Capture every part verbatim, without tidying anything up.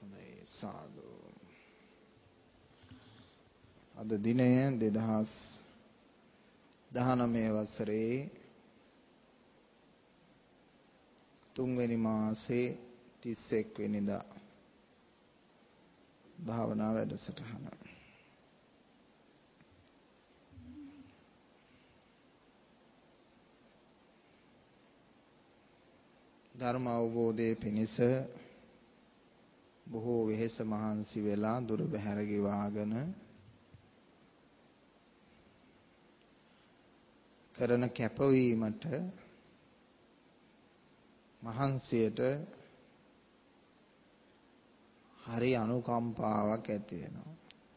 හොඳයි සාදු. අද දිනය දෙදහස් දහනවය වසරේ තුන්වෙනි මාසේ තිස් එක් වෙනිදා භාවනා වැඩසටහන. ධර්ම අවබෝධයේ පිණිස බොහෝ වෙහෙස මහන්සි වෙලා දුර බැහැර ගෙවාගෙන කරන කැපවීමට මහන්සියට හරි අනුකම්පාවක් ඇති වෙනවා.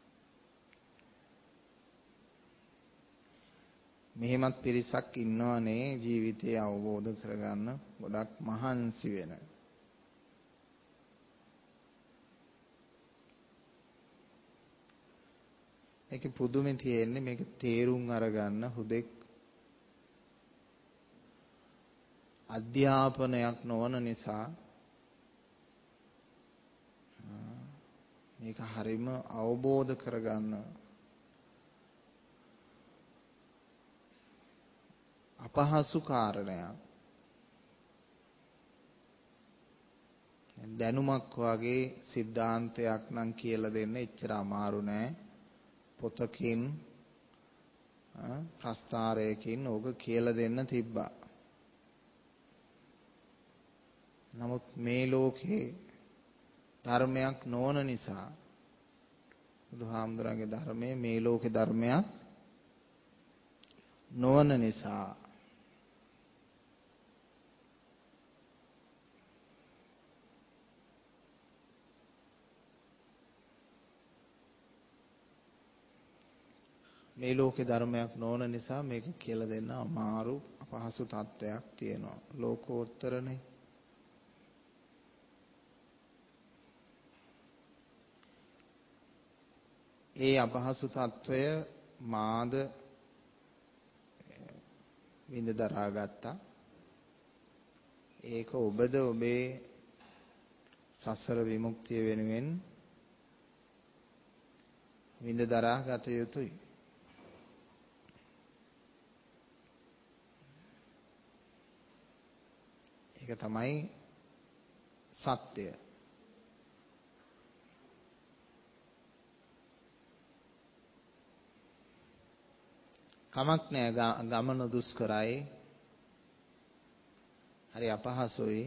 මෙහෙමත් පිරිසක් ඉන්නවනේ ජීවිතය අවබෝධ කරගන්න ගොඩක් මහන්සි වෙන. ඒක පුදුමේ තියෙන්නේ මේක තේරුම් අරගන්න හුදෙක් අධ්‍යාපනයක් නොවන නිසා මේක හරීම අවබෝධ කරගන්න අපහසු කාරණයක්. දැනුමක් වගේ સિદ્ધාන්තයක් නම් කියලා දෙන්න එච්චර අමාරු නෑ. පොතකින් ප්‍රස්තාරයකින් ඕක කියලා දෙන්න තිබ්බා. නමුත් මේ ලෝකේ ධර්මයක් නොවන නිසා බුදුහාමුදුරන්ගේ ධර්මයේ මේ ලෝකේ ධර්මයක් නොවන නිසා මේ ලෝකේ ධර්මයක් නොවන නිසා මේක කියලා දෙන්න අමාරු අපහසු තත්ත්වයක් තියෙනවා. ලෝකෝත්තරනේ. ඒ අපහසු తত্ত্বය මාද විඳ දරා ගත්තා. ඒක ඔබද ඔබේ සසර විමුක්තිය වෙනුවෙන් විඳ දරා ගත යුතුයි. ඒක තමයි සත්‍යය. කමක් නෑ ගමන දුෂ්කරයි. හරි අපහසුයි.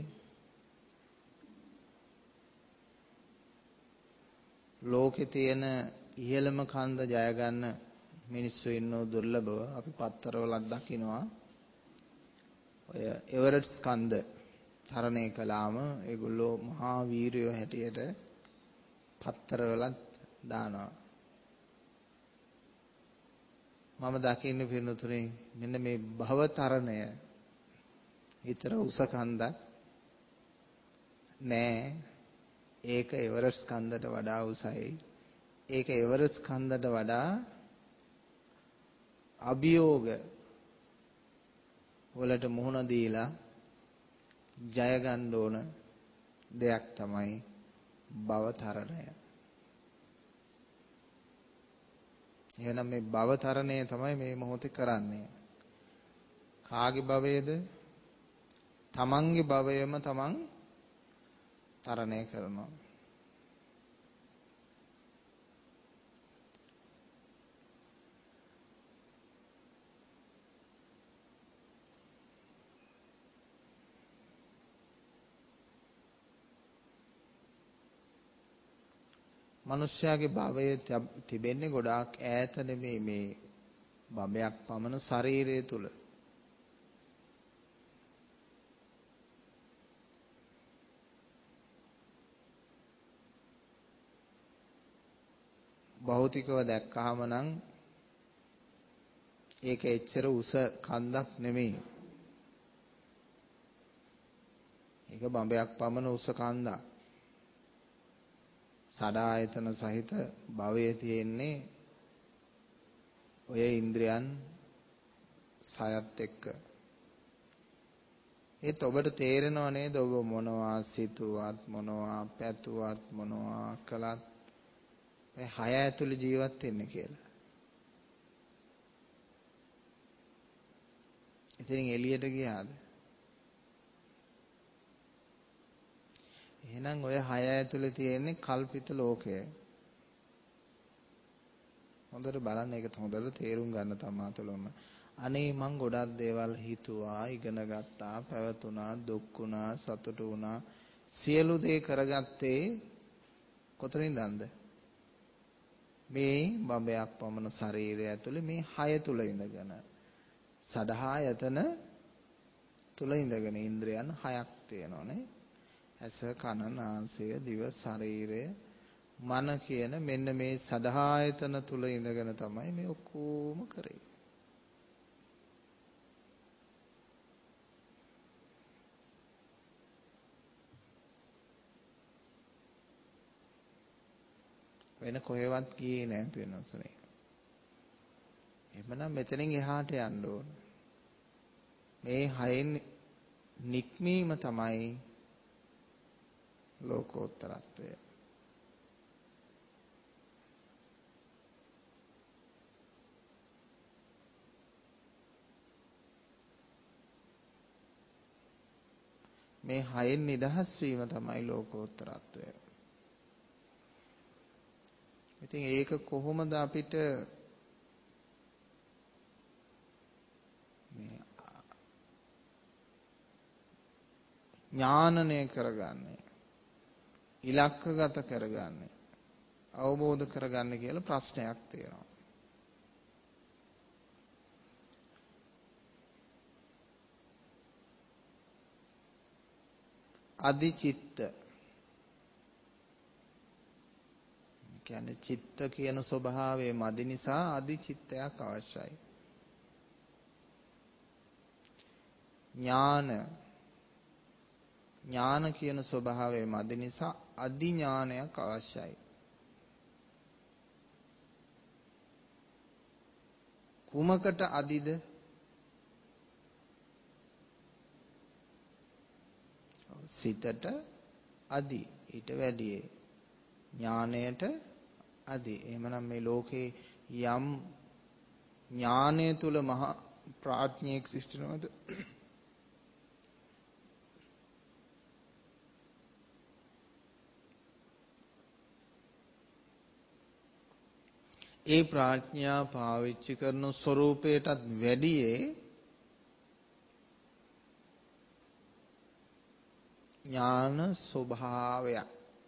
ලෝකේ තියෙන ඉහළම කන්ද ජය ගන්න මිනිස්සු ඉන්නෝ දුර්ලභව. අපි පත්තරවලක් දකිනවා. ඔය එවරස්ට් කන්ද තරණය කළාම ඒගොල්ලෝ මහා වීරයෝ හැටියට පත්තරවලත් දානවා. මම දකින්නේ පින්නතුනේ මෙන්න මේ භවතරණය විතර උස කන්දක් නෑ. ඒක එවරස්ට් කන්දට වඩා උසයි. ඒක එවරස්ට් කන්දට වඩා අභියෝග වලට මුහුණ දීලා ජය ගන්න ඕන දෙයක් තමයි භවතරණය. එහෙනම් මේ භවතරණය තමයි මේ මොහොතේ කරන්නේ. කාගේ භවයේද? තමන්ගේ භවයම තමන් තරණය කරනවා. මනුෂ්‍යයාගේ භවයේ තිබෙන්නේ ගොඩාක් ඈත නෙමෙයි මේ බඹයක් පමණ ශරීරය තුල. භෞතිකව දැක්කහම නම් ඒක එච්චර උස කන්දක් නෙමෙයි. ඒක බඹයක් පමණ උස කන්දක්. සඩායතන සහිත භවයේ තියෙන්නේ ඔය ඉන්ද්‍රයන් සයත් එක්ක. ඒත් ඔබට තේරෙනව නේද ඔබ මොනවා සිතුවත් මොනවා පැතුවත් මොනවා කළත් මේ හය ඇතුළේ ජීවත් වෙන්නේ කියලා. ඉතින් එළියට ගියාද? එහෙනම් ඔය හය ඇතුළේ තියෙන්නේ කල්පිත ලෝකය. හොඳට බලන්න ඒක හොඳට තේරුම් ගන්න තමා තුළම. අනේ මං ගොඩක් දේවල් හිතුවා, ඉගෙන ගත්තා, පැවතුණා, දුක් වුණා, සතුටු වුණා. සියලු දේ කරගත්තේ කොතනින්ද? මේ බඹයක් පමණ ශරීරය ඇතුලේ මේ හය තුල ඉඳගෙන. සදහායතන තුල ඉඳගෙන ඉන්ද්‍රයන් හයක් තියෙනවානේ. ඇස, කන, නාසය, දිව, ශරීරය, මන කියන මෙන්න මේ සදහායතන තුල ඉඳගෙන තමයි මේ ඔක්කොම කරේ. වෙන කොහෙවත් ගියේ නැහැ වෙනසනේ. එhmenan මෙතනින් එහාට යන්න ඕන. මේ හයෙන් නික්මීම තමයි ලෝකෝත්තරත්වය. මේ හයෙන් නිදහස් වීම තමයි ලෝකෝත්තරත්වය. ඉතින් ඒක කොහොමද අපිට මේ ඥානනය කරගන්නේ, ඉලක්කගත කරගන්නේ, අවබෝධ කරගන්නේ කියලා ප්‍රශ්නයක් තියෙනවා. අදිචිත්ත කියන්නේ චිත්ත කියන ස්වභාවයේ මදි නිසා අදිචිත්තයක් අවශ්‍යයි. ඥාන ඥාන කියන ස්වභාවයේ මදි නිසා අදි ඥානයක් අවශ්‍යයි. කුමකට අදිද? සිතට අදි. ඊට වැඩියේ ඥාණයට අදි. එහෙමනම් මේ ලෝකේ යම් ඥානය තුල මහා ප්‍රඥෙක් සෘෂ්ටිනවද? ඒ ප්‍රඥා පාවිච්චි කරන ස්වરૂපයටත් වැඩියේ ඥාන ස්වභාවයක්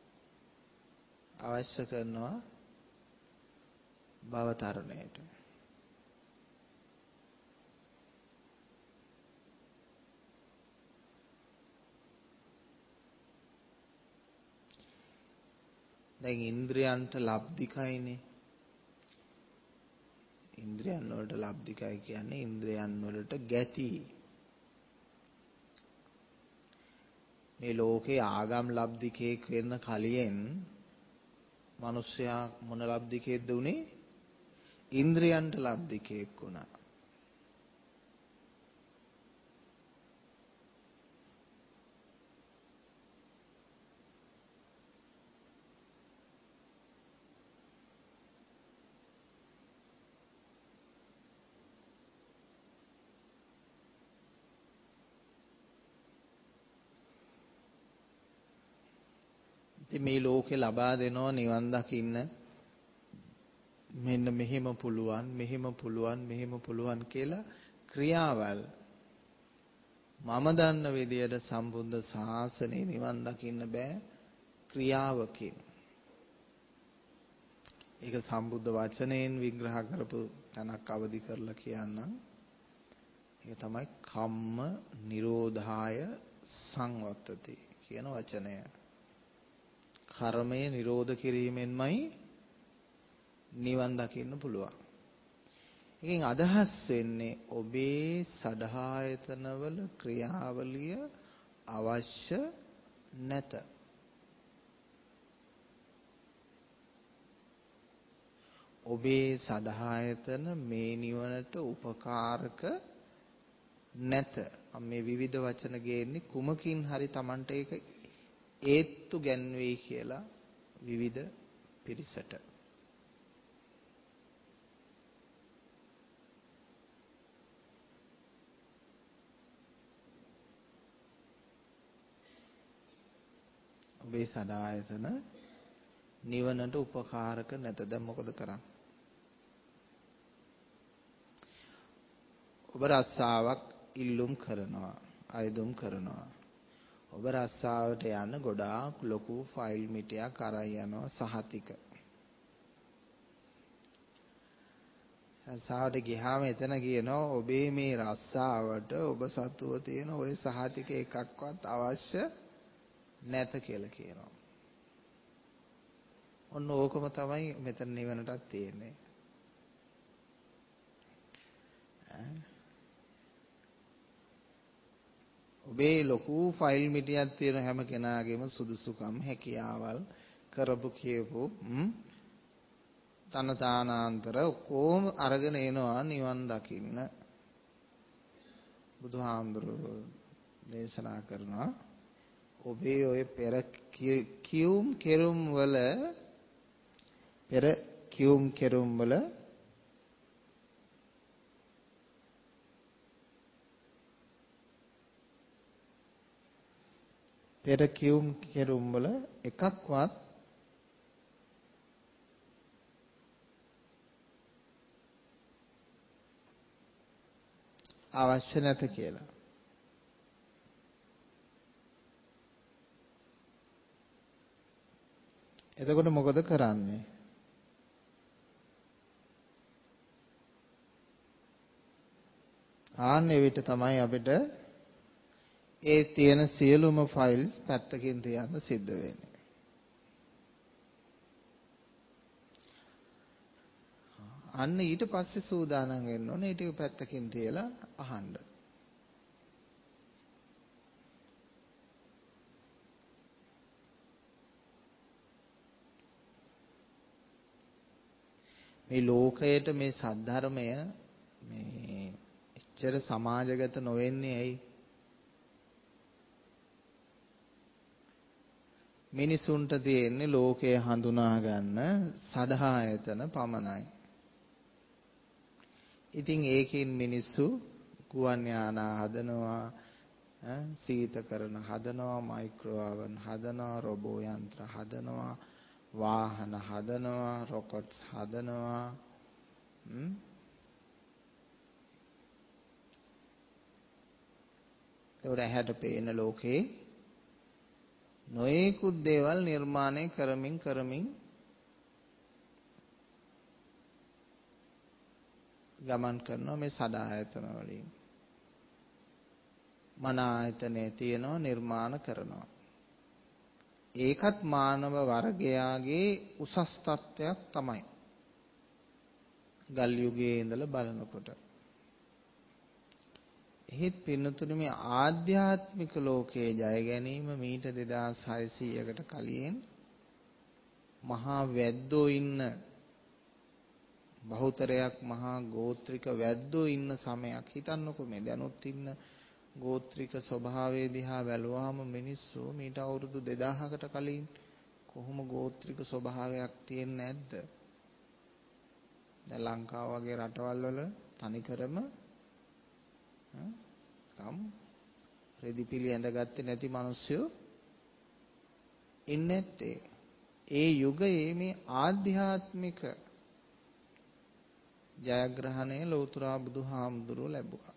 අවශ්‍ය කරනවා භව තරණයට. දැන් ඉන්ද්‍රයන්ට ලබ්ධිකයිනේ. ඉන්ද්‍රයන් වලට ලබ්ධිකයි කියන්නේ ඉන්ද්‍රයන් වලට ගැති. මේ ලෝකේ ආගම් ලබ්ධිකයෙක් වෙන්න කලින් මිනිස්සයා මොන ලබ්ධිකයෙක්ද උනේ? ඉන්ද්‍රයන්ට ලබ්ධිකයෙක් වුණා. ඉතින් මේ ලෝකේ ලබා දෙනවා නිවන් දකින්න මෙන්න මෙහෙම පුළුවන් මෙහෙම පුළුවන් මෙහෙම පුළුවන් කියලා ක්‍රියාවල් මම දන්න විදියට සම්බුද්ධ ශාසනේ නිවන් දකින්න බෑ ක්‍රියාවකින්. ඒක සම්බුද්ධ වචනයෙන් විග්‍රහ කරපු තැනක් අවදි කරලා කියන්නම්. ඒක තමයි කම්ම නිරෝධාය සංවත්තති කියන වචනය. කර්මය නිරෝධ කිරීමෙන්මයි නිවන් දකින්න පුළුවන්. එකෙන් අදහස් වෙන්නේ ඔබේ සදහායතනවල ක්‍රියාවලිය අවශ්‍ය නැත. ඔබේ සදහායතන මේ නිවනට උපකාරක නැත. මේ විවිධ වචන ගේන්නේ කුමකින් හරි Tamanට ඒක ඒත්තු ගැන්වෙයි කියලා විවිධ පිරිසට. ඔබේ සදායතන නිවනට උපකාරක නැත. දැන් මොකද කරන්නේ? ඔබ රස්සාවක් ඉල්ලුම් කරනවා, අයදුම් කරනවා. ඔබ රස්සාවට යන ගොඩාක් ලොකු ෆයිල් මිටියක් අරන් යනවා සහතික. රස්සාවට ගියාම එතන කියනවා ඔබේ මේ රස්සාවට ඔබ සතුව තියෙන ওই සහතික එකක්වත් අවශ්‍ය නැත කියලා කියනවා. ඔන්න ඕකම තමයි මෙතන නිවනටත් තියෙන්නේ. ඔබේ ලොකු ෆයිල් මිටියක් තියෙන හැම කෙනාගේම සුදුසුකම් හැකියාවල් කරපු කියපු තනතානාන්තර කොහොම අරගෙන එනවා නිවන් දකින්න. බුදුහාමුදුරුවෝ දේශනා කරනවා ඔබේ ඔය පෙර කියුම් කෙරුම් වල පෙර කියුම් කෙරුම් වල පෙර කියුම් කෙරුම් වල එකක්වත් අවශ්‍ය නැත කියලා. එතකොට මොකද කරන්නේ? ආන්නේ විට තමයි අපිට ඒ තියෙන සියලුම ෆයිල්ස් පැත්තකින් තියන්න සිද්ධ වෙන්නේ. අන්න ඊට පස්සේ සූදානම් වෙන්න ඕනේ ටික පැත්තකින් තියලා අහන්න. මේ ලෝකයට මේ සද්ධර්මය මේ එච්චර සමාජගත නොවෙන්නේ ඇයි? මිනිසුන්ට තියෙන්නේ ලෝකය හඳුනා ගන්න සදහායතන පමණයි. ඉතින් ඒකෙන් මිනිස්සු ගුවන් යානා හදනවා, සීතකරණ හදනවා, මයික්‍රෝවවන් හදනවා, රොබෝ යන්ත්‍ර හදනවා, වාහන හදනවා, රොකට්ස් හදනවා. ඒකට ඇහැට පේන ලෝකේ නොයෙකුත් දේවල් නිර්මාණය කරමින් කරමින් ගමන් කරනවා මේ සදායතන වලින්. මන ආයතනයේ තියෙනවා නිර්මාණ කරනවා. ඒකත් මානව වර්ගයාගේ උසස් තත්ත්වයක් තමයි. ගල් යුගයේ ඉඳලා බලනකොට. එහෙත් පින්නතුනේ මේ ආධ්‍යාත්මික ලෝකයේ ජය ගැනීම මීට දෙදාස් හයසීයකට කලින් මහා වැද්දෝ ඉන්න බහුතරයක් මහා ගෝත්‍රික වැද්දෝ ඉන්න සමයක්. හිතන්නකෝ මේ දැනුත් ඉන්න ගෝත්‍රික ස්වභාවය දිහා බැලුවාම මිනිස්සු මීට අවුරුදු දෙදාහකට කලින් කොහොම ගෝත්‍රික ස්වභාවයක් තියෙන්නේ නැද්ද? දැන් ලංකාව වගේ රටවල් වල තනිකරම කම් රෙදිපිලි ඇඳගත්තේ නැති මිනිස්සු ඉන්නේ නැත්තේ. ඒ යුගයේ මේ ආධ්‍යාත්මික ජයග්‍රහණය ලෞතර බුදුහාමුදුරුවෝ ලැබුවා.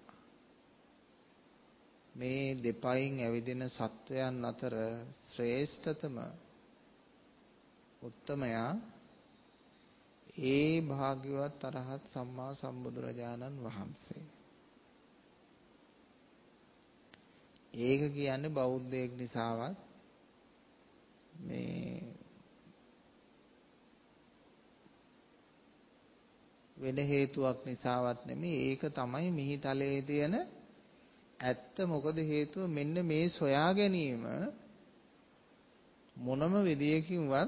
මේ දෙපයින් ඇවිදින සත්වයන් අතර ශ්‍රේෂ්ඨතම උත්තමයා ඒ භාග්‍යවත් අරහත් සම්මා සම්බුදුරජාණන් වහන්සේ. ඒක කියන්නේ බෞද්ධයෙක් නිසාවත් මේ වෙන හේතුවක් නිසාවත් නෙමෙයි. ඒක තමයි මිහිතලයේ තියෙන ඇත්ත. මොකද හේතුව මෙන්න මේ සොයා ගැනීම මොනම විදියකින්වත්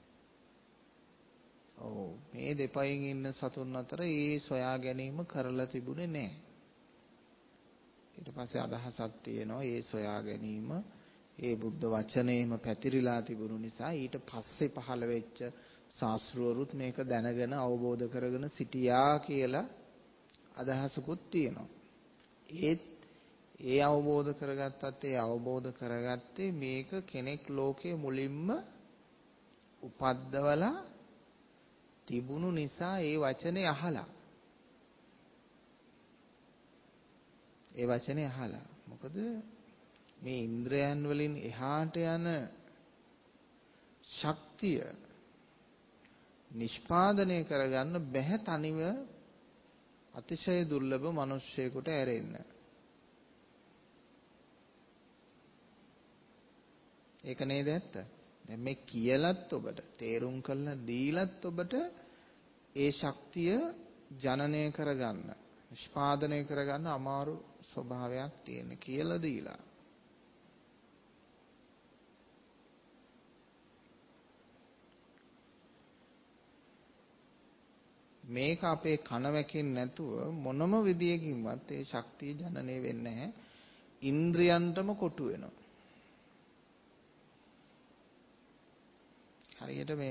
ඔව් මේ දෙපයින් ඉන්න සතුන් අතර ඒ සොයා ගැනීම කරලා තිබුණේ නැහැ. ඊට පස්සේ අදහසක් තියෙනවා ඒ සොයා ගැනීම ඒ බුද්ධ වචනේම පැතිරිලා තිබුණු නිසා ඊට පස්සේ පහළ වෙච්ච ශාස්ත්‍රවරුත් මේක දැනගෙන අවබෝධ කරගෙන සිටියා කියලා අදහසකුත් තියෙනවා. ඒත් ඒ අවබෝධ කරගත්තත් ඒ අවබෝධ කරගත්තේ මේක කෙනෙක් ලෝකයේ මුලින්ම උපද්දවලා තිබුණු නිසා ඒ වචනේ අහලා. ඒ වචනේ අහලා. මොකද මේ ඉන්ද්‍රයන් වලින් එහාට යන ශක්තිය නිෂ්පාදනය කරගන්න බැහැ තනිව අතිශය දුර්ලභ මිනිස්සෙකුට ඇරෙන්න. ඒක නේද ඇත්ත? දැන් මේ කියලත් ඔබට තේරුම් කරලා දීලත් ඔබට ඒ ශක්තිය ජනනය කරගන්න නිෂ්පාදනය කරගන්න අමාරු ස්වභාවයක් තියෙන කියලා දීලා. මේක අපේ කන වැකෙන්නේ නැතුව මොනම විදියකින්වත් ඒ ශක්තිය ජනනය වෙන්නේ නැහැ. ඉන්ද්‍රයන්ටම කොටු වෙනවා. හරියට මේ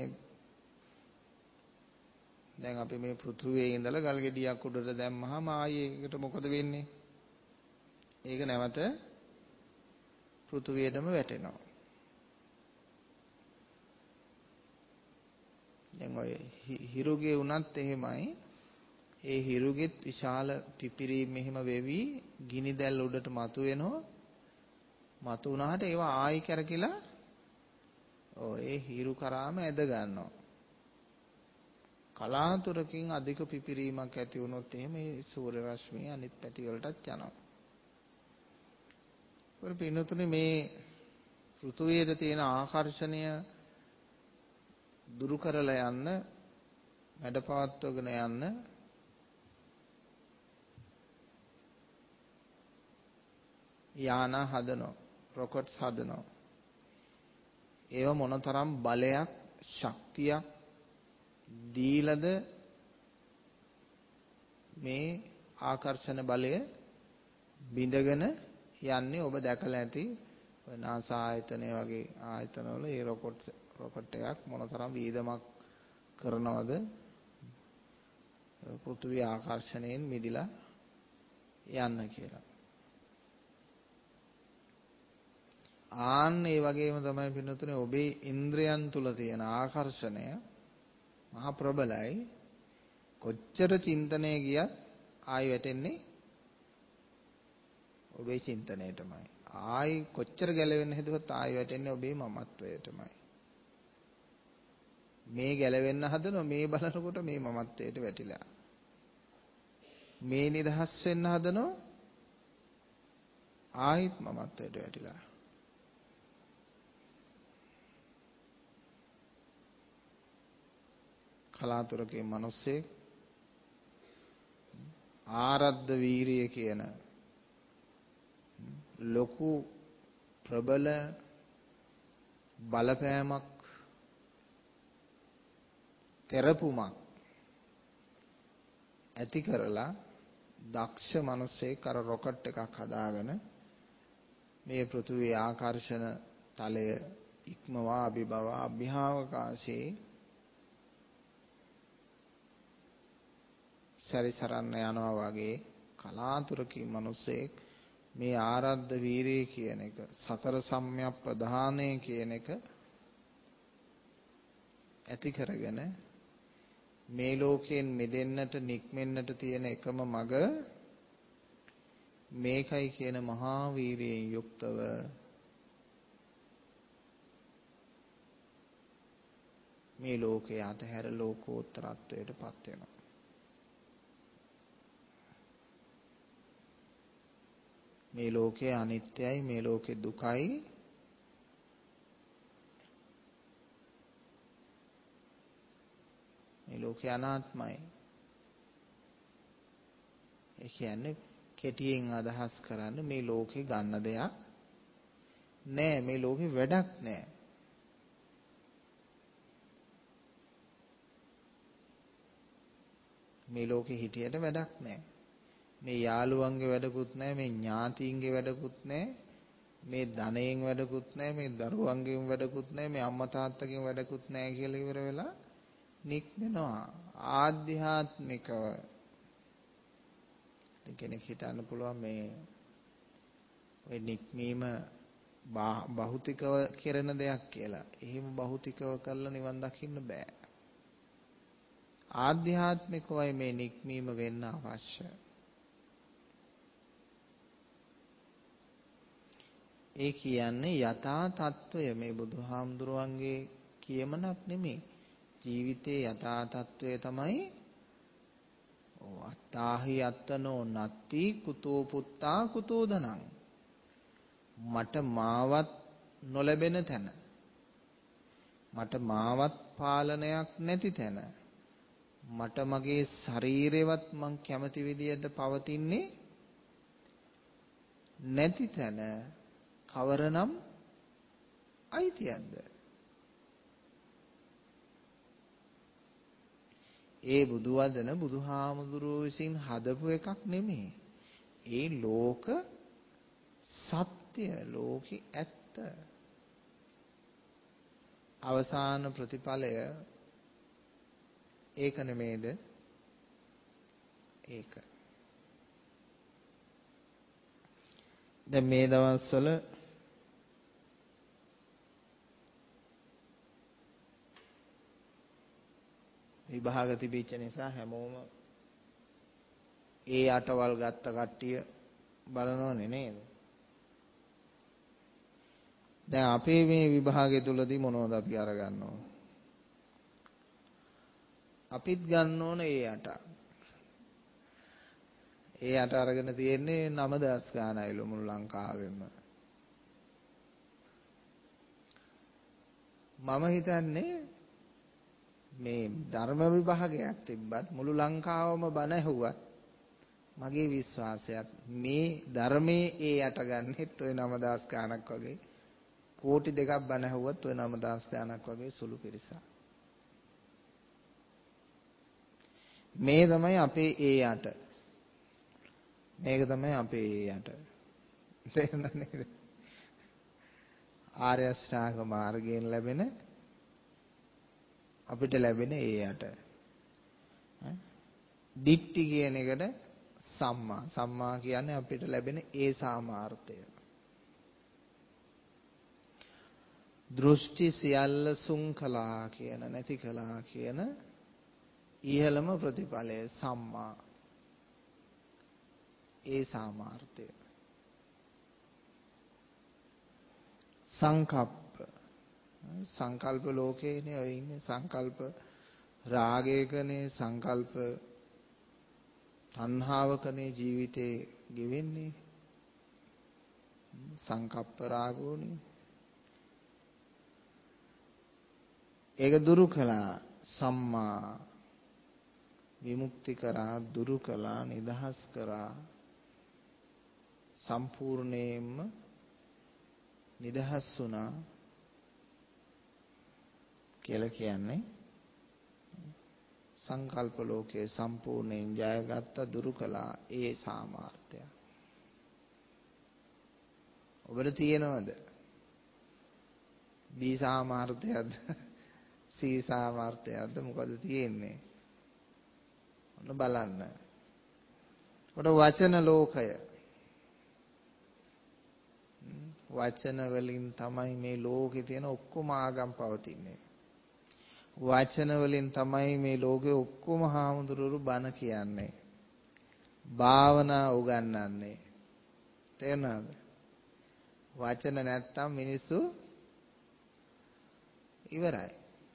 දැන් අපි මේ පෘථුවියේ ඉඳලා ගල් ගෙඩියක් උඩට දැම්මහම ආයේ ඒකට මොකද වෙන්නේ? ඒක නැවත පෘථුවියටම වැටෙනවා. දැන් ඔය හිරුගේ උනත් එහෙමයි. ඒ හිරුගෙත් විශාල පිපිරීම් මෙහෙම වෙවි ගිනි දැල් උඩට මතු වෙනවා. මතු වුණාට ඒවා ආයි කරකිලා ඔය ඒ හිරු කරාම ඇද ගන්නවා. කලාතුරකින් අධික පිපිරීමක් ඇති වුණොත් එහෙම මේ සූර්ය රශ්මිය අනිත් පැති වලටත් යනවා. වල පින්නතුනේ මේ පෘථුවියේ තියෙන ආකර්ෂණය දුරු කරලා යන්න මැඩපවත්වගෙන යන්න යාන හදනවා රොකට්ස් හදනවා. ඒව මොනතරම් බලයක් ශක්තියක් දීලද මේ ආකර්ෂණ බලය බිඳගෙන යන්නේ ඔබ දැකලා ඇති නාසා ආයතනය වගේ ආයතනවල ඒ රොකට් රොකට් එකක් මොනතරම් වීදමක් කරනවද පෘථිවි ආකර්ෂණයෙන් මිදිලා යන්න කියලා. ආන් ඒ වගේම තමයි පින්නතුනේ ඔබේ ඉන්ද්‍රයන් තුල තියෙන ආකර්ෂණය මහ ප්‍රබලයි. කොච්චර චින්තනය ගියත් ආයි වැටෙන්නේ ඔබේ චින්තනයටමයි. ආයි කොච්චර ගැලවෙන්න හදුවත් ආයි වැටෙන්නේ ඔබේ මමත්වයටමයි. මේ ගැලවෙන්න හදනවා මේ බලනකොට මේ මමත්වයට වැටිලා. මේ නිදහස් වෙන්න හදනවා ආයිත් මමත්වයට වැටිලා. කලාතුරකින් මිනිස්සෙක් ආරද්ධ වීරිය කියන ලොකු ප්‍රබල බලපෑමක් තෙරපුමක් ඇති කරලා දක්ෂ මිනිස්සෙක් අර රොකට් එකක් හදාගෙන මේ පෘථිවියේ ආකර්ෂණ තලය ඉක්මවා අභිබව අභ්‍යාවකාශයේ සැරිසරන්න යනවා වගේ කලාතුරකින් මිනිස්සෙක් මේ ආරද්ධ වීරිය කියන එක සතර සම්‍යක් ප්‍රධානය කියන එක ඇති කරගෙන මේ ලෝකයෙන් මිදෙන්නට නික්මෙන්නට තියෙන එකම මඟ මේකයි කියන මහා වීරියෙන් යුක්තව මේ ලෝකයේ අතහැර ලෝකෝත්තරත්වයට පත් වෙනවා. මේ ලෝකේ අනිත්‍යයි මේ ලෝකේ දුකයි මේ ලෝකේ අනාත්මයි. ඒ කියන්නේ කෙටියෙන් අදහස් කරන්න මේ ලෝකේ ගන්න දෙයක් නෑ මේ ලෝකේ වැඩක් නෑ. මේ ලෝකේ හිටියට වැඩක් නෑ. මේ යාළුවන්ගේ වැඩකුත් නැහැ, මේ ඥාතීන්ගේ වැඩකුත් නැහැ, මේ ධනයෙන් වැඩකුත් නැහැ, මේ දරුවන්ගෙන් වැඩකුත් නැහැ, මේ අම්මා තාත්තගෙන් වැඩකුත් නැහැ කියලා ඉවර වෙලා නික්මනවා. ආධ්‍යාත්මිකව කෙනෙක් හිතන්න පුළුවන් මේ ඔය නික්මීම භෞතිකව කෙරෙන දෙයක් කියලා. එහෙම භෞතිකව කරලා නිවන් දකින්න බෑ. ආධ්‍යාත්මිකවයි මේ නික්මීම වෙන්න අවශ්‍ය. ඒ කියන්නේ යථා තත්වය මේ බුදුහාමුදුරුවන්ගේ කියමනක් නෙමෙයි. ජීවිතේ යථා තත්වය තමයි අත්තාහි අත්තනෝ නත්ති කුතෝ පුත්තා කුතෝ ධනං. මට මාවත් නොලැබෙන තැන, මට මාවත් පාලනයක් නැති තැන, මට මගේ ශරීරෙවත් මං කැමති විදියට පවතින්නේ නැති තැන කවරනම් අයිතියක්ද? ඒ බුදු වදන බුදුහාමුදුරුවෝ විසින් හදපු එකක් නෙමෙයි. ඒ ලෝක සත්‍ය, ලෝකේ ඇත්ත. අවසාන ප්‍රතිඵලය ඒක නෙමේද? ඒක. දැන් මේ දවස්වල විභාග තිබිච්ච නිසා හැමෝම ඒ අටවල් ගත්ත කට්ටිය බලනවනේ නේද? දැන් අපේ මේ විභාගය තුලදී මොනවද අපි අරගන්නව? අපිත් ගන්න ඕන ඒ අට. ඒ අට අරගෙන තියෙන්නේ නව දහස් ගානයිලු මුළු ලංකාවෙම. මම හිතන්නේ මේ ධර්ම විභාගයක් තිබ්බත් මුළු ලංකාවම බණ ඇහුවත් මගේ විශ්වාසයක් මේ ධර්මයේ ඒ යට ගන්නෙත් ඔය නව දහස් ගානක් වගේ, කෝටි දෙකක් බණ ඇහුවත් ඔය නව දහස් ගානක් වගේ සුළු පිරිසක්. මේ තමයි අපේ ඒ යට. මේක තමයි අපේ ඒ යට. තේරුණා නේද? ආර්ය අෂ්ටාංග මාර්ගයෙන් ලැබෙන අපිට ලැබෙන ඒ යට. දිට්ඨි කියන එකට සම්මා. සම්මා කියන්නේ අපිට ලැබෙන ඒ සාමාර්ථය. දෘෂ්ටි සියල්ල සුන් කළා කියන, නැති කළා කියන ඉහළම ප්‍රතිඵලය සම්මා. ඒ සාමාර්ථය. සංකප්ප. සංකල්ප ලෝකේනේ ඔය ඉන්නේ. සංකල්ප රාගයකනේ, සංකල්ප තණ්හාවකනේ ජීවිතේ ගෙවෙන්නේ. සංකප්ප රාගෝනේ. ඒක දුරු කළා. සම්මා විමුක්ති කරා, දුරු කළා, නිදහස් කරා, සම්පූර්ණයෙන්ම නිදහස් වුණා කියලා කියන්නේ සංකල්ප ලෝකයේ සම්පූර්ණයෙන් ජයගත්ත, දුරු කළා ඒ සාමාර්ථය. ඔබට තියෙනවද? බී සාමාර්ථයක්ද? සී සාමාර්ථයක්ද? මොකද තියෙන්නේ? ඔන්න බලන්න. කොට වචන ලෝකය. වචන වලින් තමයි මේ ලෝකේ තියෙන ඔක්කොම ආගම් පවතින්නේ. වචන වලින් තමයි මේ ලෝකේ ඔක්කොම හාමුදුරුවෝ බණ කියන්නේ. භාවනා උගන්වන්නේ. තේරෙනවද? වචන නැත්තම් මිනිස්සු ඉවරයි.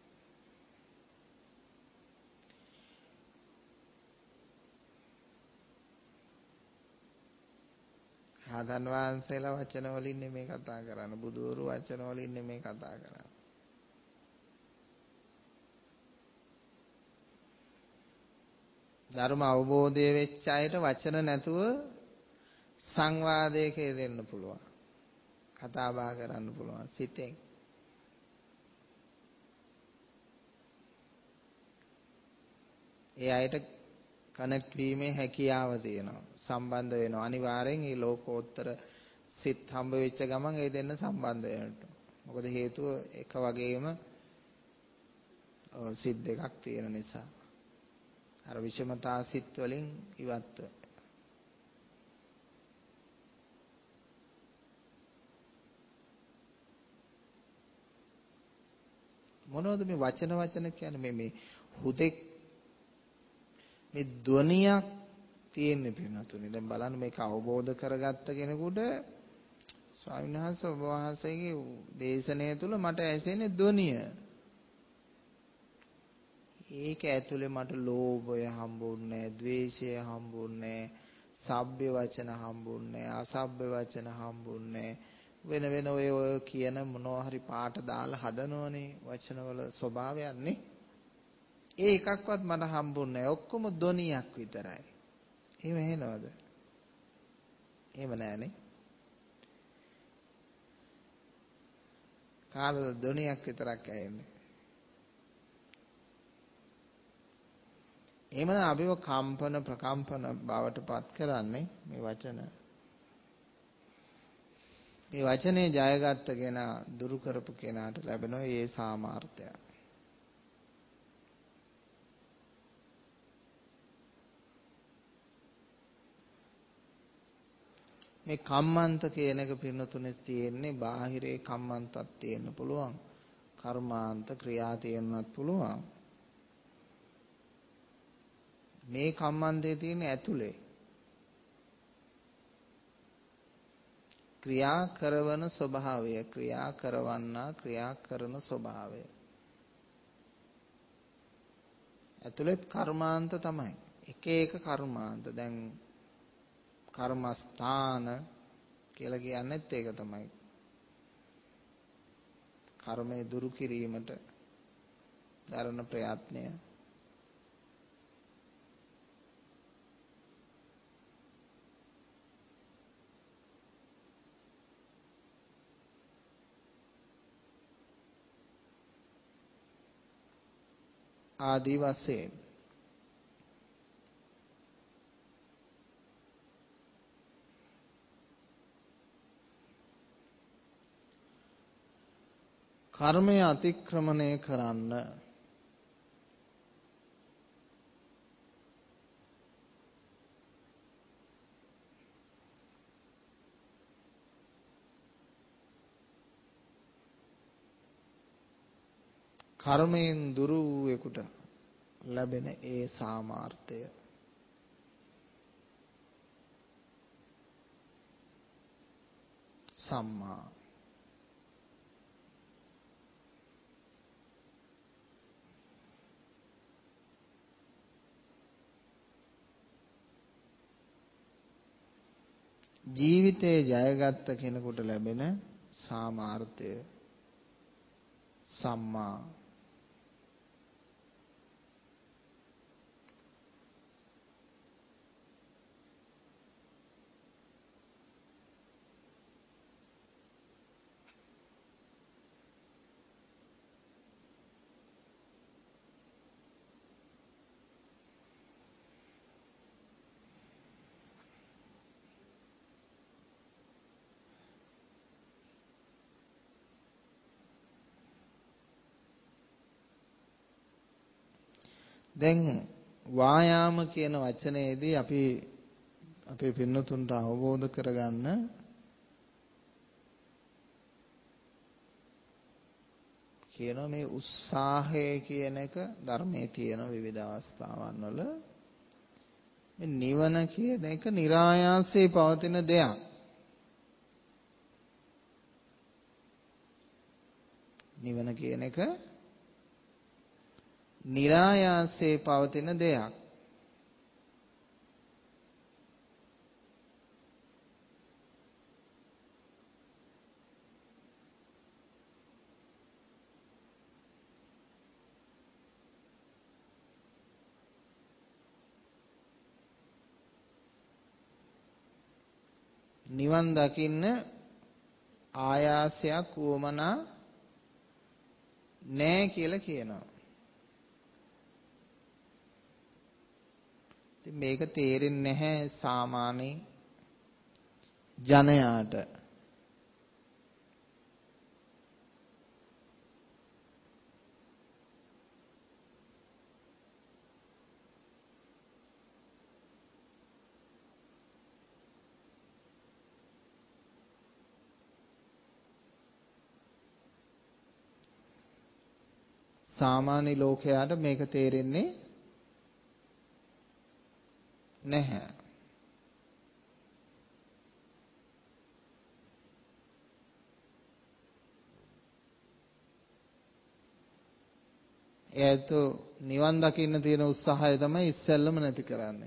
ආදන් වහන්සේලා වචන වලින් නෙමෙයි කතා කරන්නේ. බුදුවරු වචන වලින් නෙමෙයි කතා කරන්නේ. ධර්ම අවබෝධය වෙච්ච අයට වචන නැතුව සංවාදයක යෙදෙන්න පුළුවන්. කතා බහ කරන්න පුළුවන් සිතෙන්. ඒ අයට කනෙක්ට් වීමේ හැකියාව තියෙනවා. සම්බන්ධ වෙනවා. අනිවාර්යෙන් මේ ලෝකෝත්තර සිත් හම්බ වෙච්ච ගමන් ඒ දෙන්න සම්බන්ධ වෙනවා. මොකද හේතුව එක වගේම සිත් දෙකක් තියෙන නිසා. අර විෂමතා සිත් වලින් ඉවත්ව. මොනවද මේ වචන වචන කියන්නේ මේ මේ හුදෙක් මේ ධ්වනියක් තියෙන පින්නතුනේ. දැන් බලන්න මේක අවබෝධ කරගත්ත කෙනෙකුට ස්වාමීන් වහන්සේ ඔබ වහන්සේගේ දේශනය තුළ මට ඇසෙන්නේ ධ්වනිය. ඒක ඇතුලේ මට ලෝභය හම්බුන්නේ නැහැ, ද්වේෂය හම්බුන්නේ නැහැ, සබ්බ්‍ය වචන හම්බුන්නේ නැහැ, අසබ්බ්‍ය වචන හම්බුන්නේ නැහැ. වෙන වෙන ඔය ඔය කියන මොනවා හරි පාට දාලා හදනවනේ වචනවල ස්වභාවයක් නේ. ඒ එකක්වත් මට හම්බුන්නේ නැහැ. ඔක්කොම ධ්වනියක් විතරයි. එහෙම හෙනවද? එහෙම නෑනේ. කාලද ධ්වනියක් විතරක් ඇහෙන්නේ. එහෙමනම් අපිව කම්පන ප්‍රකම්පන බවට පත් කරන්නේ මේ වචන. මේ වචනේ ජයගත්ත කෙනා දුරු කරපු කෙනාට ලැබෙන ඒ සාමාර්ථය. මේ කම්මන්ත කියන එක පින්නතුනේ තියෙන්නේ බාහිරේ කම්මන්තක් තියෙන්න පුළුවන්. කර්මාන්ත ක්‍රියා තියෙන්නත් පුළුවන්. මේ කම්මන්තේ තියෙන්නේ ඇතුලේ. ක්‍රියා කරන ස්වභාවය, ක්‍රියා කරවන්නා ක්‍රියා කරන ස්වභාවය. ඇතුළෙත් කර්මාන්ත තමයි. එක එක කර්මාන්ත. දැන් කර්මස්ථාන කියලා කියන්නේත් ඒක තමයි. කර්මය දුරු කිරීමට දරන ප්‍රයත්නය. ආදි වශයෙන් කර්මය අතික්‍රමණය කරන්න කර්මයෙන් දුරු වූවෙකුට ලැබෙන ඒ සාමාර්ථය සම්මා. ජීවිතේ ජයගත්ත කෙනෙකුට ලැබෙන සාමාර්ථය සම්මා. දැන් වායාම කියන වචනේදී අපි අපේ පින්නතුන්ට අවබෝධ කරගන්න කියන මේ උත්සාහය කියන එක ධර්මයේ තියෙන විවිධ අවස්ථාවන් වල මේ නිවන කියන එක નિરાයාසයෙන් පවතින දෙයක්. නිවන කියන එක નિરાයාසයෙන් පවතින දෙයක්. නිවන් දකින්න ආයාසයක් වුවමනා නෑ කියලා කියනවා. මේක තේරෙන්නේ නැහැ සාමාන්‍ය ජනයාට. සාමාන්‍ය ලෝකයාට මේක තේරෙන්නේ නැහැ. ඒත් නිවන් දකින්න තියෙන උත්සාහය තමයි ඉස්සෙල්ලම නැති කරන්නේ.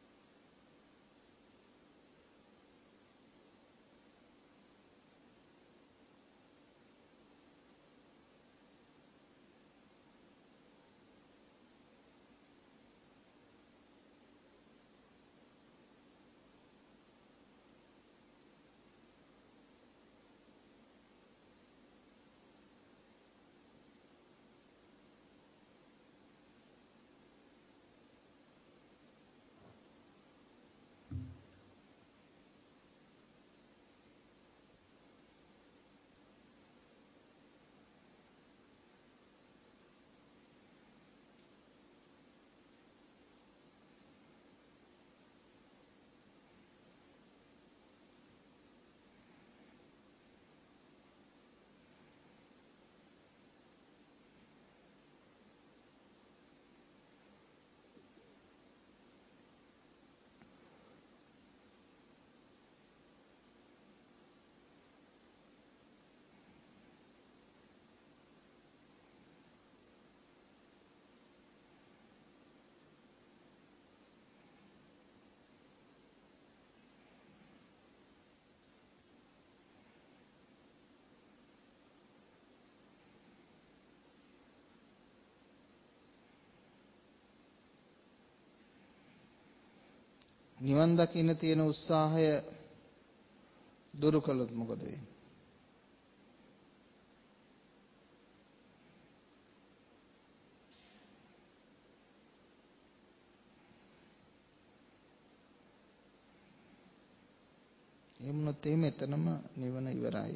නිවන් දකින්න තියෙන උත්සාහය දුරු කළොත් මොකද වෙන්නේ? එමුණත් එහෙම එතනම නිවන ඉවරයි.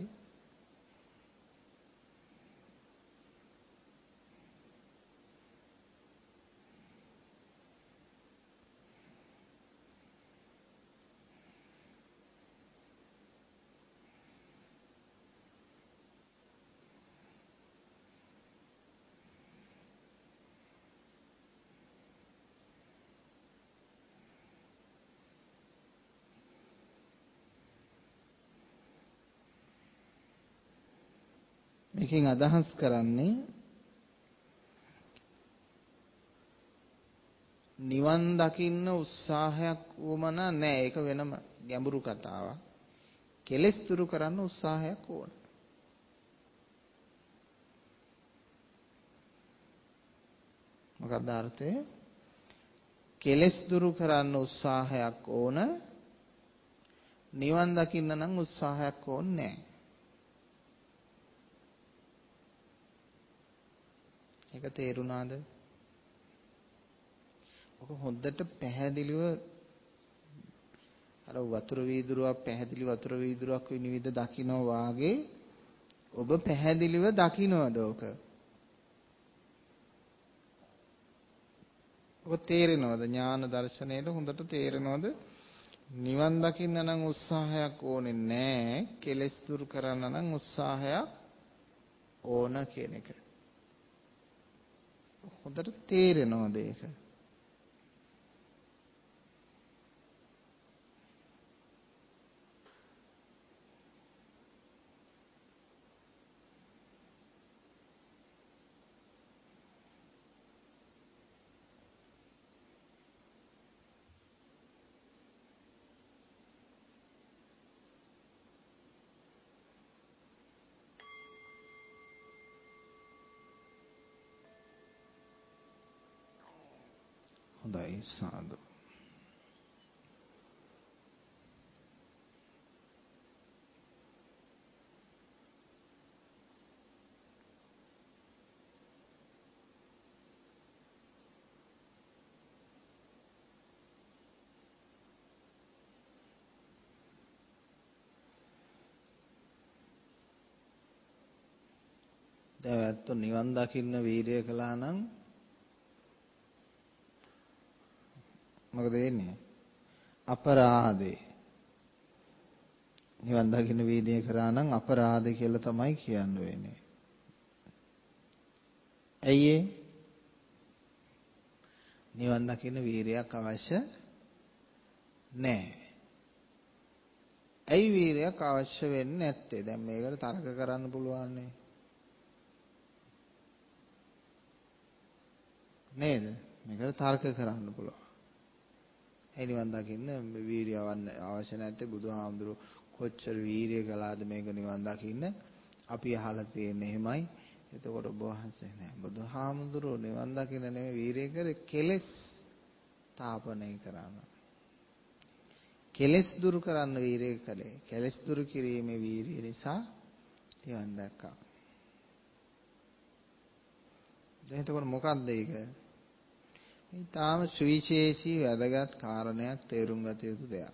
මේකෙන් අදහස් කරන්නේ නිවන් දකින්න උත්සාහයක් වුමනා නෑ. ඒක වෙනම ගැඹුරු කතාවක්. කෙලෙස් දුරු කරන්න උත්සාහයක් ඕන. මොකක්ද අර්ථය? කෙලෙස් දුරු කරන්න උත්සාහයක් ඕන. නිවන් දකින්න නම් උත්සාහයක් ඕනේ නෑ. ඒක තේරුණාද? ඔක හොද්දට පැහැදිලිව අර වතුර වීදුරුවක් පැහැදිලි වතුර වීදුරුවක් විනිවිද දකින්න වාගේ ඔබ පැහැදිලිව දකින්නවද ඔක? ඔක තේරෙනවද? ඥාන දර්ශනයේ හොඳට තේරෙනවද? නිවන් දකින්න නම් උත්සාහයක් ඕනේ නෑ. කෙලෙස් දුරු කරන්න නම් උත්සාහයක් ඕන කියන එක. හොඳට තේරෙනවද ඒක? හොඳයි සාදු. දැන් නිවන් දකින්න වීරිය කළා නම් මොකද වෙන්නේ? අපරාධේ. නිවන් දකින්න වීරිය කරා නම් අපරාධ කියලා තමයි කියන්න වෙන්නේ. ඇයි ඒ? නිවන් දකින්න වීරියක් අවශ්‍ය නැහැ. ඇයි වීරියක් අවශ්‍ය වෙන්නේ නැත්තේ? දැන් මේකට තර්ක කරන්න පුළුවන් නේ. නේද? මේකට තර්ක කරන්න පුළුවන්. ඒ නිවන් දකින්න වීරිය අවශ්‍ය නැත්තේ බුදුහාමුදුරුවෝ කොච්චර වීරිය කළාද මේක නිවන් දකින්න? අපි අහලා තියෙන්නේ එහෙමයි. එතකොට ඔබ වහන්සේ නෑ. බුදුහාමුදුරුවෝ නිවන් දකින්න නෙමෙයි වීරිය කරේ කෙලෙස් තාපනය කරන්න. කෙලෙස් දුරු කරන්න වීරිය කළේ. කෙලෙස් දුරු කිරීමේ වීරිය නිසා නිවන් දැක්කා. දැන් එතකොට මොකක්ද ඒක? මේ තාම සුවිශේෂී වැදගත් කාරණයක් තේරුම් ගත යුතු දෙයක්.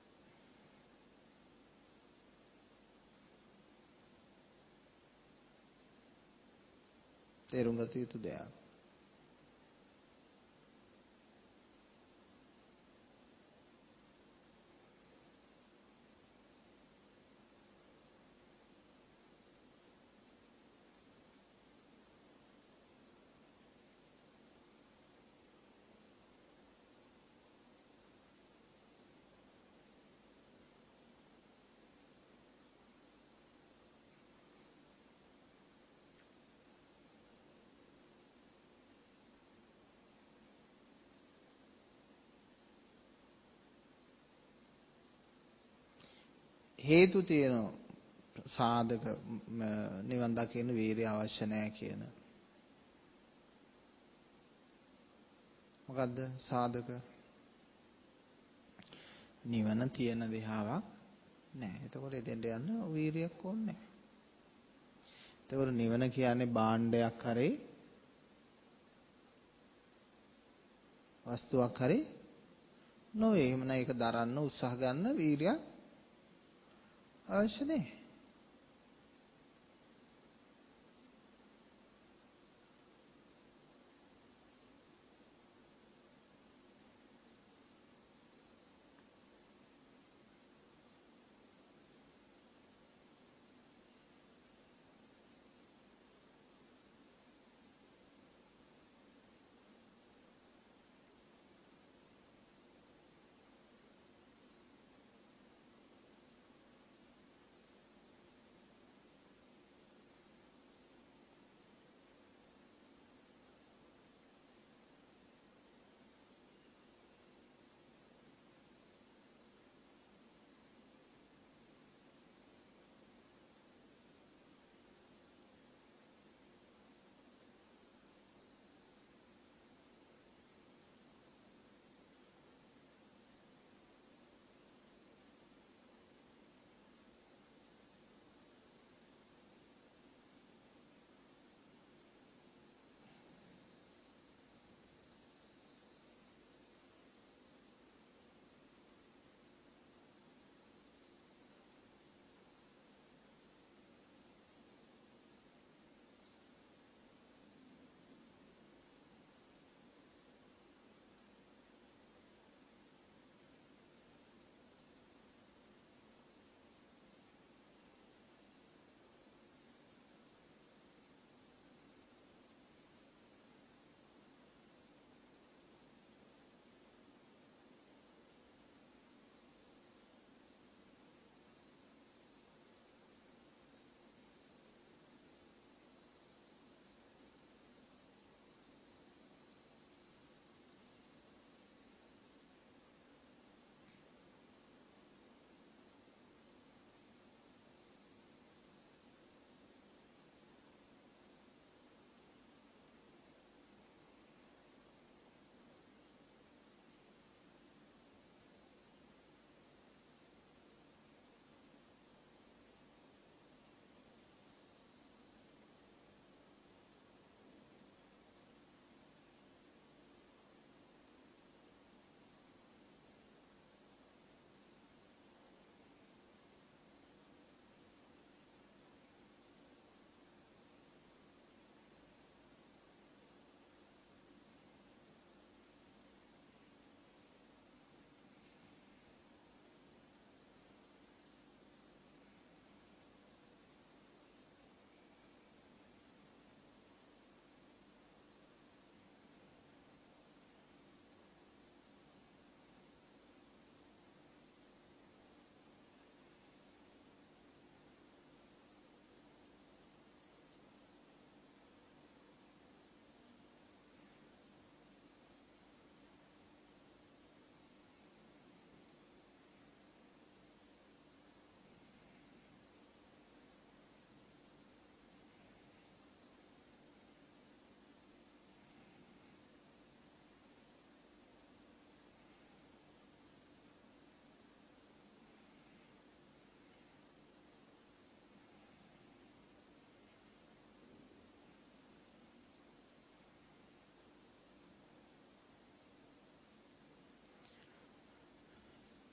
තේරුම් ගත යුතු දෙයක්. හේතු තියෙනවා සාධක නිවන් දකින්න වීරිය අවශ්‍ය නැහැ කියන. මොකද්ද සාධක? නිවන තියෙන දිහාවක් නැහැ. එතකොට එතෙන්ට යන්න වීරියක් ඕනේ නැහැ. එතකොට නිවන කියන්නේ භාණ්ඩයක් හරි වස්තුවක් හරි නොවේ. එහෙමනම් ඒක දරන්න උත්සාහ ගන්න වීරියක් අවශ්‍ය නැහැ.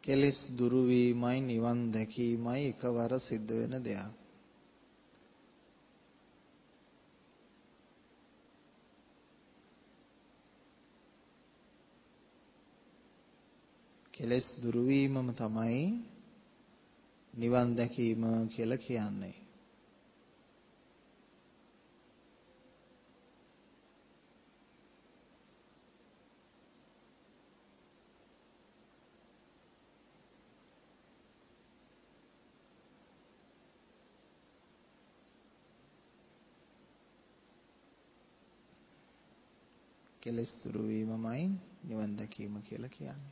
කෙලෙස් දුරු වීමයි නිවන් දැකීමයි එකවර සිද්ධ වෙන දෙයක්. කෙලෙස් දුරු වීමම තමයි නිවන් දැකීම කියලා කියන්නේ. කෙලෙස් දුරු වීමමයි නිවන් දැකීම කියලා කියන්නේ.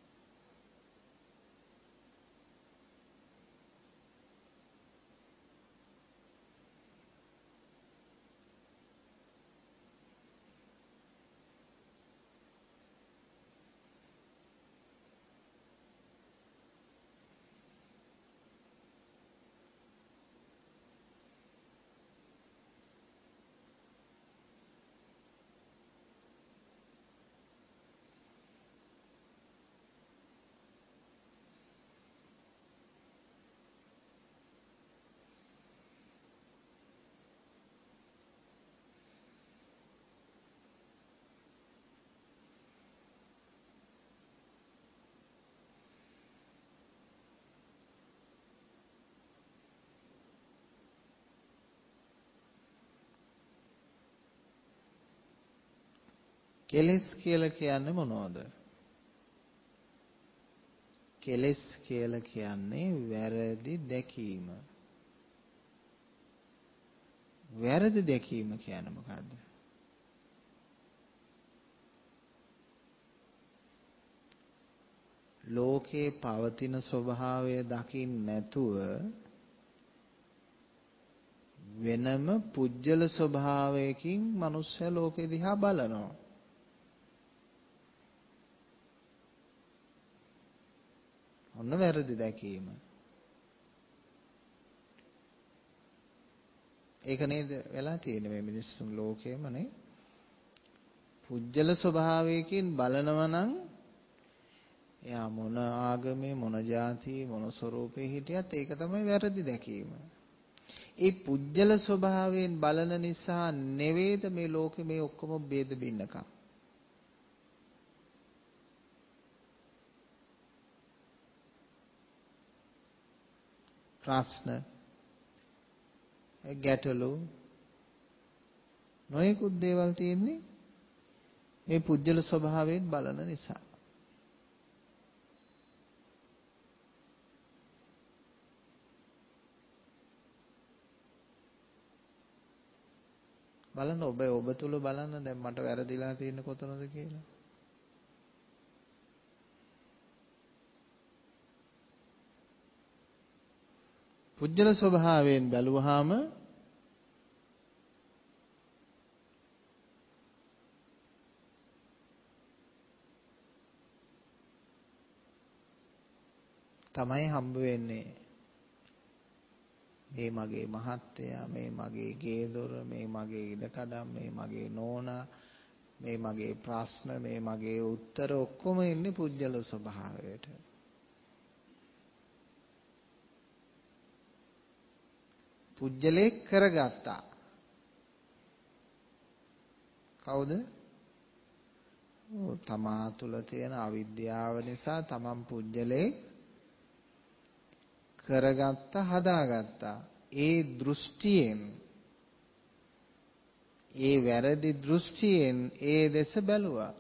කෙලෙස් කියලා කියන්නේ මොනවද? කෙලෙස් කියලා කියන්නේ වැරදි දැකීම. වැරදි දැකීම කියන්නේ මොකද්ද? ලෝකේ පවතින ස්වභාවය දකින්න නැතුව වෙනම පුජ්‍යල ස්වභාවයකින් මනුෂ්‍ය ලෝකෙ දිහා බලනවා. ඔන්න වැරදි දැකීම. ඒක නේද වෙලා තියෙන්නේ මේ මිනිස්සුන් ලෝකෙමනේ. පුජ්‍යල ස්වභාවයකින් බලනවා නම් එයා මොන ආගමේ මොන જાතියේ මොන ස්වරූපේ හිටියත් ඒක තමයි වැරදි දැකීම. ඒ පුජ්‍යල ස්වභාවයෙන් බලන නිසා නෙවෙයිද මේ ලෝකෙ මේ ඔක්කොම ભેද බින්නකම්. ප්‍රශ්න ගැටලු නොයෙකුත් දේවල් තියෙන්නේ මේ පුජ්‍යල ස්වභාවයෙන් බලන නිසා. බලන්න ඔබ ඔබ තුල බලන්න දැන් මට වැරදිලා තියෙන්නේ කොතනද කියලා. පුජ්‍යල ස්වභාවයෙන් බැලුවාම තමයි හම්බ වෙන්නේ. මේ මගේ මහත්තයා, මේ මගේ ගේ දොර, මේ මගේ ඉඩකඩම්, මේ මගේ නෝනා, මේ මගේ ප්‍රශ්න, මේ මගේ උත්තර ඔක්කොම ඉන්නේ පුජ්‍යල ස්වභාවයට. පුජ්‍යලේ කරගත්තා. කවුද? තමා තුළ තියෙන අවිද්‍යාව නිසා තමන් පුජ්‍යලේ කරගත්ත හදාගත්තා. ඒ දෘෂ්ටියෙන් ඒ වැරදි දෘෂ්ටියෙන් ඒ දෙස බැලුවා.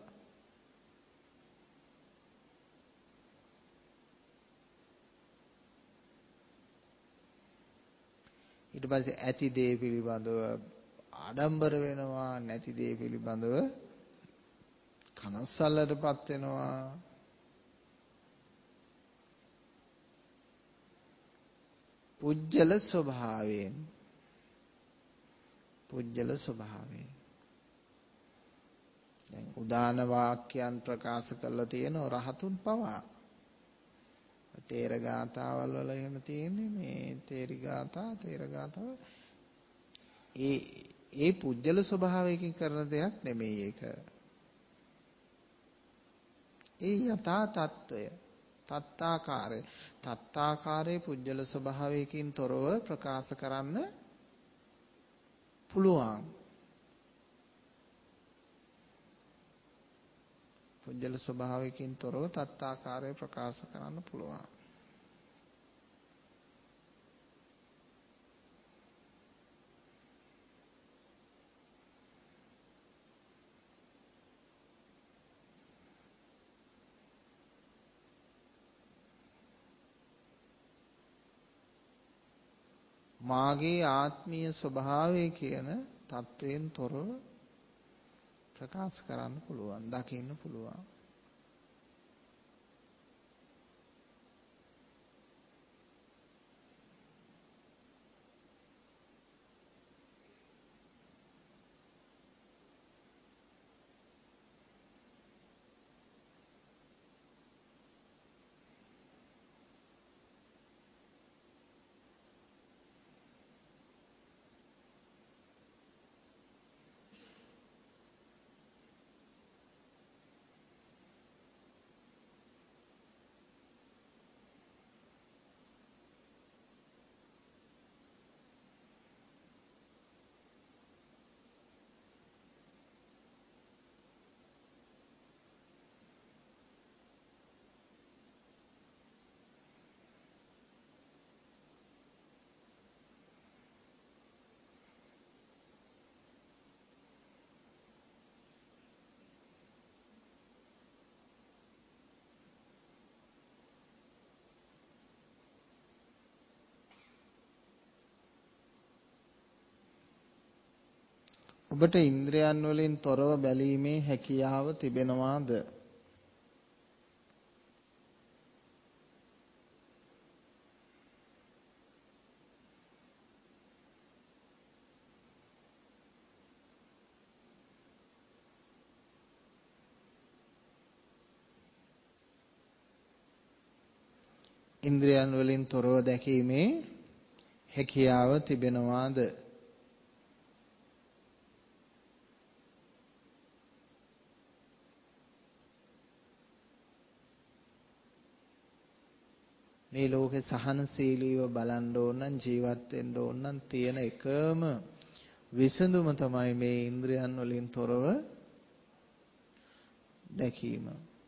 ඊට පස්සේ ඇති දේ පිළිබඳව ආඩම්බර වෙනවා, නැති දේ පිළිබඳව කනස්සල්ලටපත් වෙනවා. පුජ්‍යල ස්වභාවයෙන් පුජ්‍යල ස්වභාවයෙන් දැන් උදාන වාක්‍යයන් ප්‍රකාශ කරලා තියෙන රහතුන් පවා තේර ගාථාවල් වල එහෙම තියෙන්නේ මේ තේරි ගාථා තේර ගාථා ඒ ඒ පුජ්‍යල ස්වභාවයකින් කරන දෙයක් නෙමෙයි ඒක. ඒ යථා තත්ත්වය. තත්තාකාරය. තත්තාකාරයේ පුජ්‍යල ස්වභාවයකින් තොරව ප්‍රකාශ කරන්න පුළුවන්. පුජ්‍යල ස්වභාවයකින් තොරව තත්තාකාරය ප්‍රකාශ කරන්න පුළුවන්. මාගේ ආත්මීය ස්වභාවය කියන தත්වයෙන් තොරව ප්‍රකාශ කරන්න පුළුවන්, දකින්න පුළුවන්. ඔබට ඉන්ද්‍රයන් වලින් තොරව බැලීමේ හැකියාව තිබෙනවාද? ඉන්ද්‍රයන් වලින් තොරව දැකීමේ හැකියාව තිබෙනවාද? මේ ලෝකේ සහනශීලීව බලන්න ඕන නම් ජීවත් වෙන්න ඕන නම් තියෙන එකම විසඳුම තමයි මේ ඉන්ද්‍රයන් වලින් තොරව දැකීම.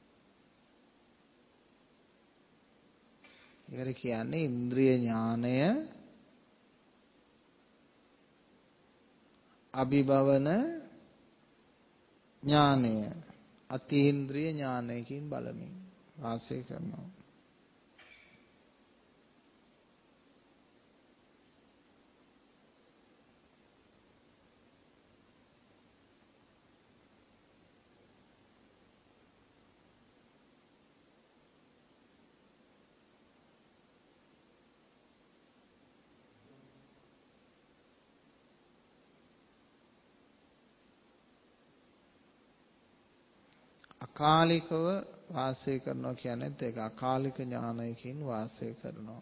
ඒකට කියන්නේ ඉන්ද්‍රිය ඥානය, අභිභවන ඥානය, අතීන්ද්‍රිය ඥානයකින් බලමින් වාසය කරනවා. අකාලිකව වාසය කරනවා කියන්නේත් ඒක අකාලික ඥානයකින් වාසය කරනවා.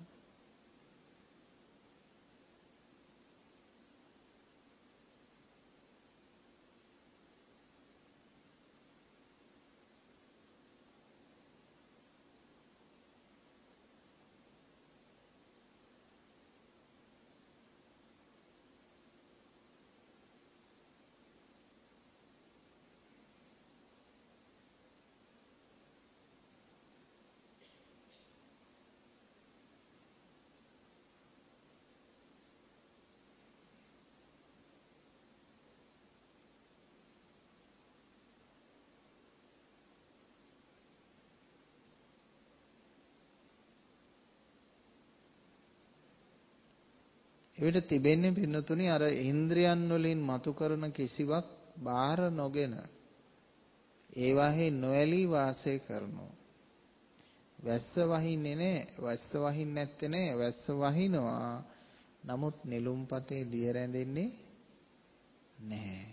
එවිට තිබෙන්නේ පින්නතුනි අර ඉන්ද්‍රයන් වලින් මතු කරන කිසිවක් බාහිර නොගෙන ඒවාහි නොඇලී වාසය කරනවා. වැස්ස වහින්නේ නැහැ, වැස්ස වහින්නේ නැත්තේ නැහැ, වැස්ස වහිනවා. නමුත් නෙළුම්පතේ දිය රැඳෙන්නේ නැහැ.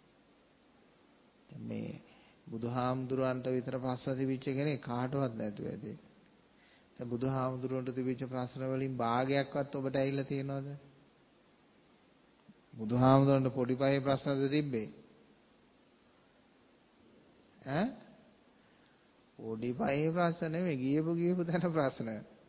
මේ බුදුහාමුදුරන්ට විතර ප්‍රශ්න තිබිච්ච කෙනෙක් කාටවත් නැතුව ඇති. දැන් බුදුහාමුදුරන්ට තිබිච්ච ප්‍රශ්න වලින් භාගයක්වත් ඔබට ඇවිල්ලා තියෙනවද? බුදුහාමුදුරන්ට පොඩි පහේ ප්‍රශ්නද තිබ්බේ? ඈ පොඩි පහේ ප්‍රශ්න නෙමෙයි ගියපු ගියපු තැන ප්‍රශ්න.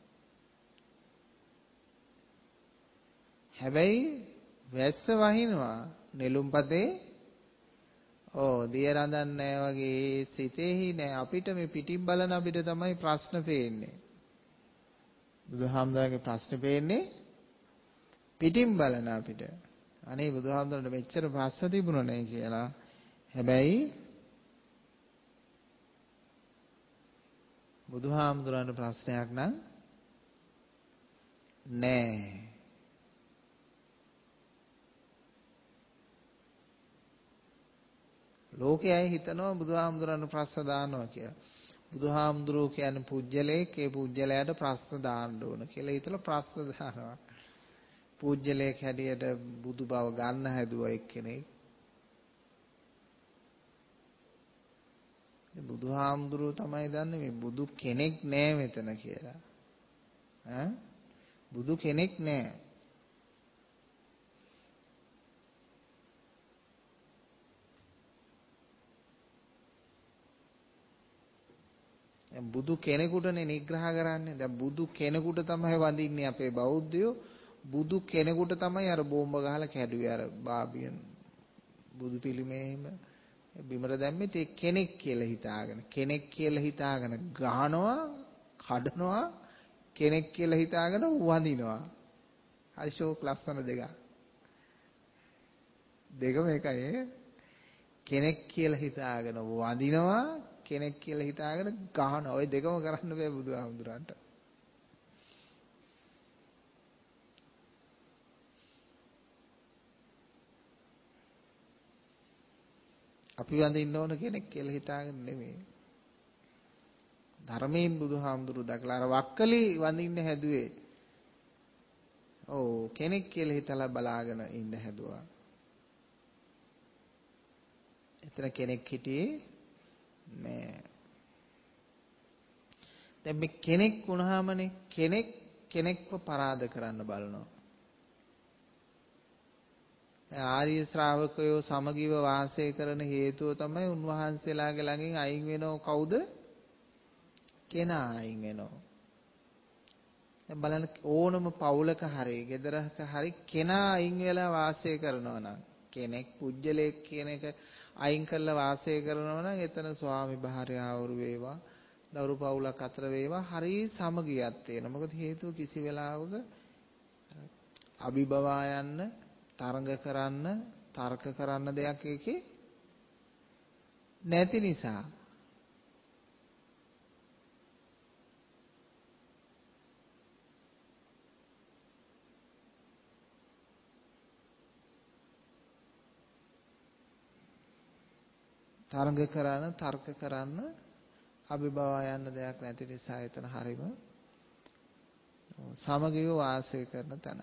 හැබැයි වැස්ස වහිනවා නෙළුම්පතේ ඕ දිය රඳන්නේ වගේ සිතෙහි නෑ අපිට මේ පිටින් බලන අපිට තමයි ප්‍රශ්න පේන්නේ. බුදුහාමුදුරන්ගේ ප්‍රශ්න පේන්නේ පිටින් බලන අපිට. අනේ බුදුහාමුදුරන්ට මෙච්චර ප්‍රශ්න තිබුණා නේ කියලා. හැබැයි බුදුහාමුදුරන්ට ප්‍රශ්නයක් නම් නෑ. ලෝකයේ හිතනවා බුදුහාමුදුරන්ට ප්‍රශ්න දානවා කියලා. බුදුහාමුදුරුවෝ කියන්නේ පුජ්‍යලයක්, ඒ පුජ්‍යලයට ප්‍රශ්න දාන්න ඕන කියලා හිතලා ප්‍රශ්න දානවා. පුජ්‍යලයක් හැටියට බුදු බව ගන්න හැදුවා එක්කෙනෙක්. බුදුහාමුදුරුවෝ තමයි දන්නේ මේ බුදු කෙනෙක් නෑ මෙතන කියලා. ඈ බුදු කෙනෙක් නෑ. බුදු කෙනෙකුටනේ නිග්‍රහ කරන්නේ. දැන් බුදු කෙනෙකුට තමයි වඳින්නේ අපේ බෞද්ධයෝ. බුදු කෙනෙකුට තමයි අර බෝම්බ ගහලා කැඩුවේ අර බාබියන් බුදු පිළිමේ එහෙම බිමට දැම්මේ ඒ කෙනෙක් කියලා හිතාගෙන කෙනෙක් කියලා හිතාගෙන ගහනවා කඩනවා කෙනෙක් කියලා හිතාගෙන වඳිනවා. හරි ෂෝක් ලස්සන දෙක. දෙකම එකයි. කෙනෙක් කියලා හිතාගෙන වඳිනවා කෙනෙක් කියලා හිතාගෙන ගහනවා. ওই දෙකම කරන්න බෑ බුදුහාමුදුරන්ට. අපි වඳින්න ඕන කෙනෙක් කියලා හිතාගෙන නෙමෙයි. ධර්මයෙන් බුදුහාමුදුරු දැකලා අර වක්කලි වඳින්න හැදුවේ. ඔව් කෙනෙක් කියලා හිතලා බලාගෙන ඉන්න හැදුවා. එතන කෙනෙක් හිටියේ නෑ. දැන් මේ කෙනෙක් වුණාමනේ කෙනෙක් කෙනෙක්ව පරාද කරන්න බලනවා. ආර්ය ශ්‍රාවකයෝ සමගිව වාසය කරන හේතුව තමයි උන්වහන්සේලාගේ ළඟින් අයින් වෙනව කවුද? කෙනා අයින් වෙනව. දැන් බලන්න ඕනම පවුලක හරි ගෙදරක හරි කෙනා අයින් වෙලා වාසය කරනවා නම් කෙනෙක් පුජ්‍යලයක් කියන එක අයින් කරලා වාසය කරනවා නම් එතන ස්වාමි භාර්යාවරු වේවා දරු පවුලක් අතර වේවා හරි සමගියක් තියෙනවා. මොකද හේතුව කිසි වෙලාවක අභිබවා යන්න තරඟ කරන්න තර්ක කරන්න දෙයක් එකේ නැති නිසා. තරඟ කරන්න තර්ක කරන්න අභිබවා යන්න දෙයක් නැති නිසා එතන හරීම සමගිව වාසය කරන තැන.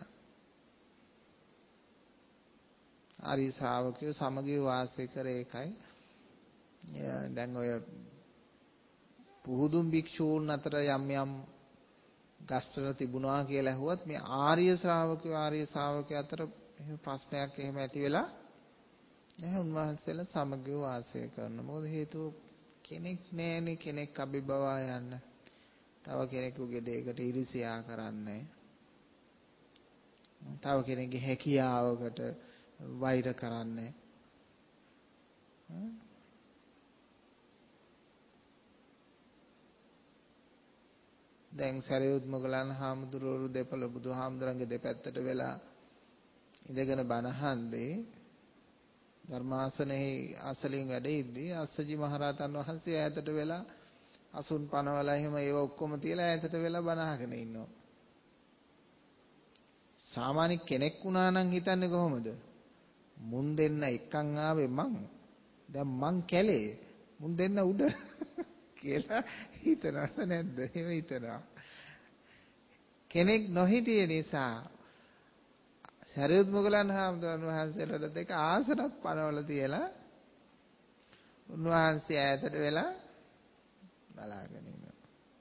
ආර්ය ශ්‍රාවකයෝ සමගිව වාසය කරේ එකයි. දැන් ඔය පුහුදුන් භික්ෂූන් අතර යම් යම් ගස්තර තිබුණා කියලා ඇහුවත් මේ ආර්ය ශ්‍රාවකයෝ ආර්ය ශ්‍රාවකයෝ අතර එහෙම ප්‍රශ්නයක් එහෙම ඇති වෙලා නැහැ. උන්වහන්සේලා සමගිව වාසය කරනවා. මොකද හේතුව කෙනෙක් නැහැනේ කෙනෙක් අභිබවා යන්න. තව කෙනෙකුගේ දෙයකට iriසියා කරන්නේ. තව කෙනෙකුගේ හැකියාවකට වෛර කරන්නේ. දැන් සරියුත් මොගලන් හාමුදුරුවෝ දෙපළ බුදුහාමුදුරන්ගේ දෙපැත්තට වෙලා ඉඳගෙන බණහන්දී ධර්මාසනෙහි අසලින් වැඩ ඉද්දී අස්සජි මහරහතන් වහන්සේ ඈතට වෙලා අසුන් පනවලා එහෙම ඒව ඔක්කොම තියලා ඈතට වෙලා බණහගෙන ඉන්නවා. සාමාන්‍ය කෙනෙක් වුණා නම් හිතන්නේ කොහොමද? මුන් දෙන්න එකන් ආවේ මං. දැන් මං කැලේ. මුන් දෙන්න උඩ කියලා හිතනවද නැද්ද? එහෙම හිතනවා. කෙනෙක් නොහිටිය නිසා සරියුත් මොගලන් හාමුදුරන් වහන්සේලාට දෙක ආසනක් පනවලා තියලා උන්වහන්සේ ඈතට වෙලා බලාගෙන ඉන්නවා.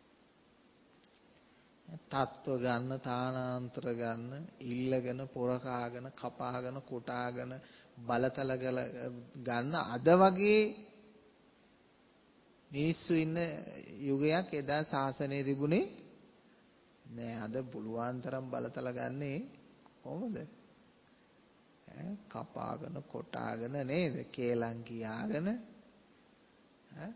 තත්ත්ව ගන්න, තානාන්තර ගන්න, ඉල්ලගෙන, පොරකාගෙන, කපාගෙන, කොටාගෙන, බලතල ගන්න අද වගේ මිනිස්සු ඉන්න යුගයක් එදා ශාසනය තිබුණේ නෑ. අද පුළුවන් තරම් බලතල ගන්නේ කොහොමද? ඈ කපාගෙන කොටාගෙන නේද? කේලම් කියාගෙන ඈ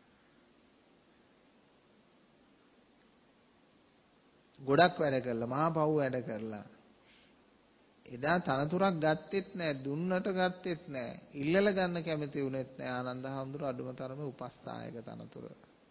ගොඩක් වැඩ කරලා මහා පව් වැඩ කරලා එදා තනතුරක් ගත්තෙත් නෑ, දුන්නට ගත්තෙත් නෑ, ඉල්ලල ගන්න කැමති වුණෙත් නෑ ආනන්ද හාමුදුරුවෝ අඩුම තරමේ උපස්ථායක තනතුර.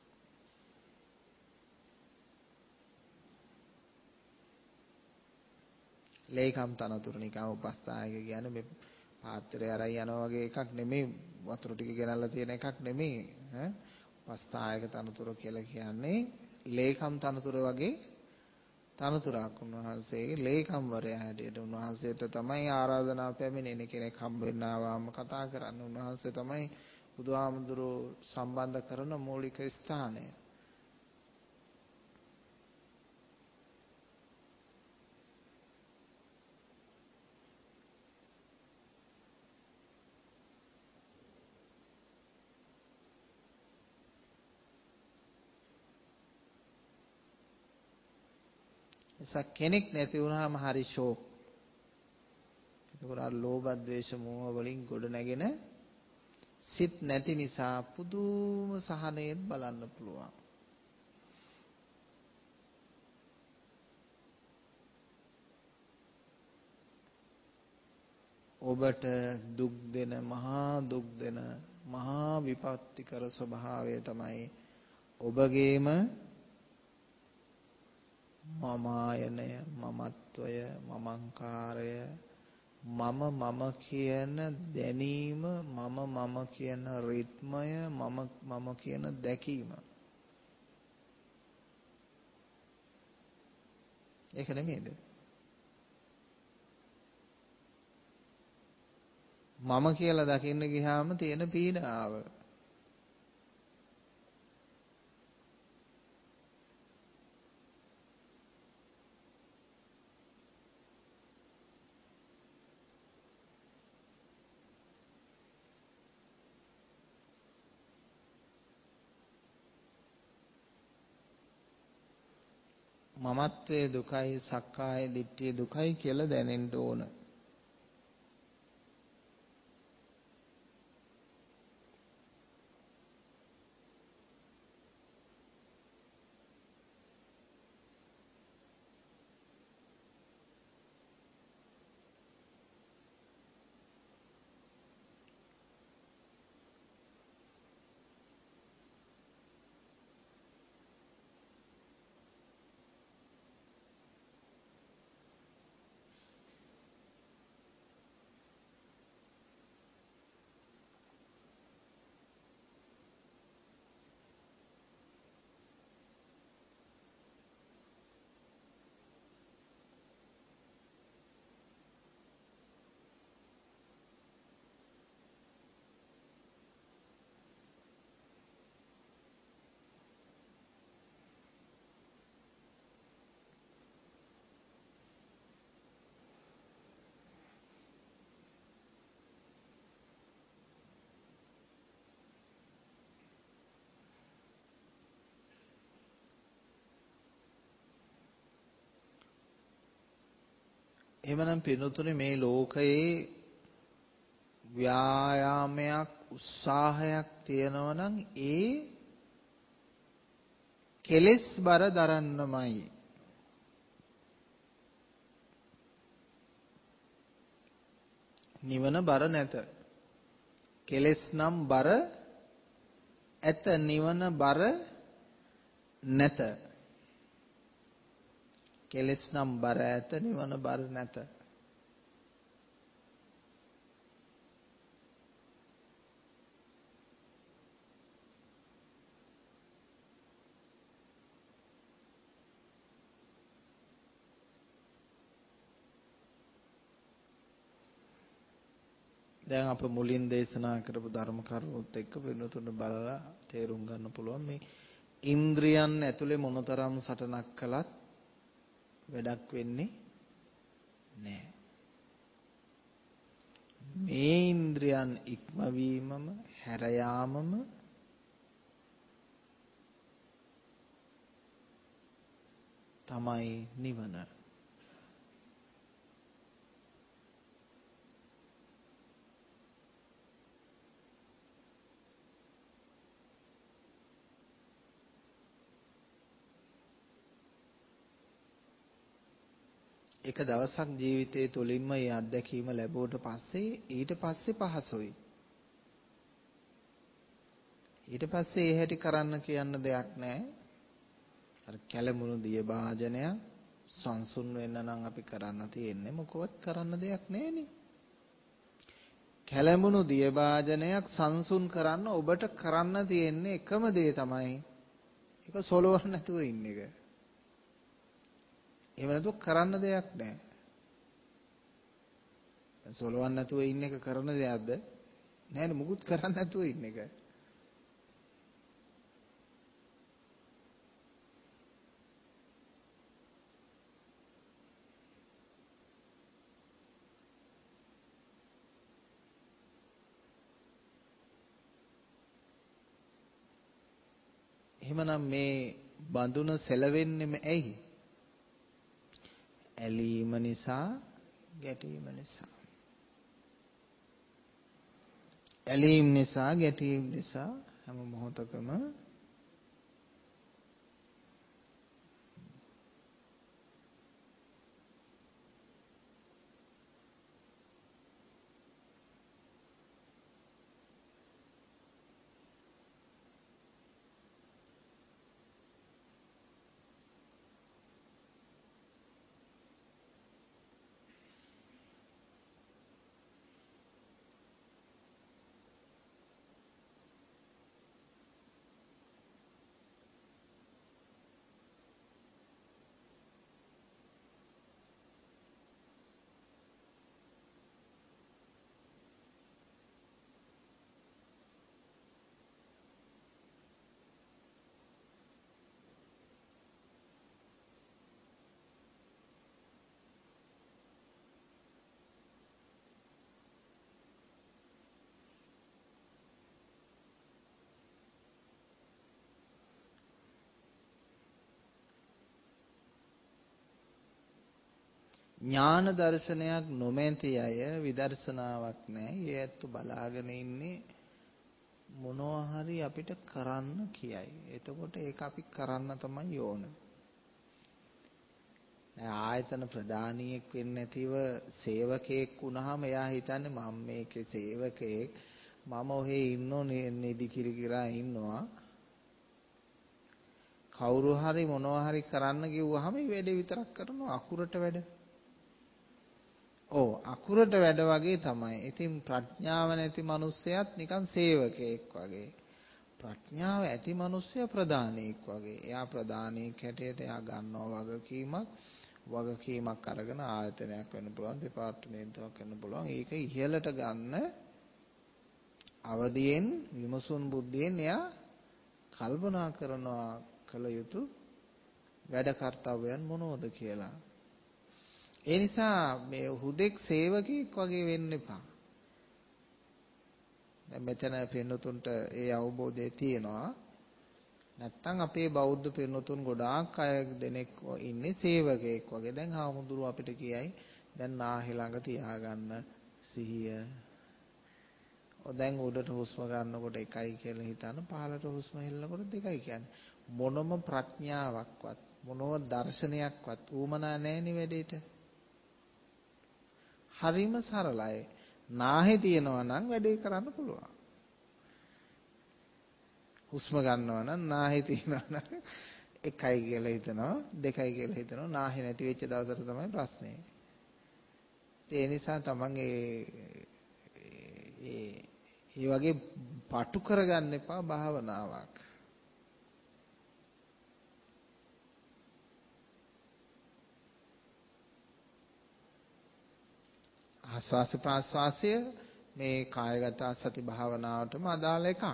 ලේකම් තනතුර නිකන් උපස්ථායක කියන්නේ මේ පාත්‍රය අරයි යනවා වගේ එකක් නෙමෙයි, වතුර ටික ගෙනල්ලා තියෙන එකක් නෙමෙයි. ඈ උපස්ථායක තනතුර කියලා කියන්නේ ලේකම් තනතුර වගේ තනතුරක්. උන්වහන්සේගේ ලේකම්වරයා හැටියට උන්වහන්සේට තමයි ආරාධනා පැමිණෙන කෙනෙක් හම්බ වෙන්න ආවම කතා කරන්න. උන්වහන්සේ තමයි බුදුහාමුදුරුවෝ සම්බන්ධ කරන මූලික ස්ථානය. එසක් කෙනෙක් නැති වුනහම හරි ෂෝක්. එතකොට අර ලෝභ ද්වේෂ මෝහ වලින් ගොඩ නැගෙන සිත් නැති නිසා පුදුම සහනයෙන් බලන්න පුළුවන්. ඔබට දුක් දෙන මහා දුක් දෙන මහා විපත්තිකර ස්වභාවය තමයි ඔබගේම මමායනය, මමත්වය, මමංකාරය, මම මම කියන දැනීම, මම මම කියන රිද්මය, මම මම කියන දැකීම. ඒක නෙමෙයිද? මම කියලා දකින්න ගියාම තියෙන පීඩාව. මමත්වයේ දුකයි, සක්කාය දිට්ඨිය දුකයි කියලා දැනෙන්න ඕන. එහෙමනම් පින්නතුනේ මේ ලෝකයේ ව්‍යායාමයක් උත්සාහයක් තියෙනවා නම් ඒ කෙලෙස් බර දරන්නමයි. නිවන බර නැත. කෙලෙස් නම් බර ඇත, නිවන බර නැත. කෙලෙස් නම් බර ඇත, නිවන බර නැත. දැන් අප මුලින් දේශනා කරපු ධර්ම කරුණුත් එක්ක වෙනතුන බලලා තේරුම් ගන්න පුළුවන් මේ ඉන්ද්‍රියන් ඇතුලේ මොනතරම් සටනක් කළත් වැඩක් වෙන්නේ නැහැ. මේ ඉන්ද්‍රියන් ඉක්මවීමම හැර යාමම තමයි නිවන. එක දවසක් ජීවිතයේ තුලින්ම මේ අත්දැකීම ලැබුවට පස්සේ ඊට පස්සේ පහසුයි. ඊට පස්සේ ඒ හැටි කරන්න කියන්න දෙයක් නැහැ. අර කැළඹුණු දිය භාජනය සංසුන් වෙන්න නම් අපි කරන්න තියෙන්නේ මොකවත් කරන්න දෙයක් නැහෙනේ. කැළඹුණු දිය භාජනයක් සංසුන් කරන්න ඔබට කරන්න තියෙන්නේ එකම දේ තමයි ඒක සොලවන්න නැතුව ඉන්න එක. එහෙම නැතුව කරන්න දෙයක් නැහැ. සොලවන්න නැතුව ඉන්න එක කරන දෙයක්ද? නැහැ මුකුත් කරන්න නැතුව ඉන්න එක. එහෙමනම් මේ බඳුන සැලවෙන්නෙම ඇයි? ඇලීම නිසා, ගැටීම නිසා. ඇලීම නිසා, ගැටීම නිසා හැම මොහොතකම ඥාන දර්ශනයක් නොමැති අය විදර්ශනාවක් නැහැ. ඒ ඇත්ත බලාගෙන ඉන්නේ මොනවා හරි අපිට කරන්න කියයි. එතකොට ඒක අපි කරන්න තමයි ඕන. ආයතන ප්‍රධානියෙක් වෙන්නේ නැතිව සේවකයෙක් වුණාම එයා හිතන්නේ මම මේකේ සේවකයෙක්. මම ඔහේ ඉන්නෝ නිදි කිරි කිරා ඉන්නවා. කවුරු හරි මොනවා හරි කරන්න කිව්වහම මේ වැඩේ විතරක් කරනවා අකුරට වැඩ. ඔව් අකුරට වැඩ වගේ තමයි. ඉතින් ප්‍රඥාව නැති මිනිස්සයත් නිකන් සේවකයෙක් වගේ. ප්‍රඥාව ඇති මිනිස්සයා ප්‍රධානියෙක් වගේ. එයා ප්‍රධානියෙක් හැටියට එයා ගන්නවා වගකීමක්. වගකීමක් අරගෙන ආයතනයක් වෙන්න පුළුවන්, දෙපාර්තමේන්තුවක් වෙන්න පුළුවන්. ඒක ඉහළට ගන්න අවදියෙන් විමසුන් බුද්ධියෙන් එයා කල්පනා කරනවා කළ යුතු වැඩ කර්තව්‍යයන් මොනවද කියලා. ඒ නිසා මේ හුදෙක් සේවකෙක් වගේ වෙන්න එපා. දැන් මෙතන පින්නතුන්ට ඒ අවබෝධය තියෙනවා. නැත්තම් අපේ බෞද්ධ පින්නතුන් ගොඩාක් අය දෙනෙක් ඉන්නේ සේවකෙක් වගේ. දැන් හාමුදුරුවෝ අපිට කියයි දැන් නාහි ළඟ තියාගන්න සිහිය. ඔය දැන් උඩට හුස්ම ගන්නකොට එකයි කියලා හිතන පහළට හුස්ම හෙල්ලනකොට දෙකයි කියන්නේ. මොනම ප්‍රඥාවක්වත් මොනම දර්ශනයක්වත් ඌමනා නැහෙනි වැඩේට. හරිම සරලයි. නාහේ තියෙනවා නම් වැඩේ කරන්න පුළුවන්. හුස්ම ගන්නවා නම් නාහේ තියෙනවා නම් එකයි කියලා හිතනවා දෙකයි කියලා හිතනවා. නාහේ නැති වෙච්ච දවසට තමයි ප්‍රශ්නේ. ඒ නිසා තමන් ඒ ඒ ඒ වගේ පටු කරගන්න එපා භාවනාවක්. ආස්වාස ප්‍රාස්වාසය මේ කායගත සති භාවනාවටම අදාළ එකක්.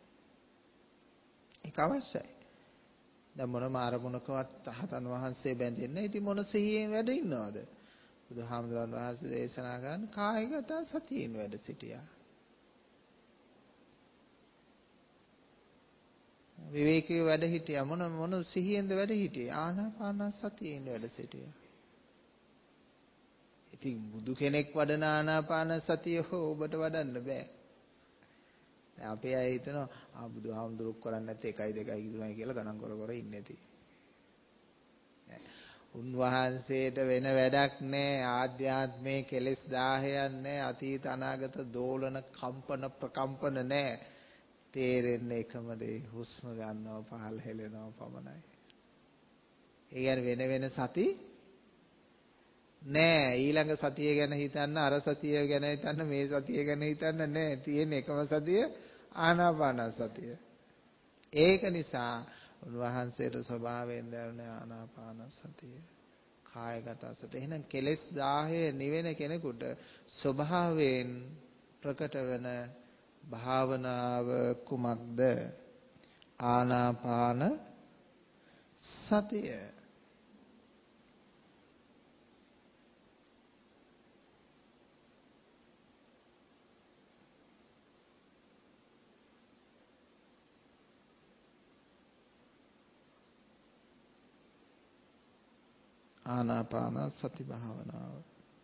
ඒක අවශ්‍යයි. දැන් මොනම ආරමුණකවත් රහතන් වහන්සේ බැඳෙන්නේ ඉතින් මොන සිහියෙන් වැඩ ඉන්නවද? බුදුහාමුදුරන් වහන්සේ දේශනා කරන කායගත සතියෙන් වැඩ සිටියා. විවේකයේ වැඩ හිටියා. මොන මොන සිහියෙන්ද වැඩ හිටියේ? ආනාපාන සතියෙන් වැඩ සිටියා. ඉතින් බුදු කෙනෙක් වඩන ආනාපාන සතිය ඔබට වඩන්න බෑ. දැන් අපේ අය හිතනවා ආ බුදුහාමුදුරුවෝ කරන්නේ නැත්te එකයි දෙකයි තුනයි කියලා ගණන් කර කර ඉන්නේ නැති. උන්වහන්සේට වෙන වැඩක් නැහැ. ආධ්‍යාත්මයේ කෙලෙස් දාහයක් නැහැ. අතීත අනාගත දෝලන කම්පන ප්‍රකම්පන නැහැ. තේරෙන්නේ එකම දේ හුස්ම ගන්නවා පහළ හෙලනවා පමණයි. ඒ කියන්නේ වෙන වෙන සති නෑ. ඊළඟ සතිය ගැන හිතන්න, අර සතිය ගැන හිතන්න, මේ සතිය ගැන හිතන්න නෑ. තියෙන එකම සතිය ආනාපාන සතිය. ඒක නිසා උන්වහන්සේට ස්වභාවයෙන් දැනුනේ ආනාපාන සතිය. කායගත සතිය. එහෙනම් කෙලෙස් දාහය නිවෙන කෙනෙකුට ස්වභාවයෙන් ප්‍රකට වෙන භාවනාව කුමක්ද? ආනාපාන සතිය. ආනාපාන සති භාවනාව.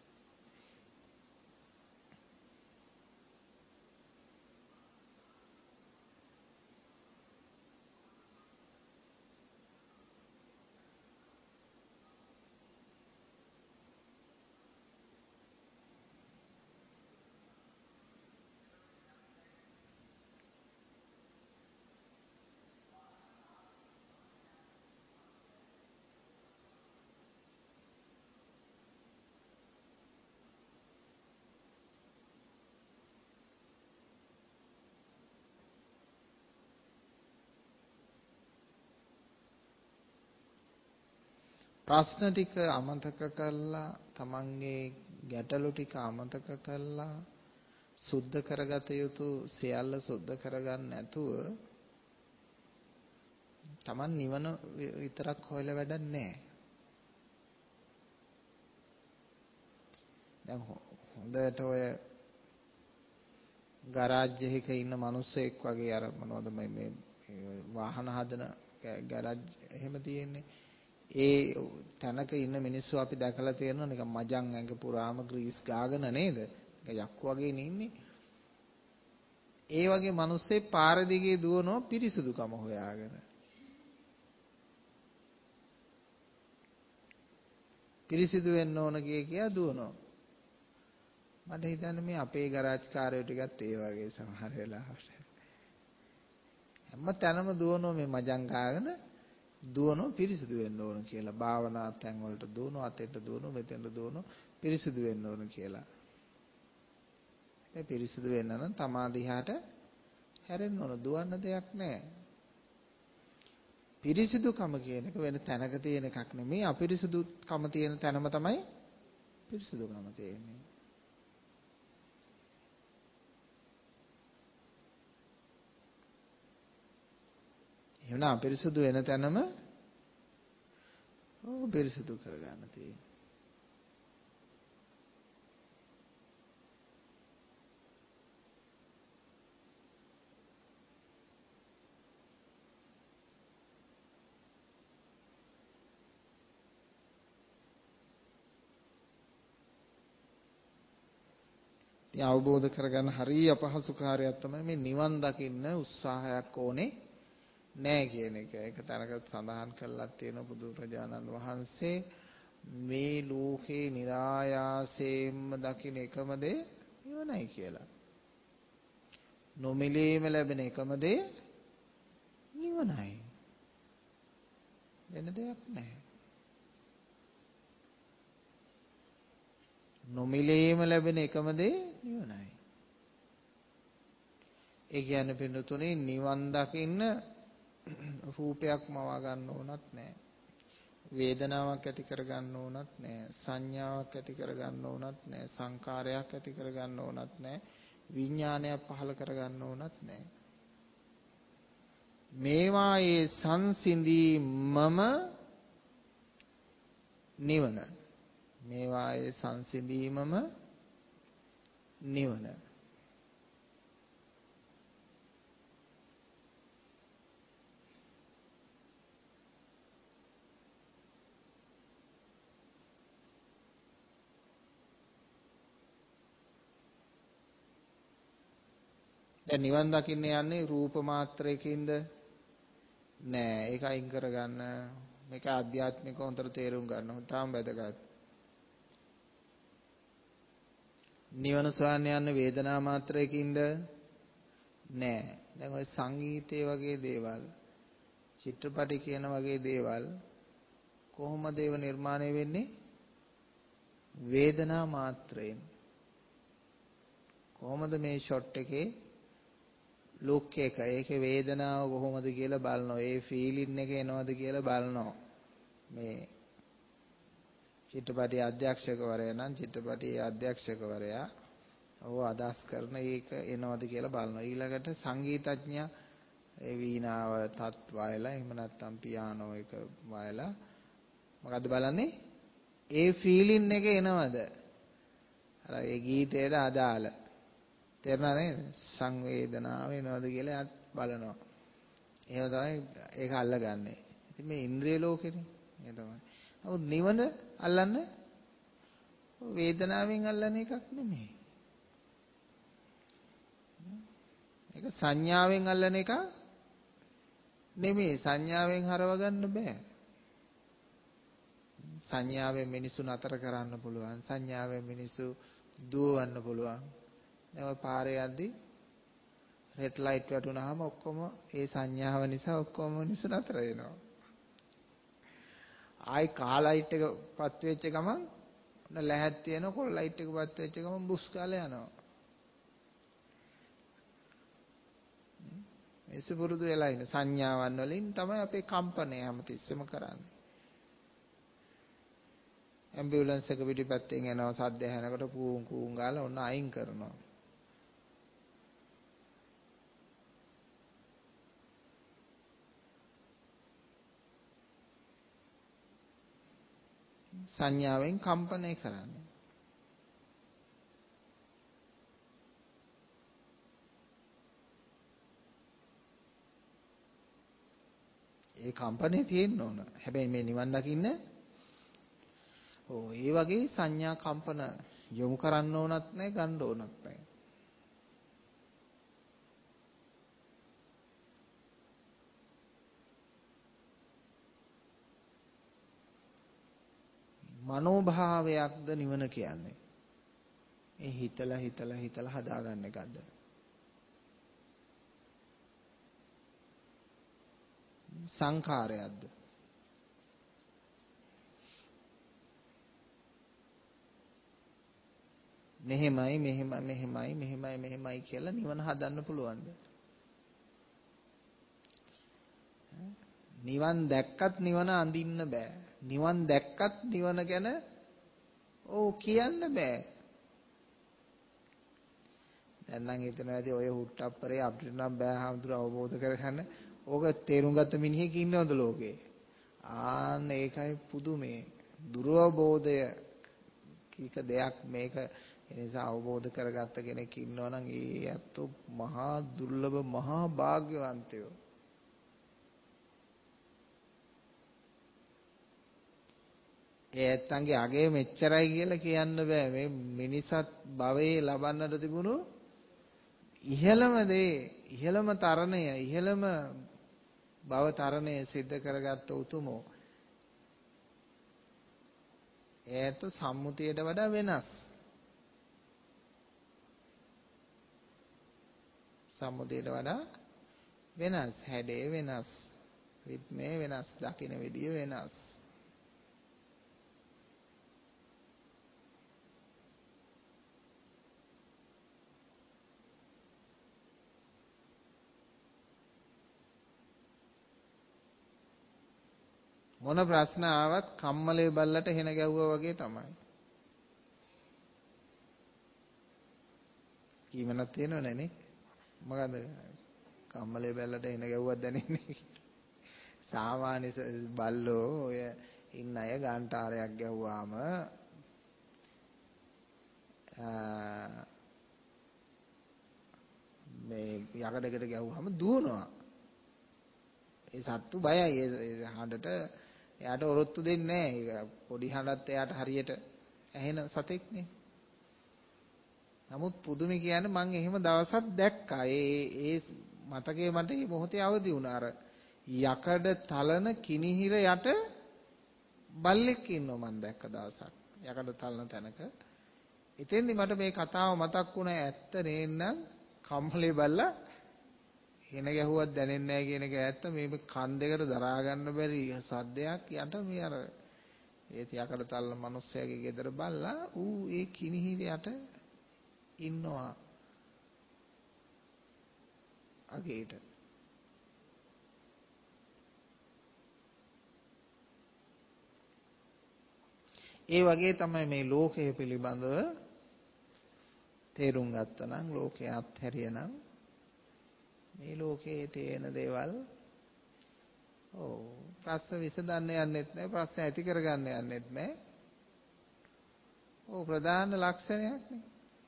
ප්‍රශ්න ටික අමතක කළා, තමන්ගේ ගැටලු ටික අමතක කළා, සුද්ධ කරගත යුතු සියල්ල සුද්ධ කරගන්න නැතුව තමන් නිවන විතරක් හොයලා වැඩක් නැහැ. දැන් හොඳට ඔය ගරාජ් එකක ඉන්න මිනිස්සෙක් වගේ අර මොනවද මේ මේ වාහන හදන ගරාජ් එහෙම තියෙන්නේ. ඒ තැනක ඉන්න මිනිස්සු අපි දැකලා තියෙනවා නිකන් මජන් ඇඟ පුරාම ග්‍රීස් ගාගෙන නේද? යක්කු වගේ ඉන්නේ. ඒ වගේ මිනිස්සේ පාර දිගේ දුවනවා පිරිසුදුකම හොයාගෙන. පිරිසිදු වෙන්න ඕන කිය කියා දුවනවා. මට හිතන්නේ මේ අපේ ගරාජ් කාර්යෝ ටිකත් ඒ වගේ සමහර වෙලාවට. හැම තැනම දුවනවා මේ මජන් ගාගෙන. දුවනවා පිරිසිදු වෙන්න ඕන කියලා. භාවනා තැන් වලට දුවනවා, අතෙන්ට දුවනවා, මෙතෙන්ට දුවනවා පිරිසිදු වෙන්න ඕන කියලා. ඒ පිරිසිදු වෙන්න නම් තමා දිහාට හැරෙන්න ඕන. දුවන්න දෙයක් නැහැ. පිරිසිදුකම කියන එක වෙන තැනක තියෙන එකක් නෙමෙයි. අපිරිසිදුකම තියෙන තැනම තමයි පිරිසිදුකම තියෙන්නේ. එහෙනම් අපිරිසුදු වෙන තැනම ඔව් පිරිසුදු කරගන්න තියෙනවා. ඉතින් අවබෝධ කරගන්න හරිය අපහසු කාර්යයක් තමයි මේ නිවන් දකින්න උත්සාහයක් ඕනේ නෑ කියන එක. ඒක තරක සඳහන් කළා තියෙන බුදුරජාණන් වහන්සේ මේ ලෝකේ નિરાයාසයෙන්ම දකින්න එකම දේ නිවනයි කියලා. නොමිලේම ලැබෙන එකම දේ නිවනයි. වෙන දෙයක් නැහැ. නොමිලේම ලැබෙන එකම දේ නිවනයි. ඒ කියන්නේ පින්නතුනේ නිවන් දකින්න රූපයක් මවා ගන්න ඕනත් නැහැ. වේදනාවක් ඇති කර ගන්න ඕනත් නැහැ. සංඥාවක් ඇති කර ගන්න ඕනත් නැහැ. සංකාරයක් ඇති කර ගන්න ඕනත් නැහැ. විඥානයක් පහළ කර ගන්න ඕනත් නැහැ. මේවායේ සංසිඳීමම නිවන. මේවායේ සංසිඳීමම නිවන. දැන් නිවන් දකින්න යන්නේ රූප මාත්‍රයකින්ද? නෑ. ඒක අයින් කරගන්න. මේක ආධ්‍යාත්මිකව හොඳට තේරුම් ගන්න. තාම වැදගත්. නිවන සොයන්න යන්නේ වේදනා මාත්‍රයකින්ද? නෑ. දැන් ඔය සංගීතයේ වගේ දේවල්, චිත්‍රපටි කියන වගේ දේවල් කොහොමද ඒව නිර්මාණය වෙන්නේ? වේදනා මාත්‍රයෙන්. කොහොමද මේ ෂොට් එකේ ලුක් එක, ඒකේ වේදනාව කොහොමද කියලා බලනවා. ඒ ෆීලින් එක එනවද කියලා බලනවා. මේ චිත්‍රපටයේ අධ්‍යක්ෂකවරයා නම් චිත්‍රපටයේ අධ්‍යක්ෂකවරයා ඔව් අදහස් කරන ඒක එනවද කියලා බලනවා. ඊළඟට සංගීතඥයා ඒ වීණාව තත් වයලා එහෙම නැත්නම් පියානෝ එක වයලා මොකද්ද බලන්නේ? ඒ ෆීලින් එක එනවද? අර ඒ ගීතයට අදාළ. තේරුණා නේද? සංවේදනාව එනවද කියලා බලනවා. එහෙම තමයි ඒක අල්ලගන්නේ. ඉතින් මේ ඉන්ද්‍රිය ලෝකෙනේ. ඒ තමයි. නමුත් නිවන අල්ලන්න වේදනාවෙන් අල්ලන එකක් නෙමෙයි. ඒක සංඥාවෙන් අල්ලන එක නෙමෙයි. සංඥාවෙන් හරව ගන්න බෑ. සංඥාවෙන් මිනිස්සු නතර කරන්න පුළුවන්. සංඥාවෙන් මිනිස්සු දුවවන්න පුළුවන්. දැන් ඔය පාරේ යද්දී රෙඩ් ලයිට් වැටුනහම ඔක්කොම ඒ සංඥාව නිසා ඔක්කොම මිනිස්සු නතර වෙනවා. ආයි කා ලයිට් එක පත් වෙච්ච ගමන් ඔන්න ලැහත් තියෙන කොළ ලයිට් එක පත් වෙච්ච ගමන් බුස් කාලේ යනවා. මේ සුපුරුදු වෙලා ඉන්න සංඥාවන් වලින් තමයි අපේ කම්පණය හැමතිස්සෙම කරන්නේ. ඇම්බියුලන්ස් එක පිටිපැත්තෙන් එනවා සද්ද ඇහෙනකොට පූන් කූන් ගාලා ඔන්න අයින් කරනවා. සංඥාවෙන් කම්පණය කරන්නේ. ඒ කම්පණය තියෙන්න ඕන. හැබැයි මේ නිවන් දකින්න ඕ ඒ වගේ සංඥා කම්පන යොමු කරන්න ඕනත් නැහැ, ගන්න ඕනත් නැහැ. මනෝභාවයක්ද නිවන කියන්නේ. ඒ හිතලා හිතලා හිතලා හදාගන්න එකක්ද? සංඛාරයක්ද? මෙහෙමයි මෙහෙම මෙහෙමයි මෙහෙමයි මෙහෙමයි කියලා නිවන හදන්න පුළුවන්ද? නිවන් දැක්කත් නිවන අඳින්න බෑ. නිවන් දැක්කත් නිවන ගැන ඕ කියන්න බෑ. දැන් නම් හිතනවා ඇති ඔය හුට්ටප්පරේ අපිට නම් බෑ හඳුර අවබෝධ කරගන්න. ඕක තේරුම් ගත්ත මිනිහෙක් ඉන්නවද ලෝකේ? ආන්න ඒකයි පුදුමේ. දුරවබෝධය කීක දෙයක් මේක. ඒ නිසා අවබෝධ කරගත්ත කෙනෙක් ඉන්නවා නම් ඒ අත්තු මහා දුර්ලභ මහා භාග්‍යවන්තයෝ. ඒ ඇත්තන්ගේ අගේ මෙච්චරයි කියලා කියන්න බෑ. මේ මිනිසත් භවයේ ලබන්නට තිබුණු ඉහළම දේ, ඉහළම තරණය, ඉහළම භව තරණය සිද්ධ කරගත්ත උතුමෝ. ඒත් සම්මුතියට වඩා වෙනස්. සම්මුතියට වඩා වෙනස්. හැඩේ වෙනස්. රිද්මේ වෙනස්. දකින්න විදිය වෙනස්. මොන ප්‍රශ්න ආවත් කම්මලේ බල්ලට හෙන ගැව්වා වගේ තමයි. කීමනක් තියෙනවනේ නේ. මොකද කම්මලේ බල්ලට හෙන ගැව්වක් දැනෙන්නේ. සාමාන්‍ය බල්ලෝ ඔය ඉන්න අය ගාන්ටාරයක් ගැව්වාම මේ යකඩකට ගැව්වම දුවනවා. ඒ සත්තු බයයි. ඒ හඬට එයාට ඔරොත්තු දෙන්නේ නැහැ. පොඩි හඬත් එයාට හරියට ඇහෙන සතෙක්නේ. නමුත් පුදුමි කියන්නේ මම එහෙම දවසක් දැක්කා. ඒ ඒ මතකයේ මට මේ මොහොතේ අවදි වුණා. අර යකඩ තලන කිනිහිර යට බල්ලෙක් ඉන්නවා මම දැක්ක දවසක්. යකඩ තලන තැනක. ඉතින්දි මට මේ කතාව මතක් වුණා. ඇත්ත නේනම් කම්මලේ බල්ලා එන ගැහුවත් දැනෙන්නේ නැහැ කියන එක ඇත්ත. මේ කන් දෙකට දරා ගන්න බැරි සද්දයක් යට මේ අර ඒ යකඩ තලන මිනිස්සයාගේ ගෙදර බල්ලා ඌ ඒ කිනිහිර යට ඉන්නවා අගේට. ඒ වගේ තමයි මේ ලෝකය පිළිබඳව තේරුම් ගත්තා නම් ලෝකය අත්හැරියනම් මේ ලෝකයේ තියෙන දේවල් ඔව් ප්‍රශ්න විසඳන්න යන්නෙත් නැහැ ප්‍රශ්න ඇති කරගන්න යන්නෙත් නැහැ. ඔව් ප්‍රධාන ලක්ෂණයක් නේ.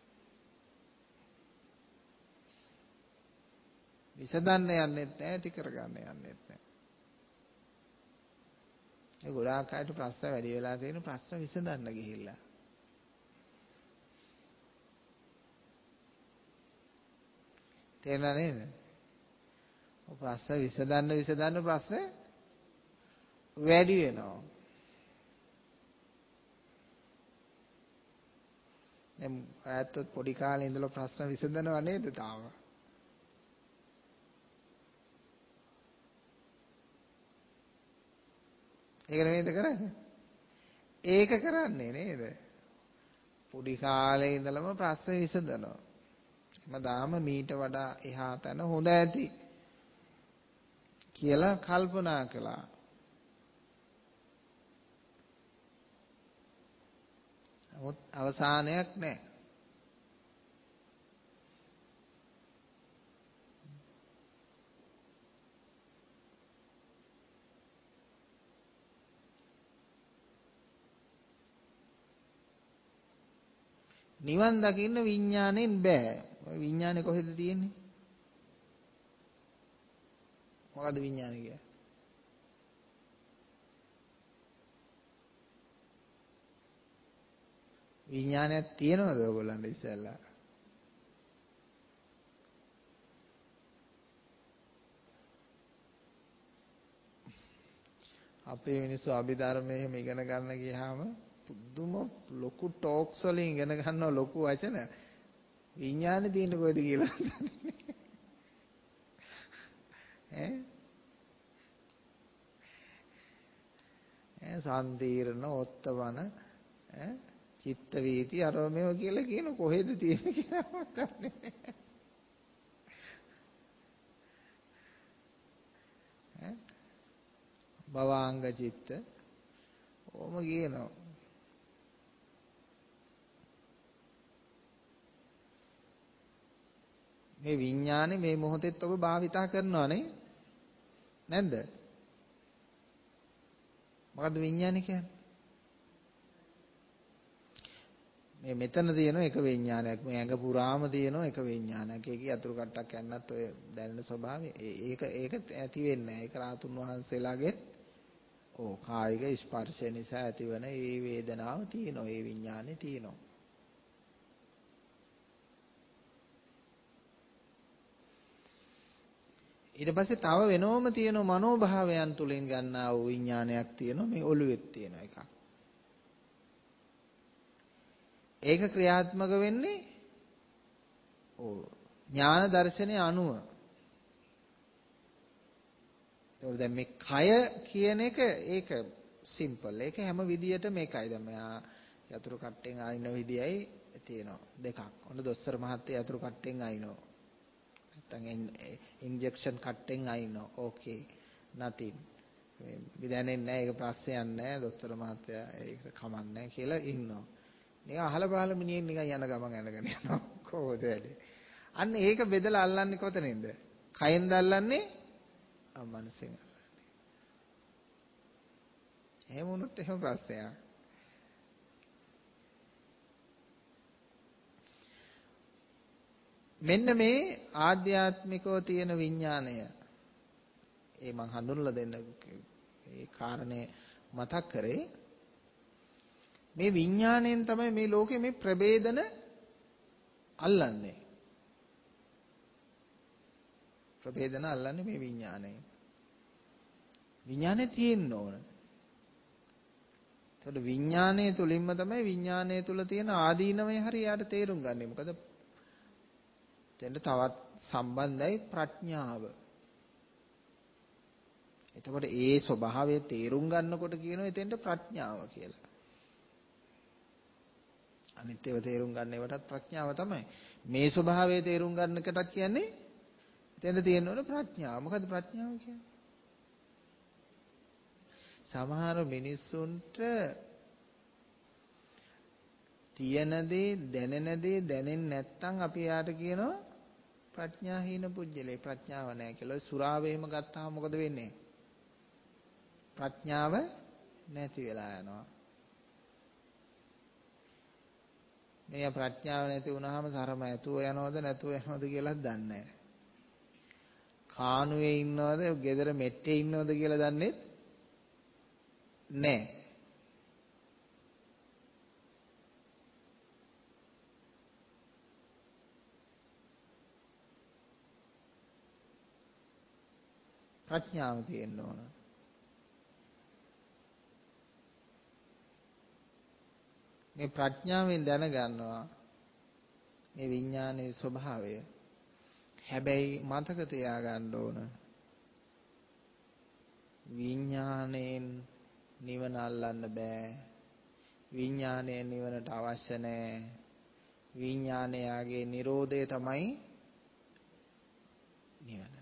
විසඳන්න යන්නෙත් නැහැ ඇති කරගන්න යන්නෙත් නැහැ. ඒ ගොඩාක් අයට ප්‍රශ්න වැඩි වෙලා තියෙන ප්‍රශ්න විසඳන්න ගිහිල්ලා. තේරුණා නේද? ඔය ප්‍රශ්න විසඳන්න විසඳන්න ප්‍රශ්න වැඩි වෙනවා. දැන් ඈතත් පොඩි කාලේ ඉඳලා ප්‍රශ්න විසඳනව නේද තාම? ඒක නෙමෙයිද කරන්නේ? ඒක කරන්නේ නේද? පොඩි කාලේ ඉඳලම ප්‍රශ්න විසඳනවා. මදාම මීට වඩා එහා තැන හොඳ ඇති කියලා කල්පනා කළා. නමුත් අවසානයක් නැහැ. නිවන් දකින්න විඥාණයෙන් බෑ. විඥානේ කොහෙද තියෙන්නේ? මොකද්ද විඥානේ කියන්නේ? විඥානයක් තියෙනවද ඔයගොල්ලන්ට ඉස්සෙල්ලා? අපේ මිනිස්සු අභිධර්මයේ එහෙම ඉගෙන ගන්න ගියාම පුදුම ලොකු ටොක්ස් වලින් ඉගෙන ගන්නවා ලොකු වචන. විඥානේ තියෙන්නේ කොහෙද කියලා. ඈ ඈ සම්දීර්ණ ඔත්තවන ඈ චිත්ත වීති අරමේව කියලා කියන කොහෙද තියෙන්නේ කියලා මතන්නේ. ඈ භවාංග චිත්ත ඕම කියනවා. මේ විඥානේ මේ මොහොතේත් ඔබ භාවිතා කරනවා නේ නැද්ද? මොකද්ද විඥානේ කියන්නේ? මේ මෙතන තියෙන එක විඥානයක් මේ ඇඟ පුරාම තියෙන එක විඥානයක්. ඒකේ අතුරු කට්ටක් යන්නත් ඔය දැනෙන ස්වභාවය ඒක ඒක ඇති වෙන්නේ නැහැ. ඒක රාතුන් වහන්සේලාගේ ඕ කායික ස්පර්ශය නිසා ඇතිවන ඒ වේදනාව තියෙනවා. ඒ විඥානේ තියෙනවා. ඊට පස්සේ තව වෙනවම තියෙන මනෝභාවයන් තුලින් ගන්නා වූ විඥානයක් තියෙනවා. මේ ඔළුවෙත් තියෙන එකක්. ඒක ක්‍රියාත්මක වෙන්නේ ඔව් ඥාන දර්ශනයේ අනුව. ඒකෝ දැන් මේ කය කියන එක ඒක සිම්පල්. ඒක හැම විදියටම එකයි. දැන් මෙයා යතුරු කට්ටෙන් අයින විදියයි තියෙනවා දෙකක්. ඔන්න දොස්තර මහත්තයා යතුරු කට්ටෙන් අයිනෝ. නැත්නම් ඉන්ජෙක්ෂන් කට්ටෙන් අයිනෝ. ඕකේ. nothing. මේ දැනෙන්නේ නැහැ. ඒක ප්‍රශ්නයක් නැහැ. දොස්තර මහත්තයා ඒක කමන්නේ කියලා ඉන්නවා. නිකන් අහල පහල මිනිහෙක් නිකන් යන ගමන් යනගෙන යනවා කොහොමද වැඩේ. අන්න ඒක බෙදලා අල්ලන්නේ කොතනින්ද? කයෙන්ද අල්ලන්නේ? ආ මනසෙන් අල්ලන්නේ. එහෙම වුණොත් එහෙම ප්‍රශ්නයක්. මෙන්න මේ ආධ්‍යාත්මිකව තියෙන විඥාණය ඒ මං හඳුන්වලා දෙන්න ඒ කාරණේ මතක් කරේ. මේ විඥාණයෙන් තමයි මේ ලෝකේ මේ ප්‍රභේදන අල්ලන්නේ. ප්‍රභේදන අල්ලන්නේ මේ විඥානය. විඥානේ තියෙන්න ඕන. එතකොට විඥානයේ තුලින්ම තමයි විඥානයේ තුල තියෙන ආදීනමය හරි යාට තේරුම් ගන්නෙ. මොකද දෙන්න තවත් සම්බන්ධයි ප්‍රඥාව. එතකොට ඒ ස්වභාවය තේරුම් ගන්නකොට කියනවා එතෙන්ට ප්‍රඥාව කියලා. අනිත්‍යව තේරුම් ගන්න ඒවටත් ප්‍රඥාව තමයි. මේ ස්වභාවය තේරුම් ගන්නකටත් කියන්නේ එතෙන්ට තියෙන්න ඕන ප්‍රඥාව. මොකද ප්‍රඥාව කියන්නේ? සමහර මිනිස්සුන්ට තියෙන දේ දැනෙන දේ දැනෙන්නේ නැත්නම් අපි යාට කියනවා ප්‍රඥාහීන පුජ්‍යලේ. ප්‍රඥාව නැහැ කියලා. සුරාව එහෙම ගත්තාම මොකද වෙන්නේ? ප්‍රඥාව නැති වෙලා යනවා. මේ ප්‍රඥාව නැති වුනහම සරම ඇතුව යනවද නැතුව යනවද කියලා දන්නේ නැහැ. කානුවේ ඉන්නවද, ගෙදර මෙට්ටේ ඉන්නවද කියලා දන්නේ නැහැ. ප්‍රඥාව තියෙන්න ඕන. මේ ප්‍රඥාවෙන් දැනගන්නවා මේ විඥානයේ ස්වභාවය. හැබැයි මතක තියාගන්න ඕන විඥාණයෙන් නිවන අල්ලන්න බෑ. විඥාණය නිවනට අවශ්‍ය නැහැ. විඥානයගේ Nirodhe තමයි නිවන.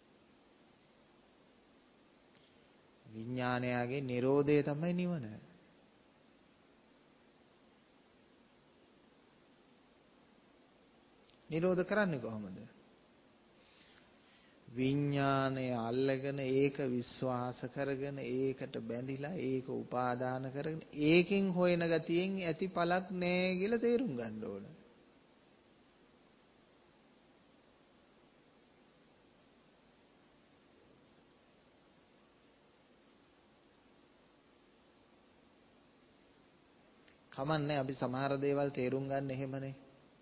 විඥානයගේ Nirodhe තමයි නිවන. නිරෝධ කරන්නේ කොහොමද? විඥානය අල්ලගෙන ඒක විශ්වාස කරගෙන ඒකට බැඳිලා ඒක උපාදාන කරගෙන ඒකෙන් හොයන ගතියෙන් ඇති පළක් නැහැ කියලා තේරුම් ගන්න ඕන. කමන්නේ අපි සමහර දේවල් තේරුම් ගන්න එහෙමනේ.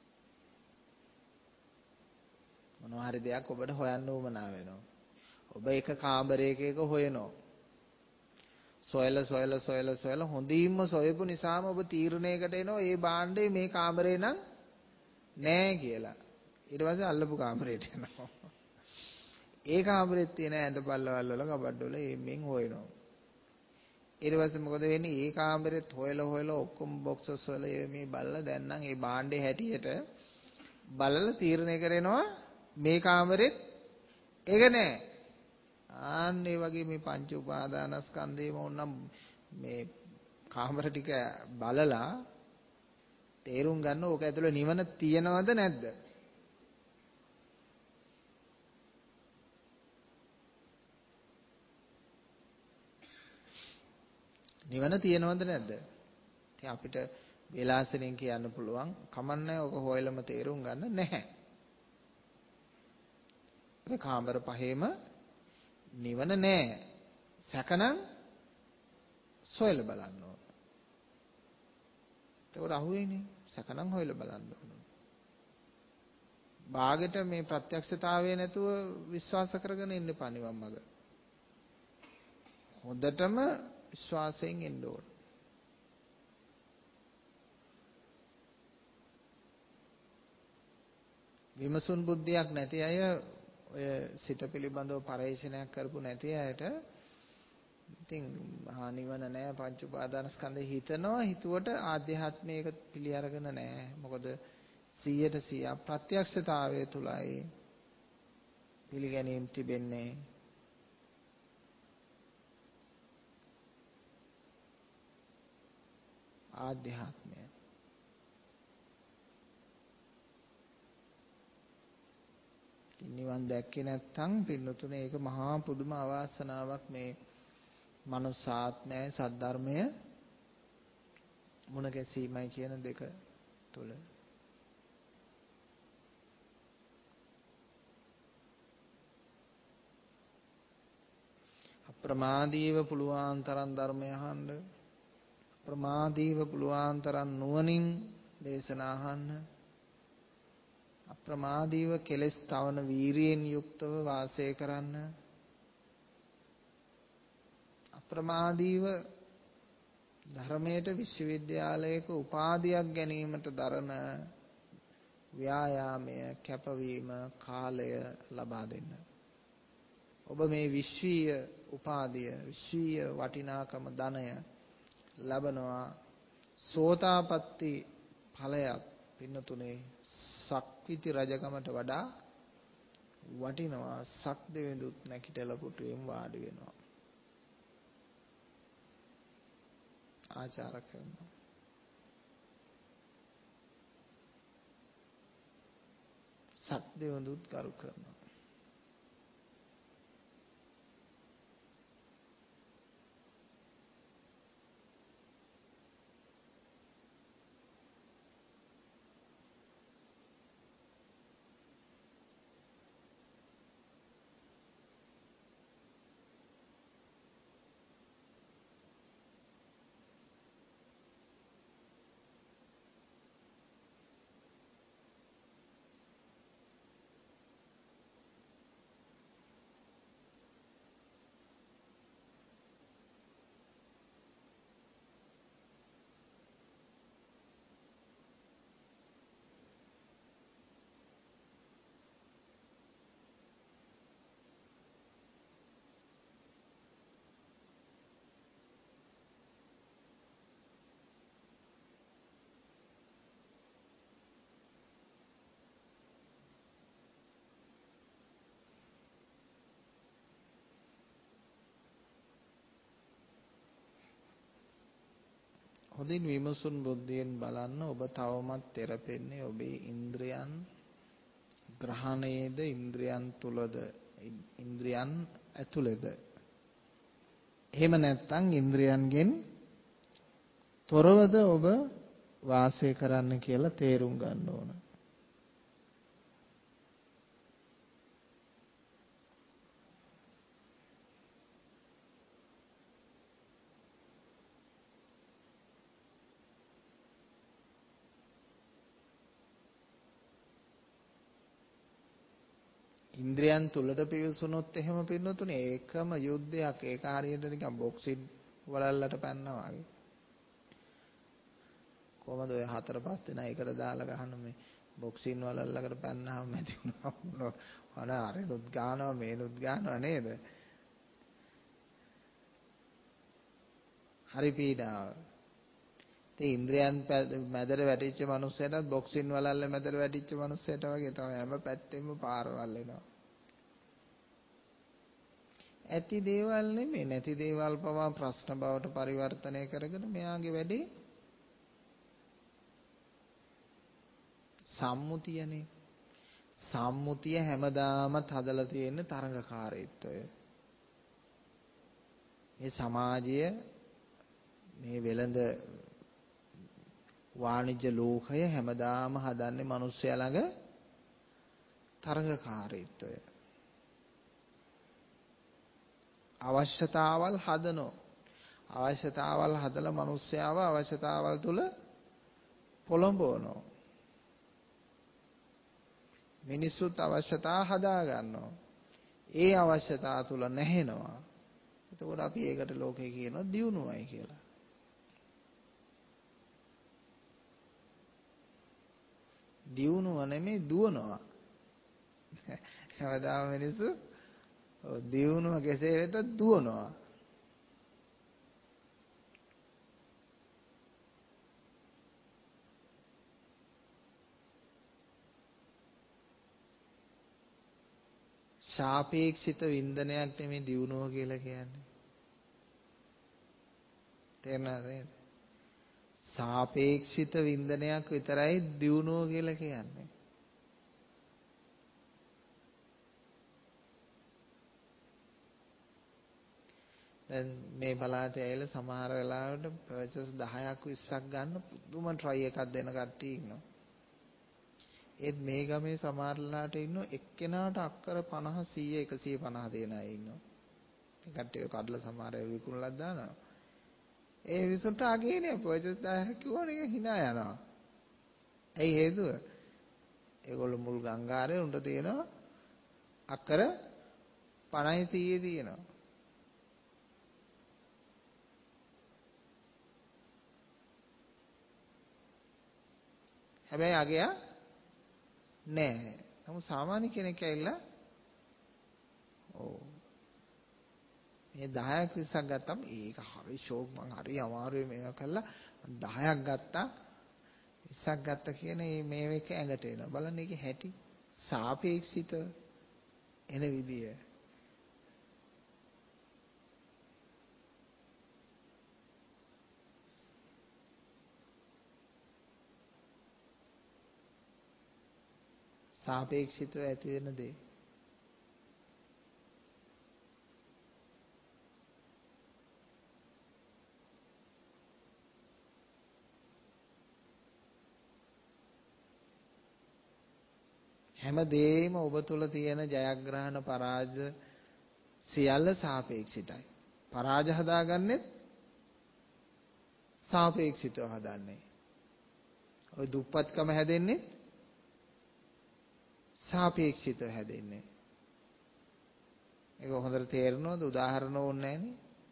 මොනවා හරි දෙයක් ඔබට හොයන්න උවමනා වෙනවා. ඔබ එක කාමරයක එක හොයනවා. සොයල සොයල සොයල සොයල හොඳින්ම සොයපු නිසාම ඔබ තීරණයකට එනවා මේ භාණ්ඩේ මේ කාමරේ නම් නෑ කියලා. ඊට පස්සේ අල්ලපු කාමරේට යනවා. ඒ කාමරෙත් තියෙන ඇඳ පල්ලවල් වල කබඩ් වල එම්ෙන් හොයනවා. ඊට පස්සේ මොකද වෙන්නේ? ඒ කාමරෙත් හොයලා හොයලා ඔක්කොම බොක්සස් වල මේ බලලා දැන් නම් මේ භාණ්ඩේ හැටියට බලලා තීරණය කරනවා මේ කාමරෙත් ඒක නෑ. ආන්න ඒ වගේ මේ පංච උපාදානස්කන්ධේම ඕනම් මේ කාමර ටික බලලා තේරුම් ගන්න ඕක ඇතුළේ නිවන තියෙනවද නැද්ද? නිවන තියෙනවද නැද්ද? ඉතින් අපිට වේලාසනෙන් කියන්න පුළුවන් කමන්නේ ඔක හොයලම තේරුම් ගන්න නැහැ. ඒ කාමර පහේම නිවන නැහැ. සැකනම් සොයලා බලන්න ඕන. ඒකට අහුවෙන්නේ සැකනම් හොයලා බලන්න ඕන. බාගෙට මේ ප්‍රත්‍යක්ෂතාවය නැතුව විශ්වාස කරගෙන ඉන්න එපා නිවන් මඟ. හොඳටම විශ්වාසයෙන් එන්න ඕන. විමසුන් බුද්ධියක් නැති අය ඔය සිත පිළිබඳව පරිශීලනයක් කරපු නැති අයට ඉතින් මහා නිවන නෑ පංච උපාදානස්කන්ධය හිතනවා හිතුවට ආධ්‍යාත්මයක පිළි අරගෙන නෑ. මොකද සීයට සීයක් ප්‍රත්‍යක්ෂතාවය තුලයි පිළිගැනීම් තිබෙන්නේ. ආධ්‍යාත්මය නිවන් දැක්කේ නැත්නම් පින්නතුනේ ඒක මහා පුදුම අවාසනාවක්. මේ මනුස්සාත්මය සද්ධර්මය මුණ ගැසීමයි කියන දෙක තුල අප්‍රමාදීව පුළුවන් තරම් ධර්මය අහන්න, ප්‍රමාදීව පුළුවන් තරම් නුවණින් දේශනා අහන්න. අප්‍රමාදීව කෙලෙස් තවන වීරියෙන් යුක්තව වාසය කරන්න. අප්‍රමාදීව ධර්මයට විශ්වවිද්‍යාලයක උපාධියක් ගැනීමට දරන ව්‍යායාමය, කැපවීම, කාලය ලබා දෙන්න. ඔබ මේ විශ්වීය උපාධිය, විශ්වීය වටිනාකම ධනය ලබනවා සෝතාපට්ටි ඵලයක් පින්නතුනේ සක්විති රජකමට වඩා වටිනවා. සක් දෙවිඳුත් නැකිටලා පුටුවෙන් වාඩි වෙනවා. ආචාර කරනවා. සක් දෙවිඳුත් කරු කරනවා. හොඳින් විමසුන් බුද්ධියෙන් බලන්න. ඔබ තවමත් තෙරපෙන්නේ ඔබේ ඉන්ද්‍රයන් ග්‍රහණයේද, ඉන්ද්‍රයන් තුලද, ඉන්ද්‍රයන් ඇතුළේද? එහෙම නැත්නම් ඉන්ද්‍රයන්ගෙන් තොරවද ඔබ වාසය කරන්න කියලා තේරුම් ගන්න ඕන. ඉන්ද්‍රයන් තුලට පිවිසුනොත් එහෙම පින්නතුනේ ඒකම යුද්ධයක්. ඒක හරියට නිකන් බොක්සින් වලල්ලට පැනනවා වගේ. කොහමද ඔය හතර පහ දෙනා එකට දාලා ගහන මේ බොක්සින් වලල්ලකට පැනනහම මැදි වුණා. අන අරනුත් ගන්නවා මේනුත් ගන්නවා නේද? හරි පීඩාව. ඒ ඉන්ද්‍රයන් මැදට වැටිච්ච මිනිස්සයාටත් බොක්සින් වලල්ල මැදට වැටිච්ච මිනිස්සයාට වගේ තමයි හැම පැත්තෙම පාරවල් එනවා. ඇති දේවල් නෙමෙයි, නැති දේවල් පවා ප්‍රශ්න බවට පරිවර්තනය කරගෙන මෙයාගේ වැඩේ සම්මුතියනේ. සම්මුතිය හැමදාමත් හදලා තියෙන තරඟකාරීත්වය. මේ සමාජය, මේ වෙළඳ වාණිජ්‍ය ලෝකය හැමදාම හදන්නේ මිනිස්සයා ළඟ තරඟකාරීත්වය. අවශ්‍යතාවල් හදනෝ. අවශ්‍යතාවල් හදලා මිනිස්සයාව අවශ්‍යතාවල් තුල පොළඹවනවා. මිනිස්සුත් අවශ්‍යතා හදා ගන්නවා. ඒ අවශ්‍යතා තුල නැහෙනවා. එතකොට අපි ඒකට ලෝකේ කියනවා දියුණුවයි කියලා. දියුණුව නෙමෙයි දුවනවා. හැමදාම මිනිස්සු දියුණුව කෙසේ වෙතත් දුවනවා. සාපේක්ෂිත වින්දනයක් නෙමෙයි දියුණුව කියලා කියන්නේ. තේරෙනවද? සාපේක්ෂිත වින්දනයක් විතරයි දියුණුව කියලා කියන්නේ. දැන් මේ පළාතේ ඇවිල්ලා සමහර වෙලාවට පර්චේස් දහයක් විස්සක් ගන්න පුදුම ට්‍රයි එකක් දෙන කට්ටිය ඉන්නවා. ඒත් මේ ගමේ සමහරලාට ඉන්නවා එක්කෙනාට අක්කර පනහ සීය එකසිය පනහ දෙන අය ඉන්නවා. ඒ කට්ටිය කඩලා සමහර අය විකුණලා දානවා. ඒ විසුන්ට අගේනේ පර්චේස් දහයක් කිව්වම නිකන් hina යනවා. ඇයි හේතුව? ඒගොල්ලෝ මුල් ගංගාරේ උන්ට තියෙනවා අක්කර පනයි සීයේ තියෙනවා. හැබැයි අගයා නෑ. නමුත් සාමාන්‍ය කෙනෙක් ඇවිල්ලා ඔව් මේ දහයක් විස්සක් ගත්තම ඒක හරි ෂෝක් මං හරි අමාරුවේ මේවා කළා දහයක් ගත්තා විස්සක් ගත්ත කියන මේ මේක ඇඟට එනවා. බලන්න ඒකේ හැටි සාපේක්ෂිත එන විදිය. සාපේක්ෂිතව ඇති වෙන දේ. හැම දෙයක්ම ඔබ තුල තියෙන ජයග්‍රහණ පරාජය සියල්ල සාපේක්ෂිතයි. පරාජය හදාගන්නෙත් සාපේක්ෂිතව හදන්නේ. ඔය දුප්පත්කම හැදෙන්නේ සාපේක්ෂිතව හැදෙන්නේ. ඒක හොඳට තේරෙනවද? උදාහරණ ඕනේ නැහනේ.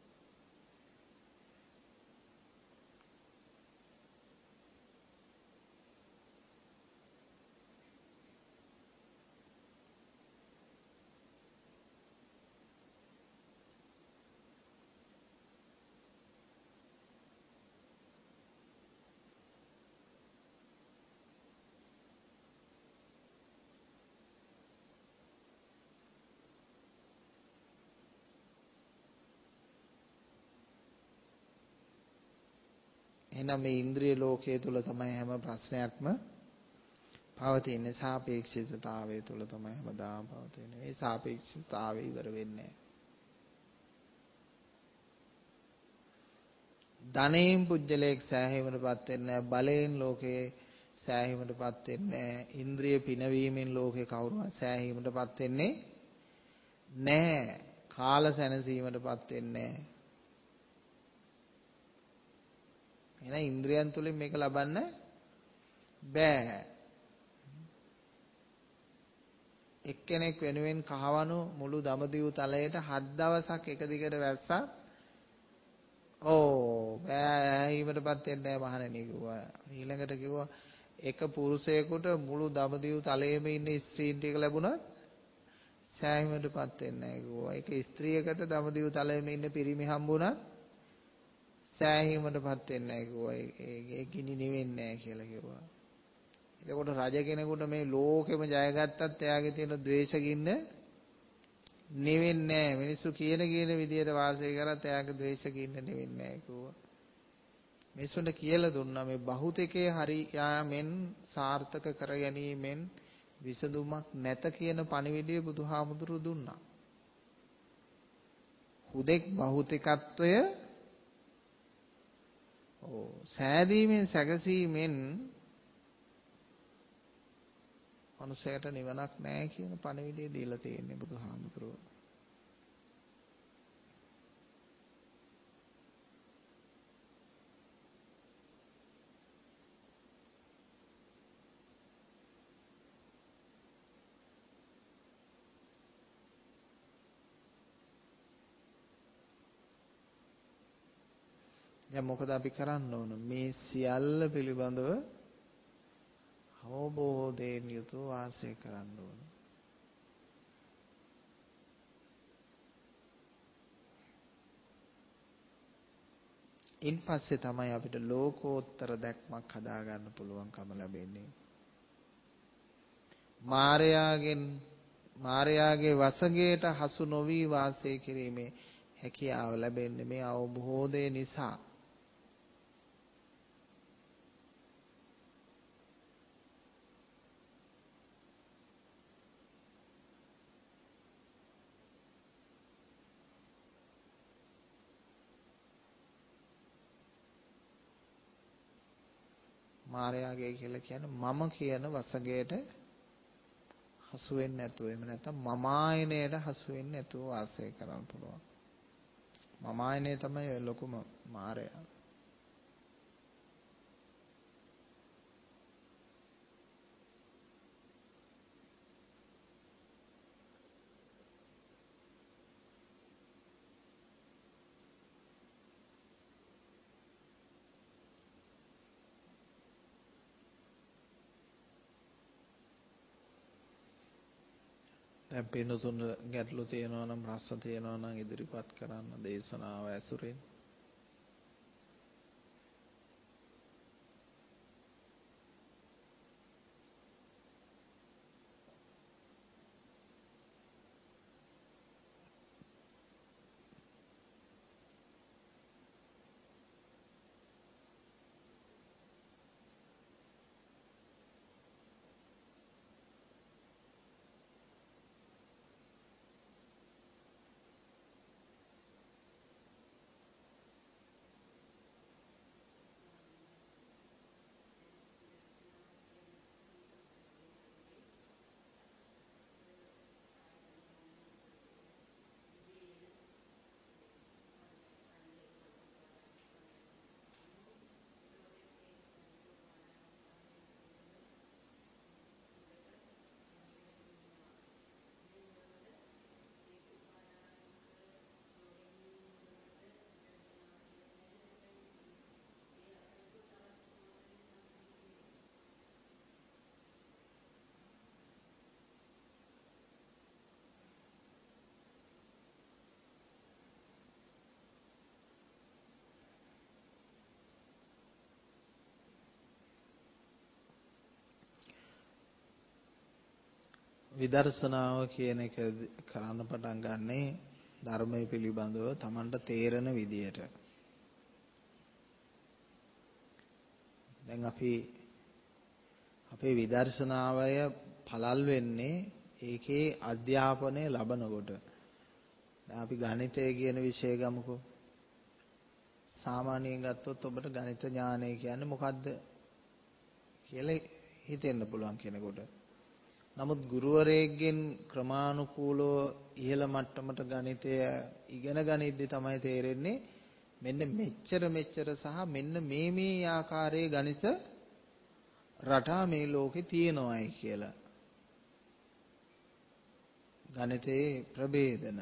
එහෙනම් මේ ඉන්ද්‍රිය ලෝකයේ තුල තමයි හැම ප්‍රශ්නයක්ම පවතින්නේ. සාපේක්ෂිතතාවය තුල තමයි හැමදාම පවතින්නේ. ඒ සාපේක්ෂිතතාවය ඉවර වෙන්නේ නැහැ. ධනෙන් පුජ්‍යලයක් සෑහීමටපත් වෙන්නේ නැහැ. බලයෙන් ලෝකේ සෑහීමටපත් වෙන්නේ නැහැ. ඉන්ද්‍රිය පිනවීමෙන් ලෝකේ කවුරුවත් සෑහීමටපත් වෙන්නේ නැහැ. කාල සැනසීමටපත් වෙන්නේ නැහැ. එහෙනම් ඉන්ද්‍රියන් තුලින් මේක ලබන්න බෑ. එක්කෙනෙක් වෙනුවෙන් කහවණු මුළු දඹදිව තලයට හත් දවසක් එක දිගට වැස්සා. ඕ බෑ ඊමටපත් වෙන්නේ නැහැ මහණෙනි කිව්වා. ඊළඟට කිව්වා එක පුරුෂයෙකුට මුළු දඹදිව තලයේම ඉන්න ස්ත්‍රීන් ටික ලැබුණත් සෑහීමටපත් වෙන්නේ නැහැ කිව්වා. එක ස්ත්‍රියකට දඹදිව තලයේම ඉන්න පිරිමි හම්බුණත් සෑහීමටපත් වෙන්නේ නැහැ කිව්වා. ඒ ගිනි නිවෙන්නේ නැහැ කියලා කිව්වා. එතකොට රජ කෙනෙකුට මේ ලෝකෙම ජයගත්තත් එයාගේ තියෙන ද්වේෂකින්ද නිවෙන්නේ නැහැ. මිනිස්සු කියන කියන විදියට වාසය කරත් එයාගේ ද්වේෂකින්ද නිවෙන්නේ නැහැ කිව්වා. මිනිස්සුන්ට කියලා දුන්නා මේ බහුතකයේ හරි යාමෙන් සාර්ථක කර ගැනීමෙන් විසඳුමක් නැත කියන පණිවිඩය බුදුහාමුදුරු දුන්නා. හුදෙක් බහුතකත්වය ඕ සෑදීමෙන් සැකසීමෙන් මනුස්සයට නිවනක් නැහැ කියන පණිවිඩය දීලා තියෙන්නේ බුදුහාමුදුරුවෝ. දැන් මොකද අපි කරන්න ඕන? මේ සියල්ල පිළිබඳව අවබෝධයෙන් යුතුව වාසය කරන්න ඕන. ඉන් පස්සේ තමයි අපිට ලෝකෝත්තර දැක්මක් හදාගන්න පුළුවන්කම ලැබෙන්නේ. මායාවෙන් මායාවේ වසඟයට හසු නොවි වාසය කිරීමේ හැකියාව ලැබෙන්නේ මේ අවබෝධය නිසා. මායාවේ කියලා කියන්නේ මම කියන වසඟයට හසු වෙන්නේ නැතුව එහෙම නැත්නම් මමායනයට හසු වෙන්නේ නැතුව වාසය කරන්න පුළුවන්. මමායනය තමයි ලොකුම මායя. දැන් පින්නතුන් ගැටලු තියෙනවා නම් ප්‍රශ්න තියෙනවා නම් ඉදිරිපත් කරන්න දේශනාව ඇසුරෙන්. විදර්ශනාව කියන එක කරන්න පටන් ගන්නේ ධර්මයේ පිළිබඳව Tamanට තේරෙන විදියට. දැන් අපි අපේ විදර්ශනාවය පළල් වෙන්නේ ඒකේ අධ්‍යාපනය ලබනකොට. දැන් අපි ගණිතය කියන විෂය ගමුකෝ. සාමාන්‍යයෙන් ගත්තොත් ඔබට ගණිත ඥානය කියන්නේ මොකද්ද කියලා හිතෙන්න පුළුවන් කෙනෙකුට. නමුත් ගුරුවරයෙක්ගෙන් ක්‍රමානුකූලව ඉහළ මට්ටමට ගණිතය ඉගෙන ගනිද්දී තමයි තේරෙන්නේ මෙන්න මෙච්චර මෙච්චර සහ මෙන්න මේ මේ ආකාරයේ ගණිත රටා මේ ලෝකේ තියෙනවායි කියලා. ගණිතයේ ප්‍රභේදන.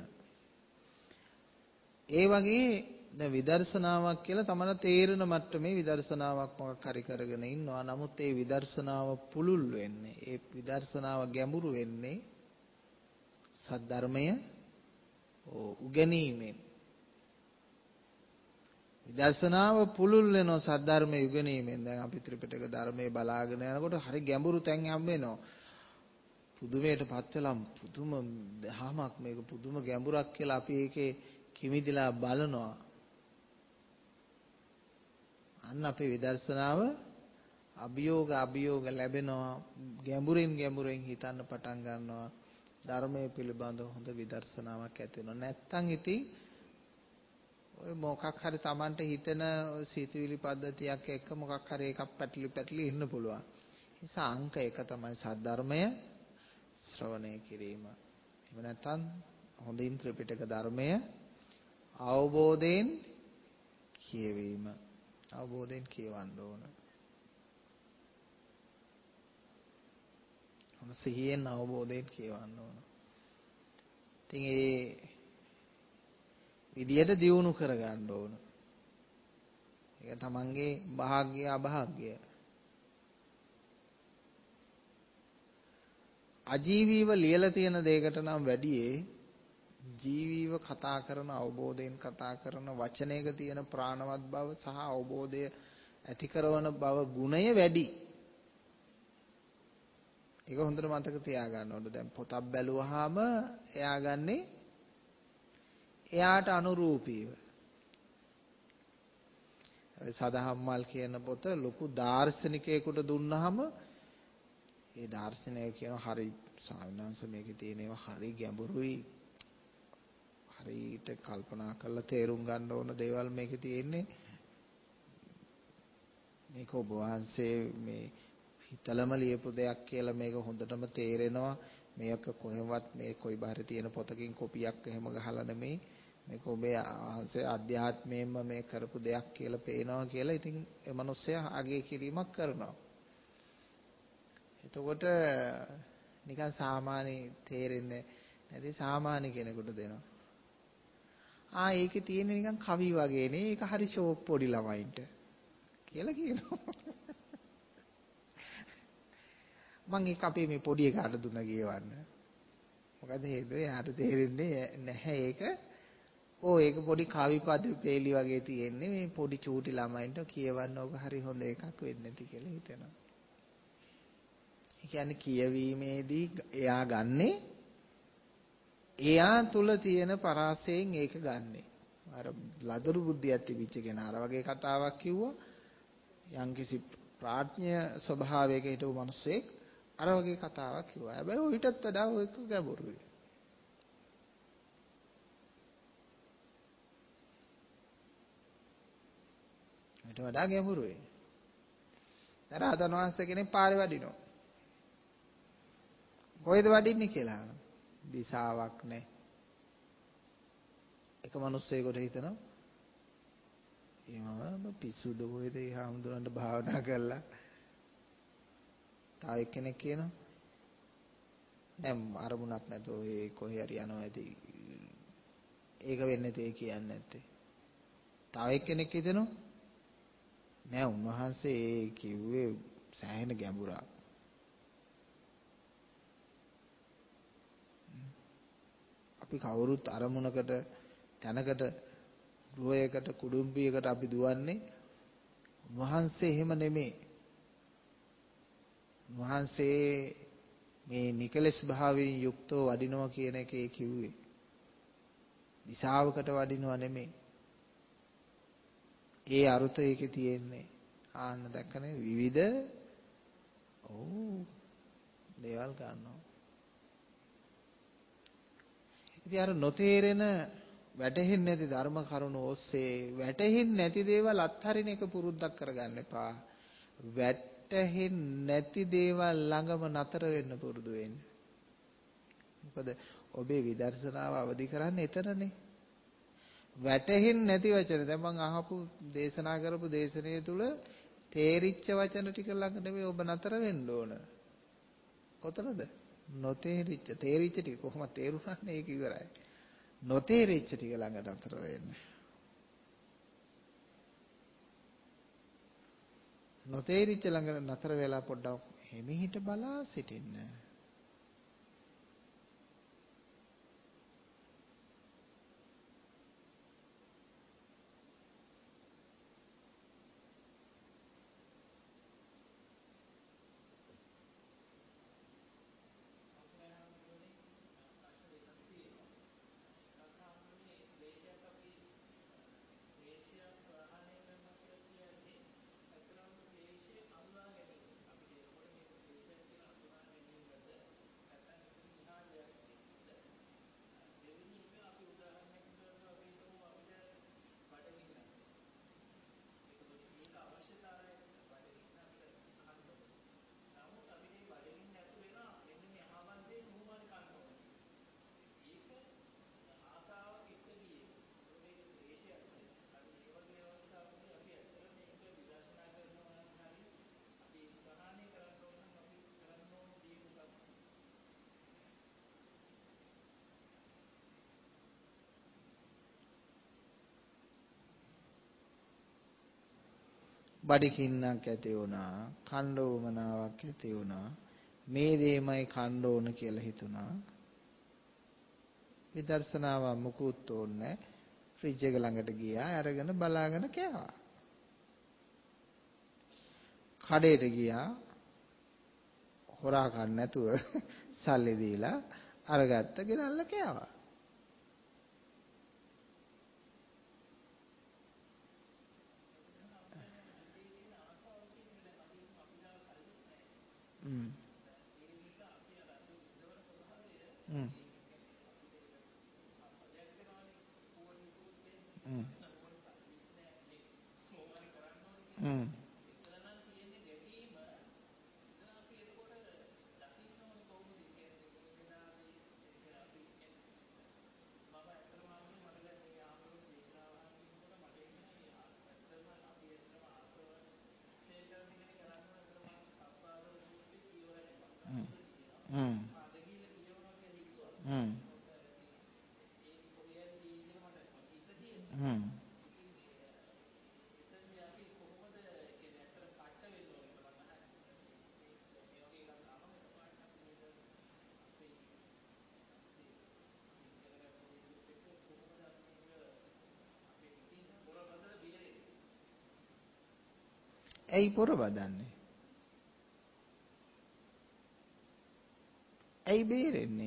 ඒ වගේ දැන් විදර්ශනාවක් කියලා තමයි තේරෙන මට්ටමේ විදර්ශනාවක් මොකක් හරි කරගෙන ඉන්නවා. නමුත් ඒ විදර්ශනාව පුළුල් වෙන්නේ, ඒ විදර්ශනාව ගැඹුරු වෙන්නේ සද්ධර්මය උගැනීමෙන්. විදර්ශනාව පුළුල් වෙනවා සද්ධර්මය උගැනීමෙන්. දැන් අපි ත්‍රිපිටක ධර්මයේ බලාගෙන යනකොට හරි ගැඹුරු තැන් හම් වෙනවා. පුදුමයටපත් වෙලා පුදුම දහමක් මේක පුදුම ගැඹුරක් කියලා අපි ඒකේ කිමිදිලා බලනවා. අන්න අපේ විදර්ශනාව අභියෝග අභියෝග ලැබෙනවා. ගැඹුරින් ගැඹුරින් හිතන්න පටන් ගන්නවා. ධර්මයේ පිළිබඳව හොඳ විදර්ශනාවක් ඇති වෙනවා. නැත්තම් ඉතින් ඔය මොකක් හරි Tamanට හිතෙන සිතුවිලි පද්ධතියක් එක්ක මොකක් හරි එකක් පැටලි පැටලි ඉන්න පුළුවන්. ඒ නිසා අංක එක තමයි සද්ධර්මය ශ්‍රවණය කිරීම. එහෙම නැත්නම් හොඳින් ත්‍රිපිටක ධර්මය අවබෝධයෙන් කියවීම. අවබෝධයෙන් කියවන්න ඕන. හොඳ සිහියෙන් අවබෝධයෙන් කියවන්න ඕන. ඉතින් ඒ විදියට දියුණු කරගන්න ඕන. ඒක තමන්ගේ භාග්‍ය අභාග්‍ය. අජීවීව ලියලා තියෙන දෙයකට නම් වැඩියේ ජීවීව කතා කරන අවබෝධයෙන් කතා කරන වචනයක තියෙන ප්‍රාණවත් බව සහ අවබෝධය ඇති කරන බව ගුණය වැඩි. ඒක හොඳට මතක තියාගන්න ඕනේ. දැන් පොතක් බැලුවාම එයා ගන්නේ එයාට අනුරූපීව. සදහම්මල් කියන පොත ලොකු දාර්ශනිකයෙකුට දුන්නාම ඒ දාර්ශනිකය කියන හරි සාවිනාංශ මේකේ තියෙන ඒවා හරි ගැඹුරුයි. හරියට කල්පනා කරලා තේරුම් ගන්න ඕන දේවල් මේකේ තියෙන්නේ. මේක ඔබ වහන්සේ මේ හිතලම ලියපු දෙයක් කියලා මේක හොඳටම තේරෙනවා. මේක කොහෙවත් මේ කොයි බාහිර තියෙන පොතකින් කොපියක් එහෙම ගහලා නෙමෙයි. මේක ඔබේ ආසේ අධ්‍යාත්මයෙන්ම මේ කරපු දෙයක් කියලා පේනවා කියලා. ඉතින් ඒ මිනිස්සයා අගය කිරීමක් කරනවා. එතකොට නිකන් සාමාන්‍ය තේරෙන්නේ නැති සාමාන්‍ය කෙනෙකුට දෙනවා. ආ ඒකේ තියෙන නිකන් කවි වගේනේ. ඒක හරි ෂෝක් පොඩි ළමයින්ට කියලා කියනවා. මම ඒක අපේ මේ පොඩි එකාට දුන්නා කියවන්න. මොකද හේතුව යාට තේරෙන්නේ නැහැ ඒක. ඕ ඒක පොඩි කවි පද පෙළි වගේ තියෙන්නේ මේ පොඩි චූටි ළමයින්ට කියවන්න ඕක හරි හොඳ එකක් වෙන්නේ නැති කියලා හිතෙනවා. ඒ කියන්නේ කියවීමේදී එයා ගන්නේ එයා තුල තියෙන පරාසයෙන් ඒක ගන්නෙ. අර ලදරු බුද්ධියක් තිබිච්ච කෙනා අර වගේ කතාවක් කිව්වා. යම්කිසි ප්‍රඥා ස්වභාවයක හිටපු මිනිස්සෙක් අර වගේ කතාවක් කිව්වා. හැබැයි ඌටත් වඩා ඔයක ගැඹුරුයි. ඊට වඩා ගැඹුරුයි. රහතන් වහන්සේ කෙනෙක් පාරේ වඩිනවා. කොහෙද වඩින්නේ කියලා අහනවා. දිශාවක් නැහැ. එක මිනිස්සෙකුට හිතනවා එමම පිස්සුද කොහෙද ඒ හාමුදුරන්ට භාවනා කරලා. තව එක්කෙනෙක් කියනවා දැන් අරමුණක් නැතෝ ඒ කොහේ හරි යනවා ඇති. ඒක වෙන්නේ නැtei කියන්නේ නැත්තේ. තව එක්කෙනෙක් හිතනවා නෑ උන්වහන්සේ ඒ කිව්වේ සෑහෙන ගැඹුරක්. අපි කවුරුත් අරමුණකට තැනකට ගෘහයකට කුඩුම්බියකට අපි දුවන්නේ උන්වහන්සේ එහෙම නෙමෙයි. උන්වහන්සේ මේ නිකලස් භාවයෙන් යුක්තව වඩිනවා කියන එකේ කිව්වේ. දිශාවකට වඩිනවා නෙමෙයි. ඒ අරුත ඒකේ තියෙන්නේ. ආන්න දැක්කනේ විවිධ ඔව් දේවල් ගන්නවා. ඉතින් අර නොතේරෙන වැටහෙන්නේ නැති ධර්ම කරුණු ඔස්සේ වැටහෙන්නේ නැති දේවල් අත්හරින එක පුරුද්දක් කරගන්න එපා. වැටහෙන්නේ නැති දේවල් ළඟම නතර වෙන්න පුරුදු වෙන්න. මොකද ඔබේ විදර්ශනාව අවදි කරන්නේ එතනනේ. වැටහෙන්නේ නැති වචන දැන් මම අහපු දේශනා කරපු දේශනාව තුළ තේරිච්ච වචන ටික ළඟ නෙමෙයි ඔබ නතර වෙන්න ඕන. කොතනද? නොතේරිච්ච තේරිච්ච ටික කොහොමද තේරුණානේ ඒක ඉවරයි. නොතේරිච්ච ටික ළඟ නතර වෙන්න. නොතේරිච්ච ළඟ නතර වෙලා පොඩ්ඩක් හිමිහිට බලා සිටින්න. බඩකින්නක් ඇති වුණා, කණ්ඩ උමනාවක් ඇති වුණා. මේ දෙයමයි කණ්ඩ ඕන කියලා හිතුණා. විදර්ශනාව මුකුත් ඕනේ. ෆ්‍රිජ් එක ළඟට ගියා, අරගෙන බලාගෙන කෑවා. කඩේට ගියා, හොරා ගන්න නැතුව සල්ලි දීලා අරගත්ත ගෙනල්ලා කෑවා. හ්ම්. හ්ම්. හ්ම්. හ්ම්. හ්ම්. හ්ම්. හ්ම්. ඇයි පොර බදන්නේ? ඇයි බේරෙන්නේ?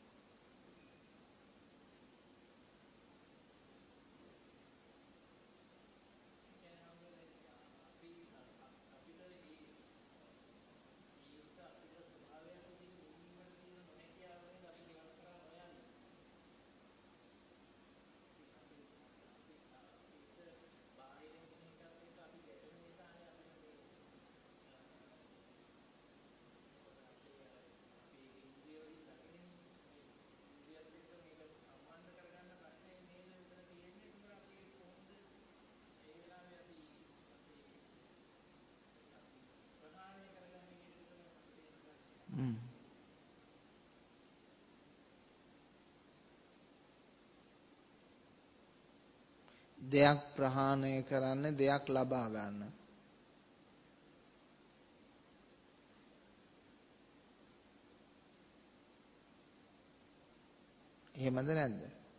හ්ම්. දෙයක් ප්‍රහාණය කරන්න දෙයක් ලබා ගන්න. එහෙමද නැද්ද?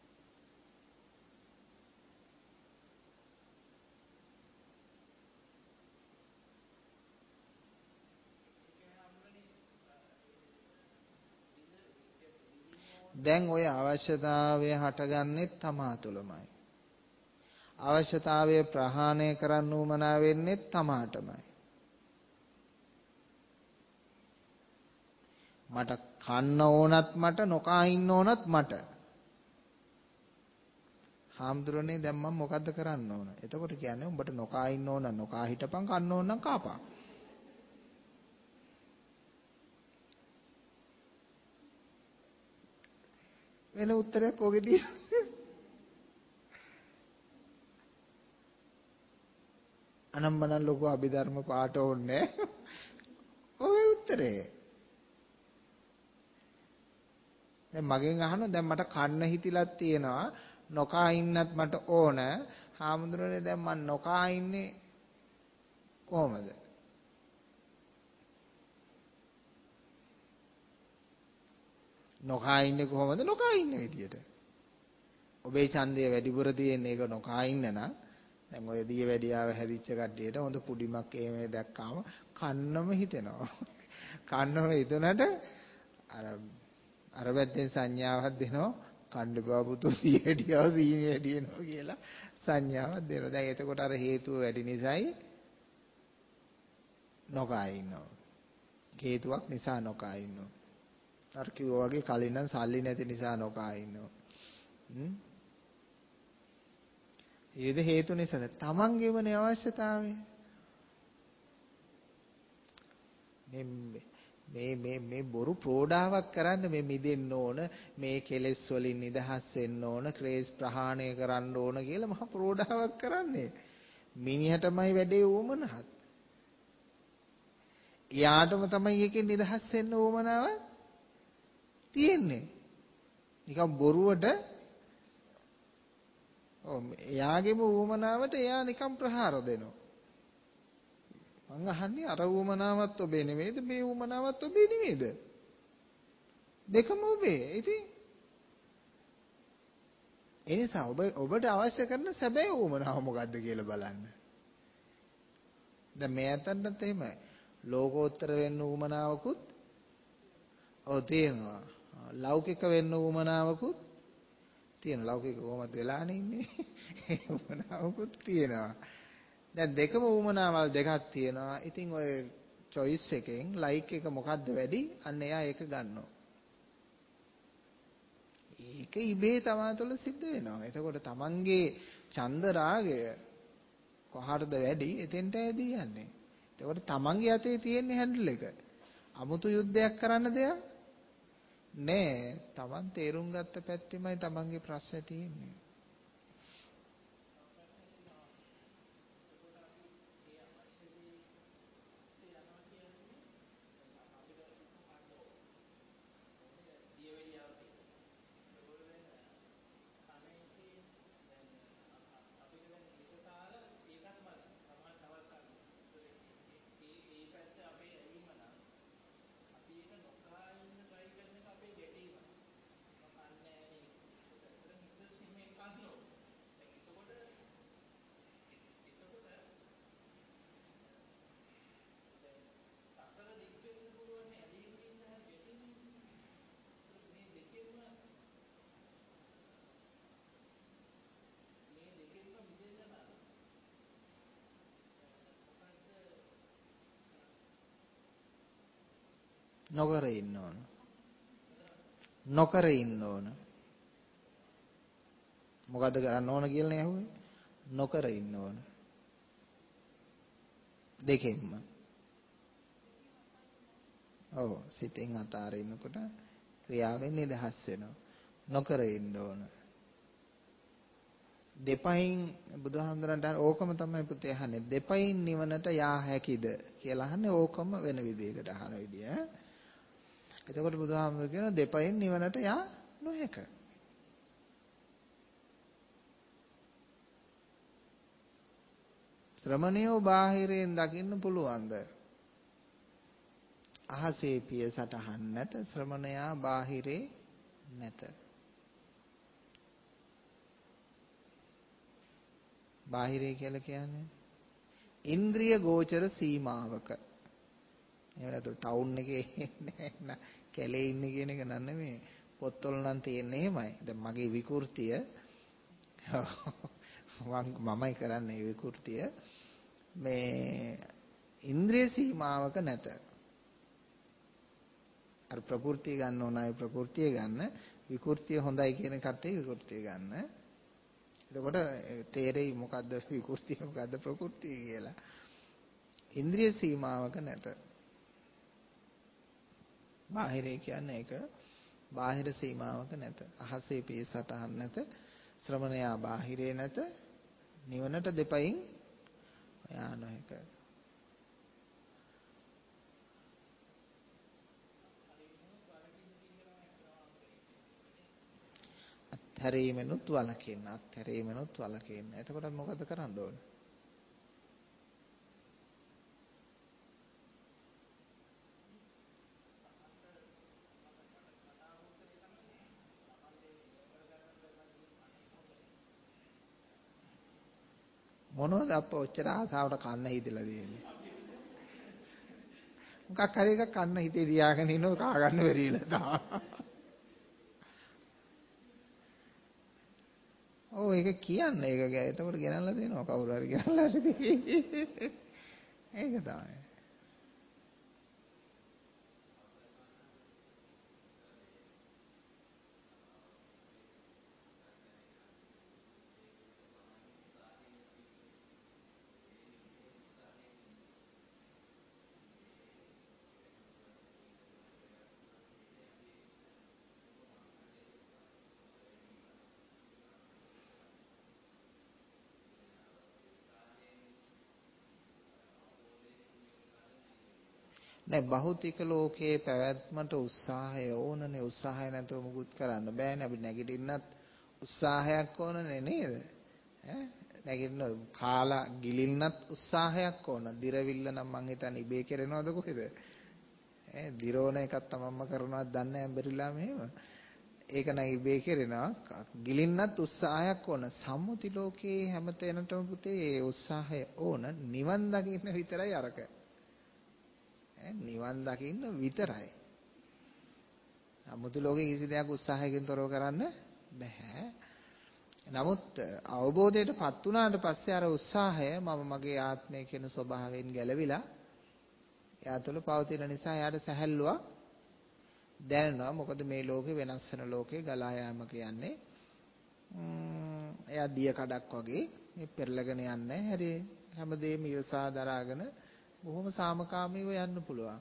දැන් ওই අවශ්‍යතාවය හටගන්නේ තමා තුළමයි. අවශ්‍යතාවය ප්‍රහාණය කරන්න උවමනා වෙන්නේ තමාටමයි. මට කන්න ඕනත් මට නොකා ඉන්න ඕනත් මට. හාමුදුරනේ දැන් මම මොකද්ද කරන්න ඕන? එතකොට කියන්නේ උඹට නොකා ඉන්න ඕන නොකා හිටපන් කන්න ඕන නම් කාපන්. වෙන උත්තරයක් ඔගෙදී අනම්මනම් ලොකු අභිධර්ම පාට ඕනේ. ඔය උත්තරේ. දැන් මගෙන් අහනවා දැන් මට කන්න හිතිලක් තියෙනවා නොකා ඉන්නත් මට ඕන. හාමුදුරනේ දැන් මම නොකා ඉන්නේ කොහමද? නොකා ඉන්නේ කොහමද? නොකා ඉන්න විදියට. ඔබේ ඡන්දය වැඩිපුර තියෙන එක නොකා ඉන්න නම් දැන් ඔය දිය වැඩියාව හැදිච්ච කට්ටියට හොඳ පුඩිමක් එහෙම දැක්කාම කන්නම හිතෙනවා. කන්නම හිතුණට අර අර පැත්තෙන් සංඥාවක් දෙනවා කණ්ඩපා පුතු දිය වැඩියාව සීනි වැඩි වෙනවා කියලා සංඥාවක් දෙනවා. දැන් එතකොට අර හේතුව වැඩි නිසායි නොකා ඉන්නවා. හේතුවක් නිසා නොකා ඉන්නවා. අර කිව්වා වගේ කලින් නම් සල්ලි නැති නිසා නොකා ඉන්නවා. හ්ම්. ඒද හේතු නිසා තමන්ගේමනේ අවශ්‍යතාවය. මේ මේ මේ මේ බොරු ප්‍රෝඩාවක් කරන්න මේ මිදෙන්න ඕන මේ කෙලෙස් වලින් නිදහස් වෙන්න ඕන ක්ලේශ ප්‍රහාණය කරන්න ඕන කියලා මහා ප්‍රෝඩාවක් කරන්නේ. මිනිහටමයි වැඩේ උවමනහත්. යාටම තමයි එකෙන් නිදහස් වෙන්න උවමනාව තියෙන්නේ. නිකන් බොරුවට ඔව් එයාගේම උවමනාවට එයා නිකන් ප්‍රහාර දෙනවා. මං අහන්නේ අර උවමනාවත් ඔබේ නෙමෙයිද මේ උවමනාවත් ඔබේ නෙමෙයිද? දෙකම ඔබේ. ඉතින් ඒ නිසා ඔබ ඔබට අවශ්‍ය කරන සැබෑ උවමනාව මොකද්ද කියලා බලන්න. දැන් මේ අතන්නත් එහෙමයි. ලෝකෝත්තර වෙන්න උවමනාවකුත් ඔව් තියෙනවා. ලෞකික වෙන්න උවමනාවකුත් තියෙනවා. ලෞකික කොහොමද වෙලානේ ඉන්නේ? උවමනාවකුත් තියෙනවා. දැන් දෙකම උවමනාවල් දෙකක් තියෙනවා. ඉතින් ඔය choice එකෙන් like එක මොකද්ද වැඩි? අන්න එයා ඒක ගන්නවා. ඒක ඉබේ තමා තුළ සිද්ධ වෙනවා. එතකොට තමන්ගේ ඡන්ද රාගය කොහටද වැඩි? එතෙන්ට ඇදී යන්නේ. එතකොට තමන්ගේ අතේ තියෙන හැන්ඩල් එක. අමුතු යුද්ධයක් කරන්න දෙයක් නෑ. තමන් තේරුම් ගත්ත පැත්තෙමයි තමන්ගේ ප්‍රශ්නේ තියෙන්නේ. නොකර ඉන්න ඕන. නොකර ඉන්න ඕන. මොකද්ද කරන්න ඕන කියලා නේ අහුවේ? නොකර ඉන්න ඕන. දෙකෙන්ම. ඔව් සිතෙන් අතාරිනකොට ක්‍රියාවෙන් නිදහස් වෙනවා. නොකර ඉන්න ඕන. දෙපයින් බුදුහාමුදුරන්ට ඕකම තමයි පුතේ අහන්නේ. දෙපයින් නිවනට යා හැකිද කියලා අහන්නේ ඕකම වෙන විදිහකට අහන විදිය. එතකොට බුදුහාමුදුර කියනවා දෙපයින් නිවනට යා නොහැක. ශ්‍රමණයෝ බාහිරයෙන් දකින්න පුළුවන්ද? අහසේ පිය සටහන් නැත ශ්‍රමණයා බාහිරේ නැත. බාහිරේ කියලා කියන්නේ ඉන්ද්‍රිය ගෝචර සීමාවක. එහෙම නැතු ටවුන් එකේ නෑ කැලේ ඉන්නේ කියන එක නන් නෙමෙයි. පොත්වල නම් තියෙන්නේ එහෙමයි. දැන් මගේ විකෘතිය මමයි කරන්නේ විකෘතිය මේ ඉන්ද්‍රිය සීමාවක නැත. අර ප්‍රകൃතිය ගන්න ඕන අය ප්‍රകൃතිය ගන්න විකෘතිය හොඳයි කියන කට්ටිය විකෘතිය ගන්න. එතකොට තේරෙයි මොකද්ද විකෘතිය මොකද්ද ප්‍රകൃතිය කියලා. ඉන්ද්‍රිය සීමාවක නැත. බාහිරේ කියන්නේ ඒක බාහිර සීමාවක නැත. අහසේ පිය සටහන් නැත. ශ්‍රමණයා බාහිරේ නැත. නිවනට දෙපයින් යා නොහැක. අත්හැරීමෙනුත් වළකින්න. අත්හැරීමෙනුත් වළකින්න. එතකොට මොකද කරන්න ඕන? මොනවද අප්ප ඔච්චර ආසාවට කන්න හිතලා දෙන්නේ? මොකක් හරි එකක් කන්න හිතේ තියාගෙන ඉන්නව කා ගන්න බැරි වෙලා තා. ඔව් ඒක කියන්නේ ඒක ගෑ. එතකොට ගෙනල්ලා දෙනවා කවුරු හරි ගෙනල්ලා දෙයි. ඒක තමයි. නෑ භෞතික ලෝකයේ පැවැත්මට උත්සාහය ඕනනේ. උත්සාහය නැතුව මුකුත් කරන්න බෑනේ. අපි නැගිටින්නත් උත්සාහයක් ඕනනේ නේද? ඈ නැගිටින්න කාලා ගිලින්නත් උත්සාහයක් ඕන. දිරවිල්ල නම් මං හිතන්නේ ඉබේ කරනවද කොහෙද? ඈ දිරෝන එකක් තමන්ම කරනවද දන්නේ නැහැ බැරිලා මෙහෙම. ඒක නම් ඉබේ කරනවා. ගිලින්නත් උත්සාහයක් ඕන. සම්මුති ලෝකයේ හැම තැනටම පුතේ උත්සාහය ඕන. නිවන් දකින්න විතරයි අරක. නිවන් දකින්න විතරයි. අමුතු ලෝකේ කිසි දෙයක් උත්සාහයකින් තොරව කරන්න බෑ. නමුත් අවබෝධයටපත් වුණාට පස්සේ අර උත්සාහය මම මගේ ආත්මය කියන ස්වභාවයෙන් ගැලවිලා එයා තුළ පවතින නිසා එයාට සැහැල්ලුවක් දැනෙනවා. මොකද මේ ලෝකේ වෙනස් වෙන ලෝකේ ගලා යාම කියන්නේ එයා දිය කඩක් වගේ මේ පෙරලගෙන යන්නේ. හැරි හැමදේම ඉවසා දරාගෙන බොහොම සාමකාමීව යන්න පුළුවන්.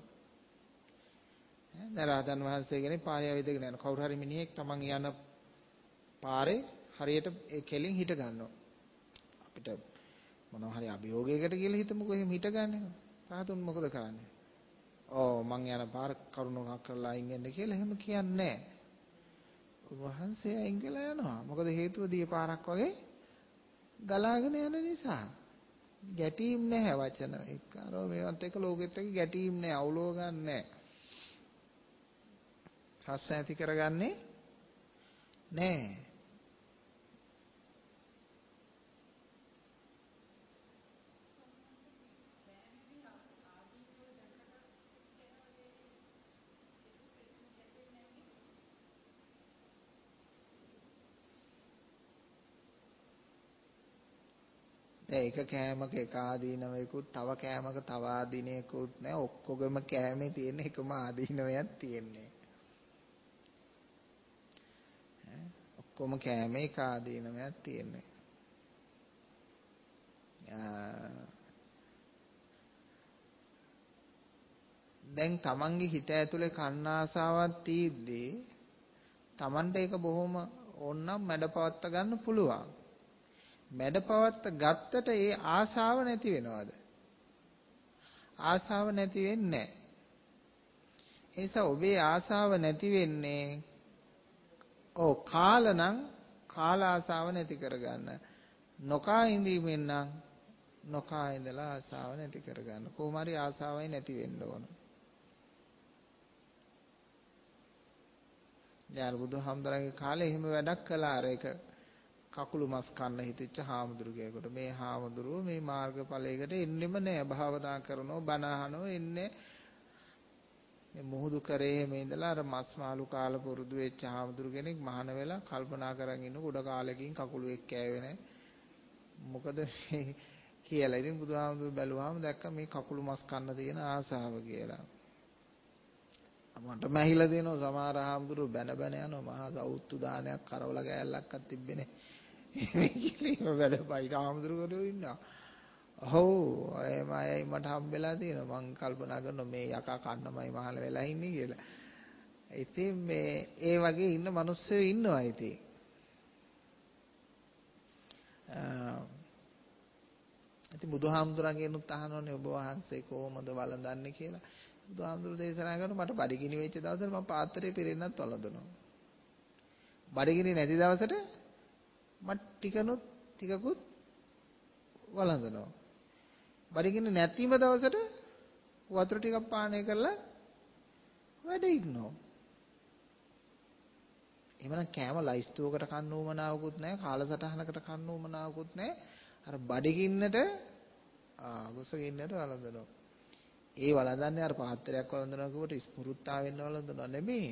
ඈ රහතන් වහන්සේ කෙනෙක් පාරේ ඇවිදගෙන යන කවුරු හරි මිනිහෙක් තමන් යන පාරේ හරියට ඒ කෙලින් හිට ගන්නවා. අපිට මොනවා හරි අභියෝගයකට කියලා හිතමුකෝ එහෙම හිට ගන්න. රහතුන් මොකද කරන්නේ? ඔව් මං යන පාර කරුණාවක් කරලා අයින් වෙන්න කියලා එහෙම කියන්නේ නැහැ. උන්වහන්සේ අයින් වෙලා යනවා. මොකද හේතුව දී පාරක් වගේ ගලාගෙන යන නිසා. ගැටීම් නැහැ වචන එක්ක අර මේවත් එක්ක ලෝකෙත් එක්ක ගැටීම් නැහැ අවුලව ගන්න නැහැ. රස ඇති කරගන්නේ නැහැ. දැන් එක කෑමක එක ආදීනවයකුත් තව කෑමක තව ආදීනයකුත් නැහැ. ඔක්කොගෙම කෑමේ තියෙන එකම ආදීනවයක් තියෙන්නේ. ඈ ඔක්කොම කෑමේ එක ආදීනවයක් තියෙන්නේ. දැන් තමන්ගේ හිත ඇතුලේ කන්න ආසාවක් තියෙද්දී තමන්ට ඒක බොහොම ඕනනම් මැඩපවත්ත ගන්න පුළුවන්. මැඩපවත්ත ගත්තට ඒ ආසාව නැති වෙනවද? ආසාව නැති වෙන්නේ නැහැ. ඒ නිසා ඔබේ ආසාව නැති වෙන්නේ ඔව් කාලනම් කාල ආසාව නැති කරගන්න. නොකා ඉඳීමෙන් නම් නොකා ඉඳලා ආසාව නැති කරගන්න. කොහොම හරි ආසාවයි නැති වෙන්න ඕන. යාර බුදුහාමුදුරන්ගේ කාලේ එහෙම වැඩක් කළා. අර එක කකුළු මස් කන්න හිතෙච්ච හාමුදුරුවෝ මේ හාමුදුරුවෝ මේ මාර්ගඵලයකට එන්නෙම නෑ. භාවනා කරනවා බණ අහනවා එන්නේ මේ මුහුදු කරේ මේ ඉඳලා අර මස් මාළු කාලා පුරුදු වෙච්ච හාමුදුරු කෙනෙක් මහාන වෙලා කල්පනා කරන් ඉන්න ගොඩ කාලෙකින් කකුළු එක් කෑවේ නෑ. මොකද කියලා. ඉතින් බුදුහාමුදුරු බැලුවාම දැක්ක මේ කකුළු මස් කන්න තියෙන ආසාව කියලා. මට මැහිලා දෙනවා සමහර හාමුදුරු බැන බැන යනවා. මහා සෞත්තු දානයක් කරවල ගෑල්ලක්වත් තිබ්බේ නෑ. මේ කිලිම වැඩ බයි හාමුදුරු කරෝ ඉන්නවා. ඔව් එමයි මට හම්බෙලා තියෙනවා. මං කල්පනා කරනවා මේ යකා කන්නමයි මහල වෙලා ඉන්නේ කියලා. ඉතින් මේ ඒ වගේ ඉන්න මිනිස්සු ඉන්නවා ඉතින්. ඉතින් බුදුහාමුදුරන්ගෙනුත් අහනෝනේ ඔබ වහන්සේ කොහොමද වළඳන්නේ කියලා. බුදුහාමුදුරු දේශනා කරනවා මට බඩගිනි වෙච්ච දවසට මම පාත්‍රය පිරෙන්නත් වළඳනවා. බඩගිනි නැති දවසට මට ටිකනොත් ටිකකුත් වළඳනවා. බඩගිනි නැතිම දවසට වතුර ටිකක් පානය කරලා වැඩ ඉන්නවා. එහෙමනම් කෑම ලයිස්තුවකට කන්න උවමනාවකුත් නැහැ, කාලසටහනකට කන්න උවමනාවකුත් නැහැ. අර බඩගින්නට ආ ගොසගින්නට වළඳනවා. ඒ වළඳන්නේ අර පාත්‍රයක් වළඳනවා කියවට ස්මෘත්තාවෙන්න වළඳනවා නෙමෙයි.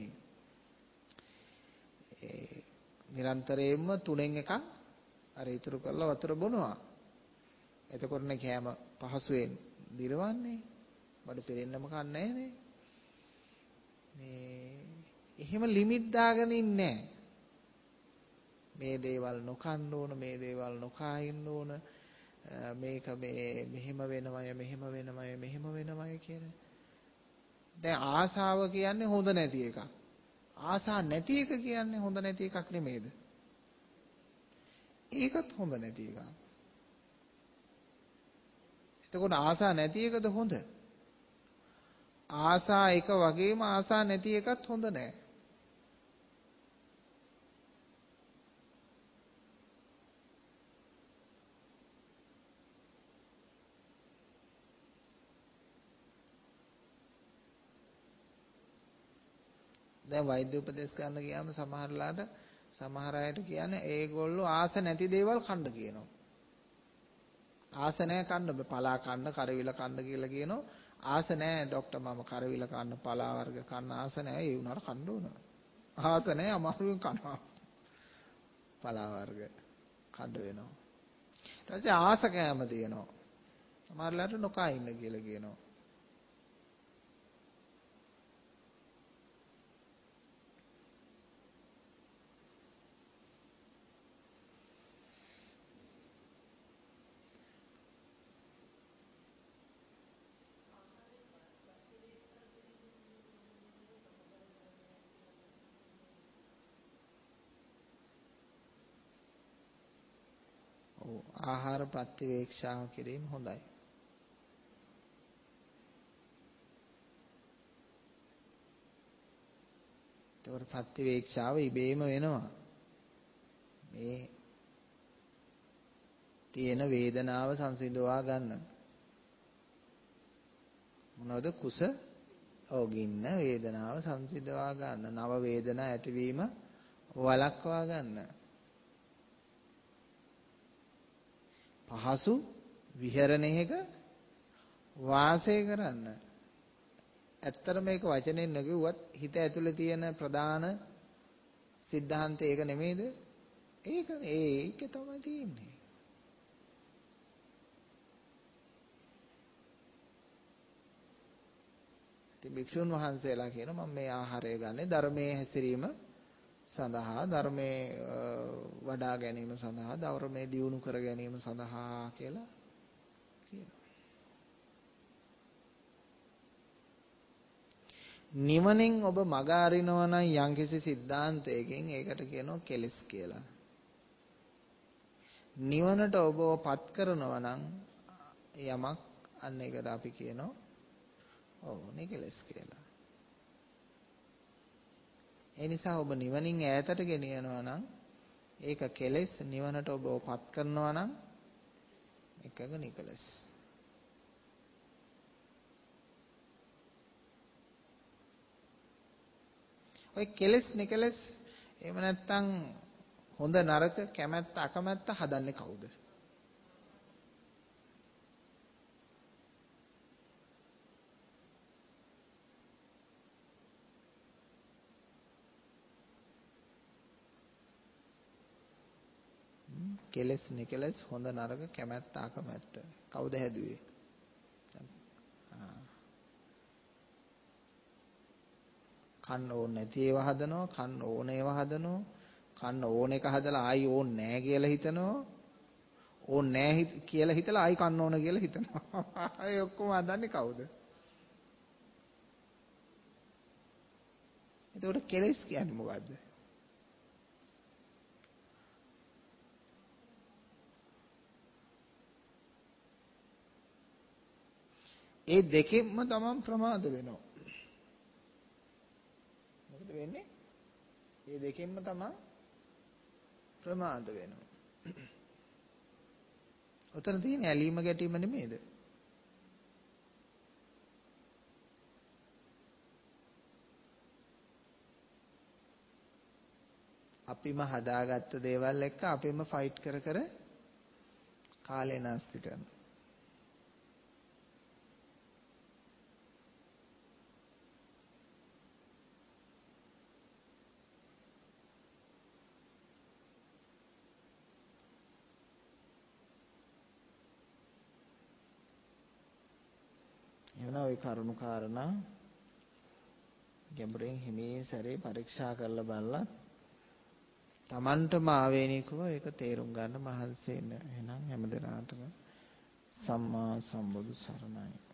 ඒ නිරන්තරයෙන්ම තුනෙන් එකක් අර ඉතුරු කරලා වතුර බොනවා. එතකොටනේ කෑම පහසුවෙන් දිරවන්නේ. බඩ පිරෙන්නම කන්නේ නැහනේ. මේ එහෙම ලිමිට් දාගෙන ඉන්නේ මේ දේවල් නොකන්න ඕන, මේ දේවල් නොකා ඉන්න ඕන. මේක මේ මෙහෙම වෙනවය මෙහෙම වෙනවය මෙහෙම වෙනවය කියන. දැන් ආසාව කියන්නේ හොඳ නැති එකක්. ආසා නැති එක කියන්නේ හොඳ නැති එකක් නෙමෙයිද? ඒකත් හොඳ නැති එකක්. එතකොට ආසා නැති එකද හොඳ? ආසා එක වගේම ආසා නැති එකත් හොඳ නෑ. දැන් වෛද්‍ය උපදේශ ගන්න ගියාම සමහරලාට සමහර අයට කියන්නේ ඒගොල්ලෝ ආස නැති දේවල් කන්න කියනවා. ආස නැහැ කන්න බෑ. පලා කන්න, කරවිල කන්න කියලා කියනවා. ආස නැහැ ડોක්ටර් මම කරවිල කන්න, පලා වර්ග කන්න ආස නැහැ. ඒ උනාට කන්න ඕන. ආස නැහැ අමාරුවෙන් කනවා. පලා වර්ග කන්න වෙනවා. ඊට පස්සේ ආස කෑම තියෙනවා. සමහරලාට නොකා ඉන්න කියලා කියනවා. ආහාර ප්‍රතිවේක්ෂා කිරීම හොඳයි. ඒකට ප්‍රතිවේක්ෂාව ඉබේම වෙනවා. මේ තියෙන වේදනාව සංසිඳවා ගන්න. මොනවද කුස? ඔගින්න වේදනාව සංසිඳවා ගන්න. නව වේදනා ඇතිවීම වළක්වා ගන්න. පහසු විහරණයක වාසය කරන්න. ඇත්තට මේක වචනෙන් නෙගුවත් හිත ඇතුලේ තියෙන ප්‍රධාන સિદ્ધාන්තය ඒක නෙමෙයිද? ඒක ඒක තමයි තියෙන්නේ. භික්ෂුන් වහන්සේලා කියන මම මේ ආහාරය ගන්නේ ධර්මයේ හැසිරීම සඳහා ධර්මයේ වඩා ගැනීම සඳහා ධර්මයේ දියුණු කර ගැනීම සඳහා කියලා කියනවා. නිවනින් ඔබ මග අරිනවා නම් යම්කිසි સિદ્ધාන්තයකින් ඒකට කියනවා කෙලෙස් කියලා. නිවනට ඔබව පත් කරනවා නම් යමක් අන්න ඒකට අපි කියනවා ඔව් නිකලස් කියලා. ඒ නිසා ඔබ නිවනින් ඈතට ගෙනියනවා නම් ඒක කෙලෙස්, නිවනට ඔබව පත් කරනවා නම් එකක නිකලස්. ඔය කෙලෙස් නිකලස් එහෙම නැත්නම් හොඳ නරක කැමැත්ත අකමැත්ත හදන්නේ කවුද? කෙලස් නිකලස් හොඳ නරක කැමැත්ත අකමැත්ත කවුද හැදුවේ? කන්න ඕනේ නැති ඒවා හදනවා, කන්න ඕන ඒවා හදනවා, කන්න ඕන එක හදලා ආයි ඕනේ නැහැ කියලා හිතනවා, ඕනේ නැහැ කියලා හිතලා ආයි කන්න ඕන කියලා හිතනවා. ඒ ඔක්කොම හදන්නේ කවුද? එතකොට කෙලස් කියන්නේ මොකද්ද? ඒ දෙකෙන්ම තමන් ප්‍රමාද වෙනවා. මොකද වෙන්නේ? ඒ දෙකෙන්ම තමන් ප්‍රමාද වෙනවා. උතන තියෙන ඇලීම ගැටීම නෙමෙයිද? අපිම හදාගත්ත දේවල් එක්ක අපිම ෆයිට් කර කර කාලේ නාස්ති කරනවා. එවන ওই කරුණු කාරණා ගැඹුරින් හිමී සැරේ පරීක්ෂා කරලා බලලා Tamanටම ආවේනිකව ඒක තේරුම් ගන්න මහන්සි වෙන්න. එහෙනම් හැමදෙනාටම සම්මා සම්බුදු සරණයි.